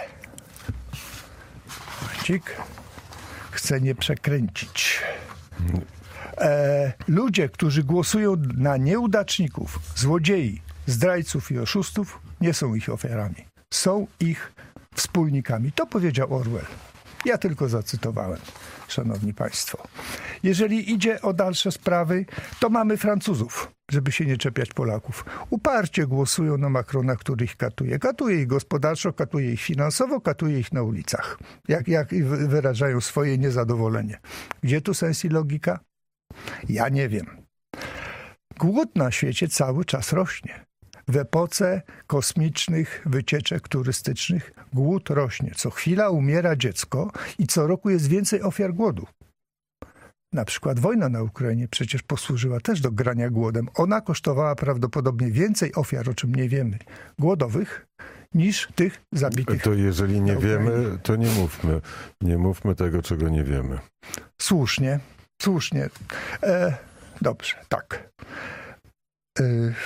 chcę nie przekręcić. E, ludzie, którzy głosują na nieudaczników, złodziei, zdrajców i oszustów, nie są ich ofiarami. Są ich wspólnikami. To powiedział Orwell. Ja tylko zacytowałem, szanowni państwo. Jeżeli idzie o dalsze sprawy, to mamy Francuzów, żeby się nie czepiać Polaków. Uparcie głosują na Macrona, który ich katuje. Katuje ich gospodarczo, katuje ich finansowo, katuje ich na ulicach. Jak, jak wyrażają swoje niezadowolenie. Gdzie tu sens i logika? Ja nie wiem. Głód na świecie cały czas rośnie. W epoce kosmicznych wycieczek turystycznych głód rośnie. Co chwila umiera dziecko i co roku jest więcej ofiar głodu. Na przykład wojna na Ukrainie przecież posłużyła też do grania głodem. Ona kosztowała prawdopodobnie więcej ofiar, o czym nie wiemy, głodowych, niż tych zabitych. To jeżeli nie wiemy, to nie mówmy. Nie mówmy tego, czego nie wiemy. Słusznie, słusznie. E, dobrze, tak. E,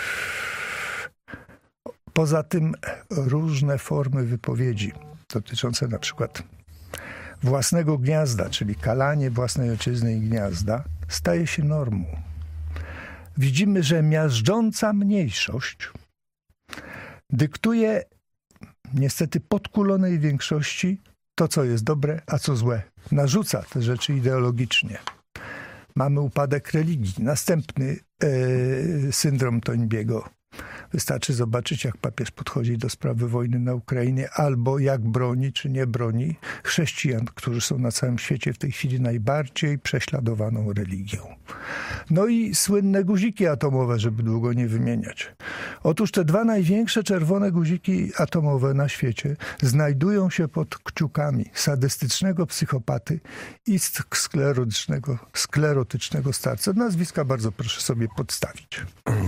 Poza tym różne formy wypowiedzi dotyczące na przykład własnego gniazda, czyli kalanie własnej ojczyzny i gniazda, staje się normą. Widzimy, że miażdżąca mniejszość dyktuje niestety podkulonej większości to, co jest dobre, a co złe. Narzuca te rzeczy ideologicznie. Mamy upadek religii. Następny e, syndrom Toynbiego. Wystarczy zobaczyć, jak papież podchodzi do sprawy wojny na Ukrainie, albo jak broni czy nie broni chrześcijan, którzy są na całym świecie w tej chwili najbardziej prześladowaną religią. No i słynne guziki atomowe, żeby długo nie wymieniać. Otóż te dwa największe czerwone guziki atomowe na świecie znajdują się pod kciukami sadystycznego psychopaty i sklerotycznego, sklerotycznego starca. Nazwiska bardzo proszę sobie podstawić.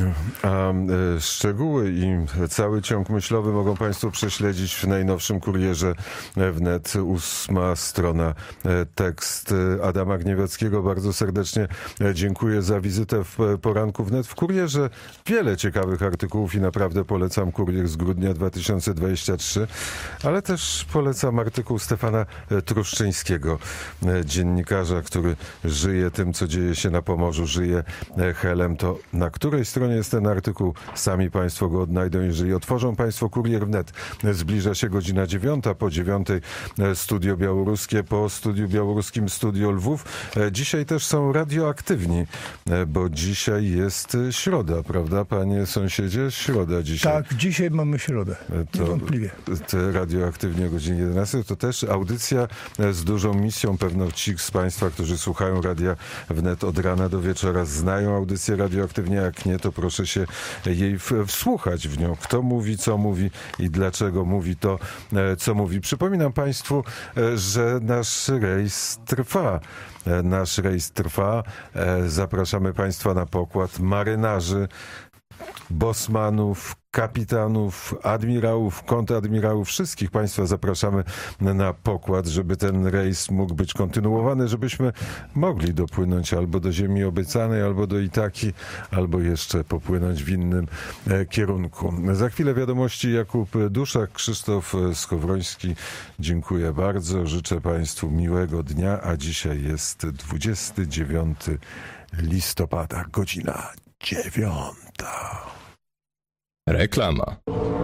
A e, szczegóły i cały ciąg myślowy mogą państwo prześledzić w najnowszym Kurierze Wnet. Ósma strona, e, tekst Adama Gniewiackiego. Bardzo serdecznie dziękuję za wizytę w poranku Wnet. W Kurierze wiele ciekawych artykułów i naprawdę polecam Kurier z grudnia dwa tysiące dwudziestego trzeciego, ale też polecam artykuł Stefana Truszczyńskiego, dziennikarza, który żyje tym, co dzieje się na Pomorzu, żyje helem. To na której stronie jest ten artykuł? Sami państwo go odnajdą, jeżeli otworzą państwo Kurier Wnet. Zbliża się godzina dziewiąta, po dziewiątej studio białoruskie, po studiu białoruskim studio Lwów. Dzisiaj też są radioaktywni, bo dzisiaj jest środa, prawda, panie sąsiedzie? Środa dzisiaj. Tak, dzisiaj mamy środę, niewątpliwie. To radioaktywnie o godzinie jedenastej. To też audycja z dużą misją. Pewno ci z państwa, którzy słuchają Radia Wnet od rana do wieczora, znają audycję radioaktywnie. Jak nie, to proszę się jej wsłuchać w nią. Kto mówi, co mówi i dlaczego mówi to, co mówi. Przypominam państwu, że nasz rejs trwa. Nasz rejs trwa. Zapraszamy państwa na pokład marynarzy, bosmanów, kapitanów, admirałów, kontradmirałów, wszystkich Państwa zapraszamy na pokład, żeby ten rejs mógł być kontynuowany, żebyśmy mogli dopłynąć albo do Ziemi Obiecanej, albo do Itaki, albo jeszcze popłynąć w innym e, kierunku. Za chwilę wiadomości Jakub Duszak, Krzysztof Skowroński. Dziękuję bardzo. Życzę Państwu miłego dnia, a dzisiaj jest dwudziestego dziewiątego listopada, godzina dziewiąta. Reklama.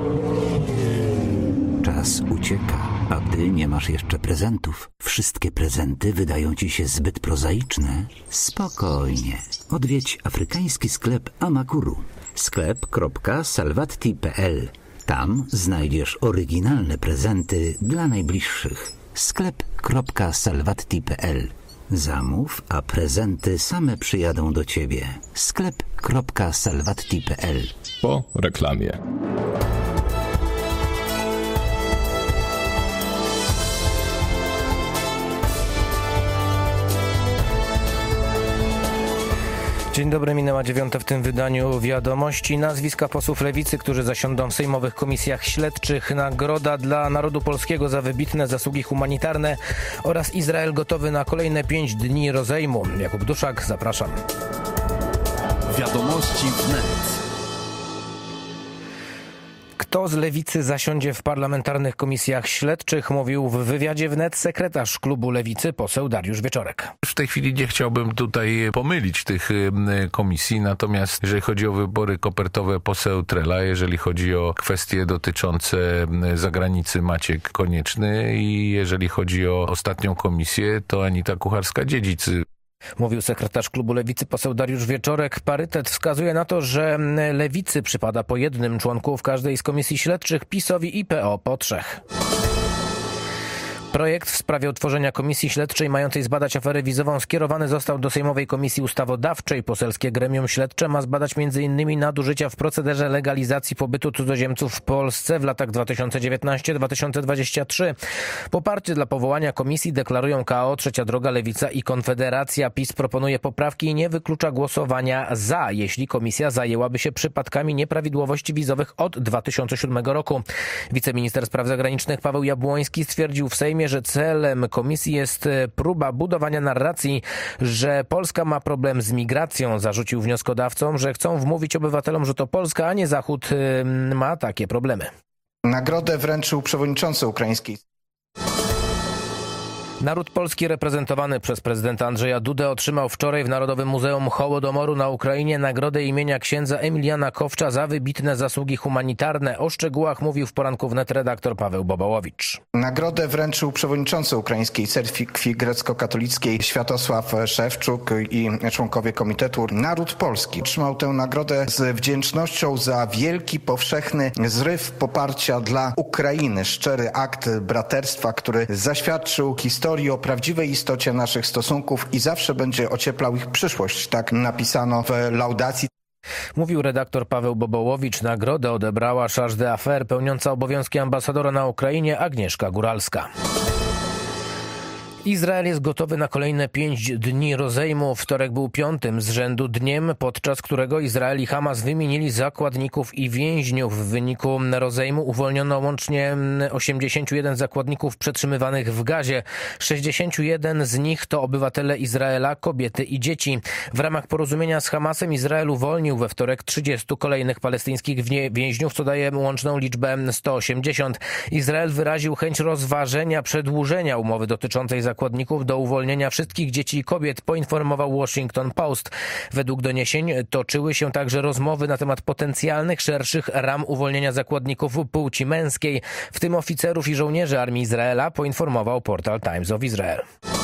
Czas ucieka, a ty nie masz jeszcze prezentów. Wszystkie prezenty wydają ci się zbyt prozaiczne? Spokojnie. Odwiedź afrykański sklep Amakuru. sklep kropka salwatti kropka p l. Tam znajdziesz oryginalne prezenty dla najbliższych. sklep kropka salwatti kropka p l. Zamów, a prezenty same przyjadą do ciebie. sklep kropka salwatti kropka p l. Po reklamie. Dzień dobry, minęła dziewiąta w tym wydaniu wiadomości. Nazwiska posłów Lewicy, którzy zasiądą w sejmowych komisjach śledczych. Nagroda dla narodu polskiego za wybitne zasługi humanitarne oraz Izrael gotowy na kolejne pięć dni rozejmu. Jakub Duszak, zapraszam. Wiadomości wnet. Kto z Lewicy zasiądzie w parlamentarnych komisjach śledczych, mówił w wywiadzie wnet sekretarz klubu Lewicy, poseł Dariusz Wieczorek. W tej chwili nie chciałbym tutaj pomylić tych komisji, natomiast jeżeli chodzi o wybory kopertowe, poseł Trela, jeżeli chodzi o kwestie dotyczące zagranicy, Maciek Konieczny i jeżeli chodzi o ostatnią komisję, to Anita Kucharska-Dziedzic. Mówił sekretarz klubu Lewicy poseł Dariusz Wieczorek. Parytet wskazuje na to, że Lewicy przypada po jednym członku w każdej z komisji śledczych, PiS-owi i P O po trzech. Projekt w sprawie utworzenia komisji śledczej mającej zbadać aferę wizową skierowany został do Sejmowej Komisji Ustawodawczej. Poselskie gremium śledcze ma zbadać między innymi nadużycia w procederze legalizacji pobytu cudzoziemców w Polsce w latach dwa tysiące dziewiętnasty do dwa tysiące dwudziestego trzeciego. Poparcie dla powołania komisji deklarują K O, Trzecia Droga, Lewica i Konfederacja. PiS proponuje poprawki i nie wyklucza głosowania za, jeśli komisja zajęłaby się przypadkami nieprawidłowości wizowych od dwa tysiące siódmego roku. Wiceminister spraw zagranicznych Paweł Jabłoński stwierdził w Sejmie, że celem komisji jest próba budowania narracji, że Polska ma problem z migracją. Zarzucił wnioskodawcom, że chcą wmówić obywatelom, że to Polska, a nie Zachód ma takie problemy. Nagrodę wręczył przewodniczący ukraiński. Naród polski reprezentowany przez prezydenta Andrzeja Dudę otrzymał wczoraj w Narodowym Muzeum Hołodomoru na Ukrainie nagrodę imienia księdza Emiliana Kowcza za wybitne zasługi humanitarne. O szczegółach mówił w poranku wnet redaktor Paweł Bobołowicz. Nagrodę wręczył przewodniczący ukraińskiej cerkwi grecko-katolickiej Światosław Szewczuk i członkowie Komitetu. Naród polski otrzymał tę nagrodę z wdzięcznością za wielki, powszechny zryw poparcia dla Ukrainy. Szczery akt braterstwa, który zaświadczył historię o prawdziwej istocie naszych stosunków i zawsze będzie ocieplał ich przyszłość. Tak napisano w laudacji. Mówił redaktor Paweł Bobołowicz. Nagrodę odebrała chargé d'affaires pełniąca obowiązki ambasadora na Ukrainie Agnieszka Góralska. Izrael jest gotowy na kolejne pięć dni rozejmu. Wtorek był piątym z rzędu dniem, podczas którego Izrael i Hamas wymienili zakładników i więźniów. W wyniku rozejmu uwolniono łącznie osiemdziesięciu jeden zakładników przetrzymywanych w Gazie. sześćdziesięciu jeden z nich to obywatele Izraela, kobiety i dzieci. W ramach porozumienia z Hamasem Izrael uwolnił we wtorek trzydziestu kolejnych palestyńskich więźniów, co daje łączną liczbę sto osiemdziesiąt. Izrael wyraził chęć rozważenia przedłużenia umowy dotyczącej zakładników do uwolnienia wszystkich dzieci i kobiet, poinformował Washington Post. Według doniesień toczyły się także rozmowy na temat potencjalnych szerszych ram uwolnienia zakładników płci męskiej, w tym oficerów i żołnierzy armii Izraela, poinformował portal Times of Israel.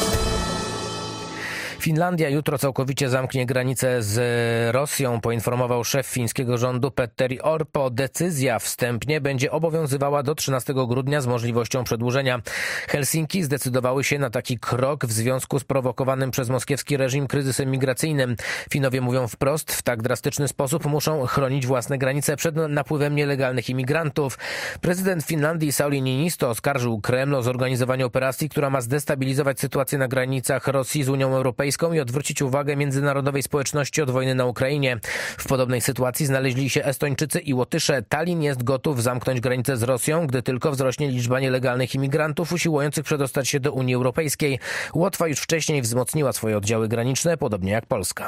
Finlandia jutro całkowicie zamknie granicę z Rosją, poinformował szef fińskiego rządu Petteri Orpo. Decyzja wstępnie będzie obowiązywała do trzynastego grudnia z możliwością przedłużenia. Helsinki zdecydowały się na taki krok w związku z prowokowanym przez moskiewski reżim kryzysem migracyjnym. Finowie mówią wprost, w tak drastyczny sposób muszą chronić własne granice przed napływem nielegalnych imigrantów. Prezydent Finlandii Sauli Niinisto oskarżył Kreml o zorganizowanie operacji, która ma zdestabilizować sytuację na granicach Rosji z Unią Europejską Europejską i odwrócić uwagę międzynarodowej społeczności od wojny na Ukrainie. W podobnej sytuacji znaleźli się Estończycy i Łotysze. Tallin jest gotów zamknąć granicę z Rosją, gdy tylko wzrośnie liczba nielegalnych imigrantów usiłujących przedostać się do Unii Europejskiej. Łotwa już wcześniej wzmocniła swoje oddziały graniczne, podobnie jak Polska.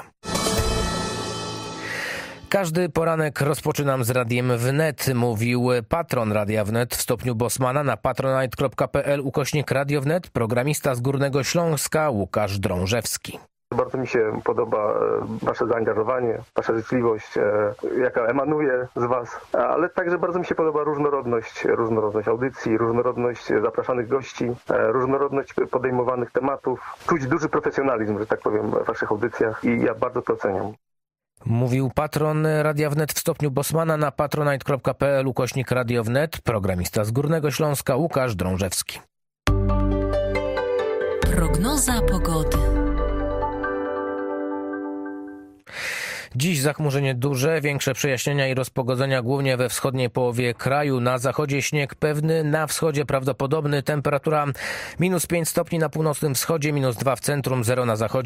Każdy poranek rozpoczynam z Radiem Wnet, mówił patron Radia Wnet w stopniu bossmana na patronite.pl ukośnik Radio Wnet, programista z Górnego Śląska Łukasz Drążewski. Bardzo mi się podoba wasze zaangażowanie, wasza życzliwość, jaka emanuje z was, ale także bardzo mi się podoba różnorodność, różnorodność audycji, różnorodność zapraszanych gości, różnorodność podejmowanych tematów. Czuć duży profesjonalizm, że tak powiem, w waszych audycjach i ja bardzo to oceniam. Mówił patron Radia Wnet w stopniu bossmana na patronite.pl ukośnik Radio Wnet, programista z Górnego Śląska Łukasz Drążewski. Prognoza pogody. Dziś zachmurzenie duże, większe przejaśnienia i rozpogodzenia głównie we wschodniej połowie kraju. Na zachodzie śnieg pewny, na wschodzie prawdopodobny. Temperatura minus pięć stopni na północnym wschodzie, minus dwa w centrum, zero na zachodzie.